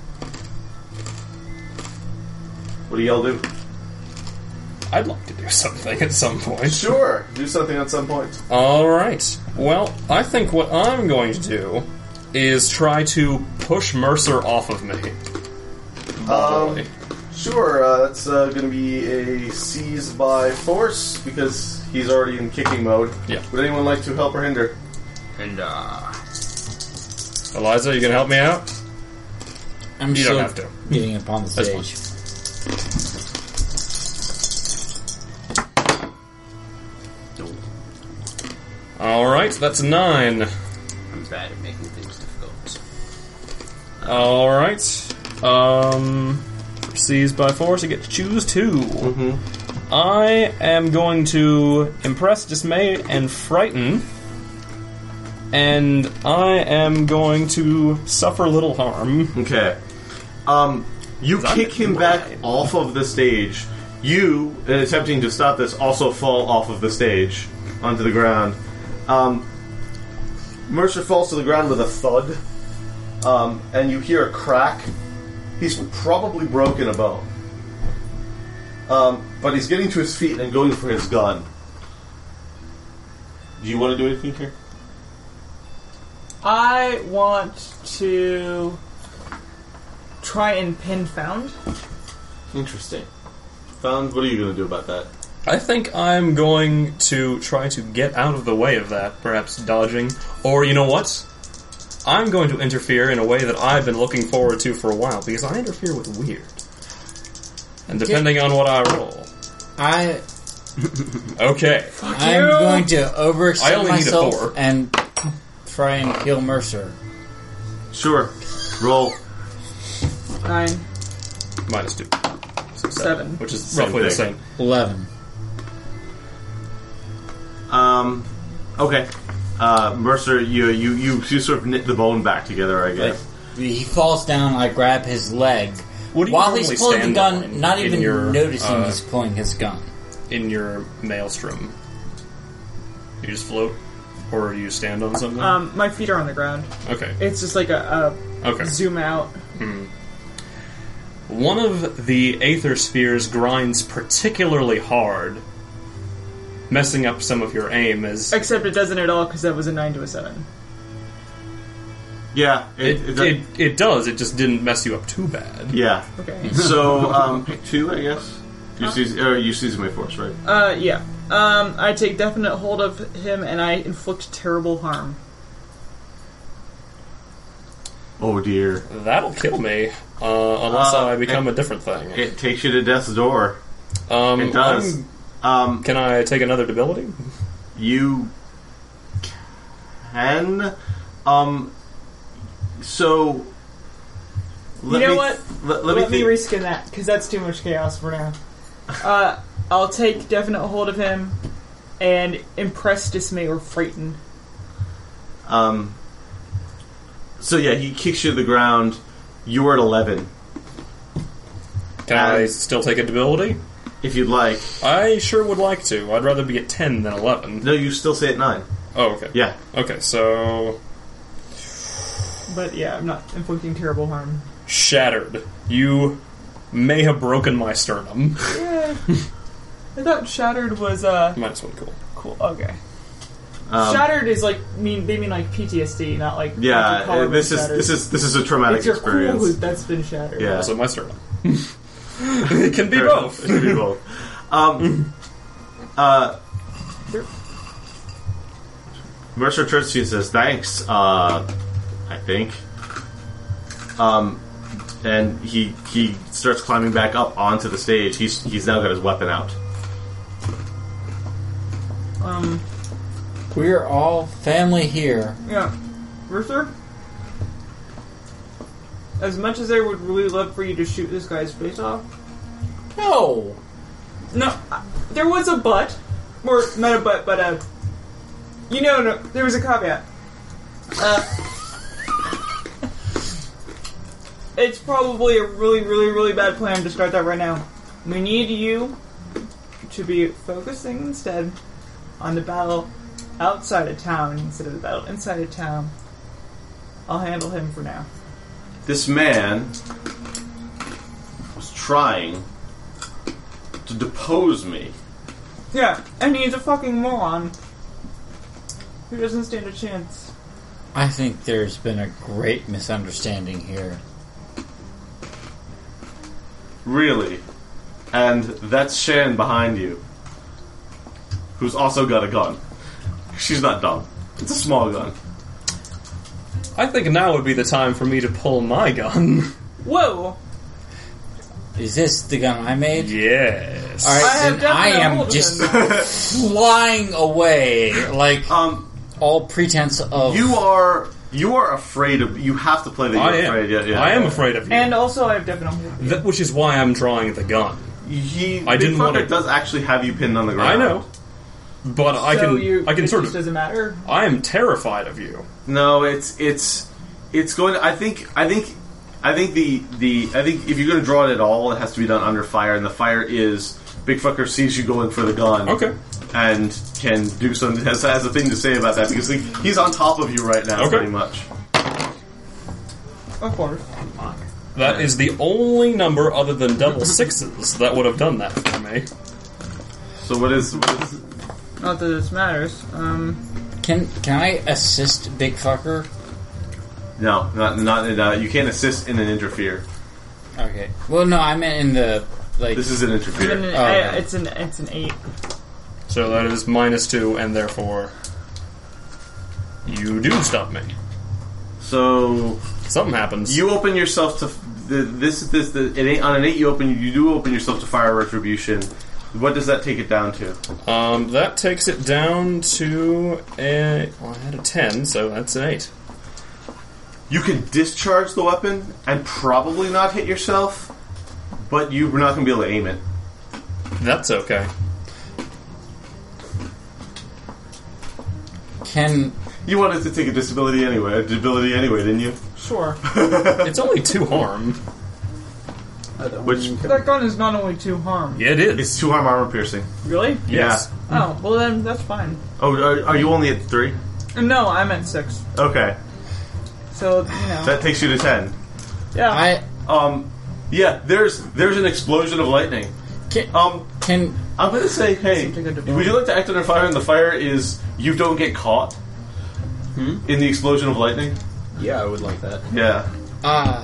What do y'all do? I'd like to do something at some point. Sure, do something at some point. Alright. Well, I think what I'm going to do is try to push Mercer off of me. Um, sure, uh, that's uh, going to be a seize by force because he's already in kicking mode. Yeah. Would anyone like to help or hinder? And, uh... Eliza, you gonna help me out? I'm You still don't have to. getting up on the That's stage. Alright, that's nine. I'm bad at making things difficult. Alright. Um, seized by force, I get to choose two. Mm-hmm. I am going to impress, dismay, and frighten. And I am going to suffer little harm. Okay. Um, you I'm kick him back blind. off of the stage. You, in attempting to stop this, also fall off of the stage onto the ground. Um, Mercer falls to the ground with a thud, um, and you hear a crack. He's probably broken a bone. Um, but he's getting to his feet and going for his gun. Do you want to do anything here? I want to try and pin Found. Interesting. Found, what are you going to do about that? I think I'm going to try to get out of the way of that, perhaps dodging. Or, you know what? I'm going to interfere in a way that I've been looking forward to for a while, because I interfere with weird. And depending on what I roll. I Okay. I'm you. going to I overextend only need a four. myself and try and kill Mercer. Sure. Roll. Nine. Minus two. So Seven. Which is Same roughly the thing. same. Eleven. Um, okay. Uh, Mercer, you, you, you, you sort of knit the bone back together, I guess. He falls down. I grab his leg What do you while normally he's pulling the stand gun, on not in even your, noticing uh, he's pulling his gun. in your maelstrom? You just float? Or you stand on something? Um, my feet are on the ground. okay. It's just like a, a Okay. zoom out. One of the Aether Spheres grinds particularly hard, messing up some of your aim as... Except it doesn't at all because that was a nine to a seven. Yeah. It, it, it does, it just didn't mess you up too bad. yeah. Okay. So, um, pick two, I guess. You seize, or you seize my force, right? Uh, yeah. Um, I take definite hold of him and I inflict terrible harm. Oh dear. That'll kill me, uh, unless Uh, I become it- a different thing. It takes you to death's door. Um, It does. I'm- Um, Can I take another debility? you can. Um, so. Let you know me, what? Let, Let, let, me, me, think. reskin that because that's too much chaos for now. Uh, I'll take definite hold of him and impress, dismay, or frighten. Um, so yeah, he kicks you to the ground. You're at eleven, Can I Um, still take a debility? if you'd like. I sure would like to. I'd rather be at ten than eleven. No, you still stay at nine. Oh, okay. Yeah. Okay, so... But yeah, I'm not inflicting terrible harm. Shattered. You may have broken my sternum. Yeah. I thought shattered was uh Minus one, cool. cool. Okay. Um, Shattered is like mean they mean like P T S D, not like Yeah. like your collar uh, this was is shattered. this is this is a traumatic it's your experience. cool that's been shattered. Yeah. Also my sternum. It can be Fair both. enough. It can be both. Um, uh, Mercer turns to you and says, "Thanks." Uh, I think. Um, and he he starts climbing back up onto the stage. He's he's now got his weapon out. Um. We're all family here. Yeah. Mercer? As much as I would really love for you to shoot this guy's face off, No. no, I, there was a but, or not a but, but a, you know, no, there was a caveat. Uh, it's probably a really, really, really bad plan to start that right now. We need you to be focusing instead on the battle outside of town instead of the battle inside of town. I'll handle him for now. This man was trying to depose me. Yeah, and he's a fucking moron who doesn't stand a chance. I think there's been a great misunderstanding here. Really? And that's Shan behind you, who's also got a gun. She's not dumb. It's a small gun. I think now would be the time for me to pull my gun. Whoa! Is this the gun I made? Yes. Alright, I have then I definite am hold of just him now. flying away, like Um, all pretense of... you are you are afraid of. You have to play that you're I am. afraid. Yeah, yeah. I am afraid of you. And also, I have definite hold of you. That, which is why I'm drawing the gun. He. I didn't Big want Fucker to- does actually have you pinned on the I ground. know. But I so can you, I can it sort just of doesn't matter. I am terrified of you. No, it's it's it's going to. I think I think I think the the I think if you're going to draw it at all, it has to be done under fire, and the fire is Big Fucker sees you going for the gun. Okay. And can do something, has, has a thing to say about that, because he, he's on top of you right now, Okay. pretty much. Of course. That is the only number other than double sixes that would have done that for me. So what is... What is Not that this matters. Um, Can can I assist Big Fucker? no, not, not in, uh, you can't assist in an interfere. Okay. Well, no, I meant in the, like... This is an interfere. even an, Oh, I- okay. it's an it's an eight. So that is minus two, and therefore you do stop me. So Something happens. you open yourself to the, this. This the, it ain't, on an eight. You open. You do open yourself to fire retribution. What does that take it down to? Um, that takes it down to a. Well, I had a ten, so that's an eight. You can discharge the weapon and probably not hit yourself, but you're not going to be able to aim it. That's okay. Can... You wanted to take a disability anyway, a disability anyway, didn't you? Sure. It's only two harm. Which That gun is not only two harm. Yeah, it is. it's two harm armor piercing. Really? Yes. Oh, well then that's fine. Oh, are, are you only at three? No, I'm at six. Okay, So, you know. that takes you to ten. Yeah. I... Um, yeah, there's there's an explosion of lightning. Can... Um, can I'm gonna say, hey, Something good to would you like to act under fire? And the fire is you don't get caught in the explosion of lightning. Yeah, I would like that. Yeah. uh...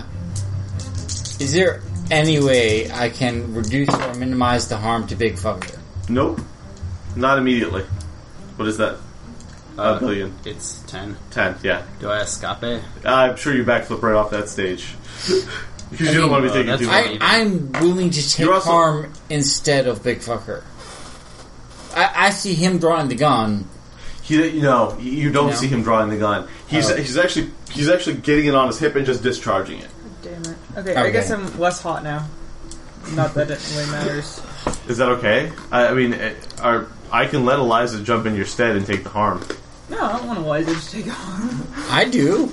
Is there any way I can reduce or minimize the harm to Big Fucker? Nope. Not immediately. What is that? A billion. It's ten. Ten. Yeah. Do I escape? I'm sure you backflip right off that stage because you don't want to be taking that's too fine. much. I, I'm willing to take You're also- harm instead of Big Fucker. I, I see him drawing the gun. He, you know, you don't No. see him drawing the gun. He's Oh. he's actually he's actually getting it on his hip and just discharging it. Damn it. Okay, I Okay. guess I'm less hot now. Not that it really matters. Is that okay? I, I mean, it- are, I can let Eliza jump in your stead and take the harm. No, I don't want Eliza to take harm. I do.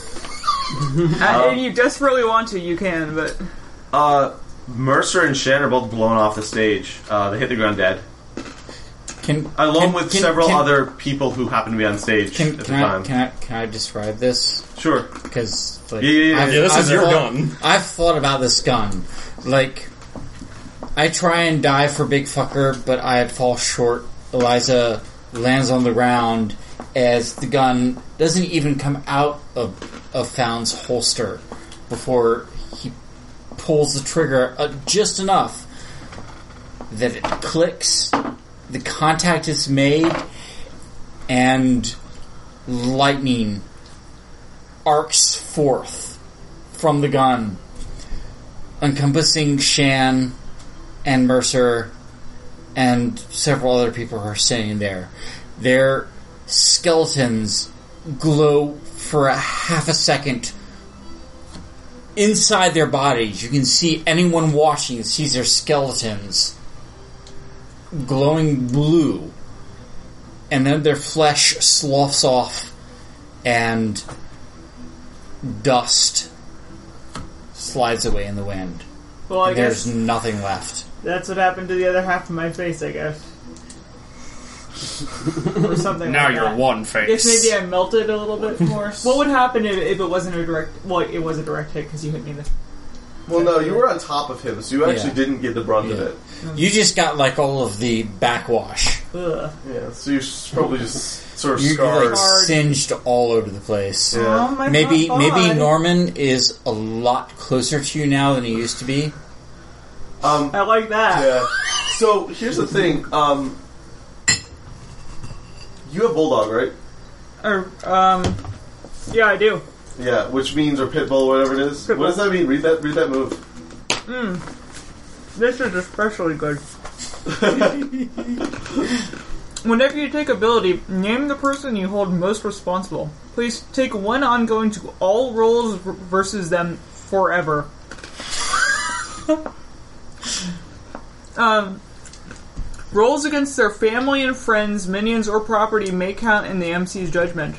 Uh, if you desperately want to, you can, but... Uh, Mercer and Shan are both blown off the stage. Uh, they hit the ground dead, Can along can- with can- several can- other people who happen to be on stage Can, at the can, I, time. can I can I describe this? Sure. Because like, Yeah, yeah, yeah. I've, Yeah, this I've is your thought, gun. I've thought about this gun. Like, I try and dive for Big Fucker, but I fall short. Eliza lands on the ground as the gun doesn't even come out of of Found's holster before he pulls the trigger uh, just enough that it clicks. The contact is made, and lightning arcs forth from the gun, encompassing Shan and Mercer and several other people who are sitting there. Their skeletons glow for a half a second inside their bodies. You can see anyone watching sees their skeletons. glowing blue, and then their flesh sloughs off, and dust slides away in the wind. Well, I There's guess nothing left. that's what happened to the other half of my face, I guess. Or something Now like you're that. one I face. guess maybe I melted a little bit more. What would happen if, if it wasn't a direct... Well, it was a direct hit because you hit me in the... Well, no, you were on top of him, so you actually Yeah. didn't get the brunt of Yeah. it. You just got like all of the backwash. Ugh. Yeah, so you're s- probably just sort of You're scarred. like singed all over the place. Yeah. Oh, my Maybe God. maybe Norman is a lot closer to you now than he used to be. Um, I like that. yeah. So here's the thing. Um, you have bulldog, right? Or, um... Yeah, I do. Yeah, which means or pit bull, whatever it is. Pit What does bull. that mean? Read that. Read that move. This is especially good. Whenever you take ability, name the person you hold most responsible. Please take one ongoing to all rolls v- versus them forever. um, rolls against their family and friends, minions, or property may count in the M C's judgment.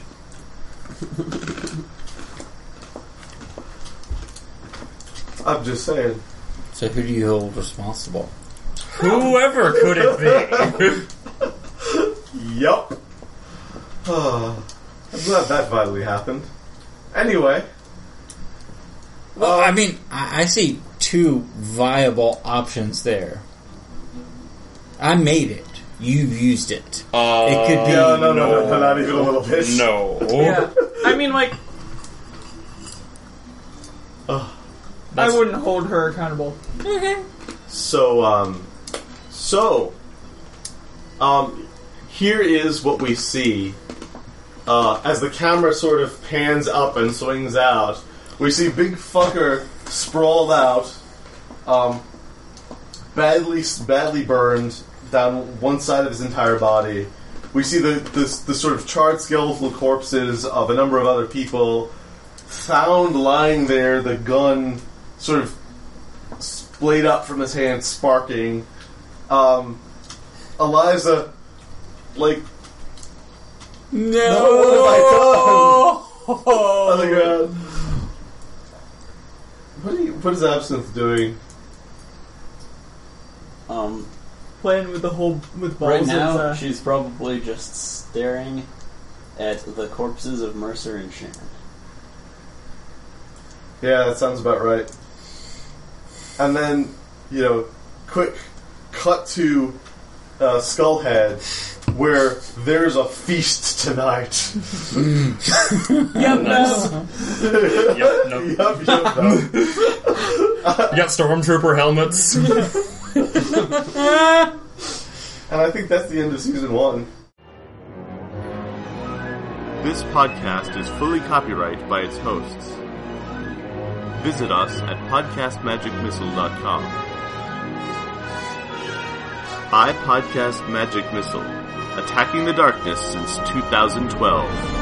I'm just saying. So who do you hold responsible? Whoever could it be? Yup. I'm glad that finally happened. Anyway. Well, I mean, I, I see two viable options there. I made it. You used it. Uh, It could be- No, no, no, no, no, not even a little bit. No. Yeah. I mean, like, I That's- wouldn't hold her accountable. So, um, so, um, here is what we see. Uh, as the camera sort of pans up and swings out, we see Big Fucker sprawled out, um, badly, badly burned down one side of his entire body. We see the, the, the sort of charred skeletal corpses of a number of other people found lying there, the gun sort of splayed up from his hand, sparking. Um, Eliza, like, no, what have I done? On the ground. What, are you, what is Absinthe doing? Um, Playing with the whole with balls. right of, now, uh, she's probably just staring at the corpses of Mercer and Shannon. Yeah, that sounds about right. And then, you know, quick cut to uh, Skullhead, where there's a feast tonight. Yep, no. Yep, no. Yup, yup, no. You got stormtrooper helmets. And I think that's the end of season one. This podcast is fully copyright by its hosts. Visit us at podcast magic missile dot com. I Podcast Magic Missile, attacking the darkness since two thousand twelve.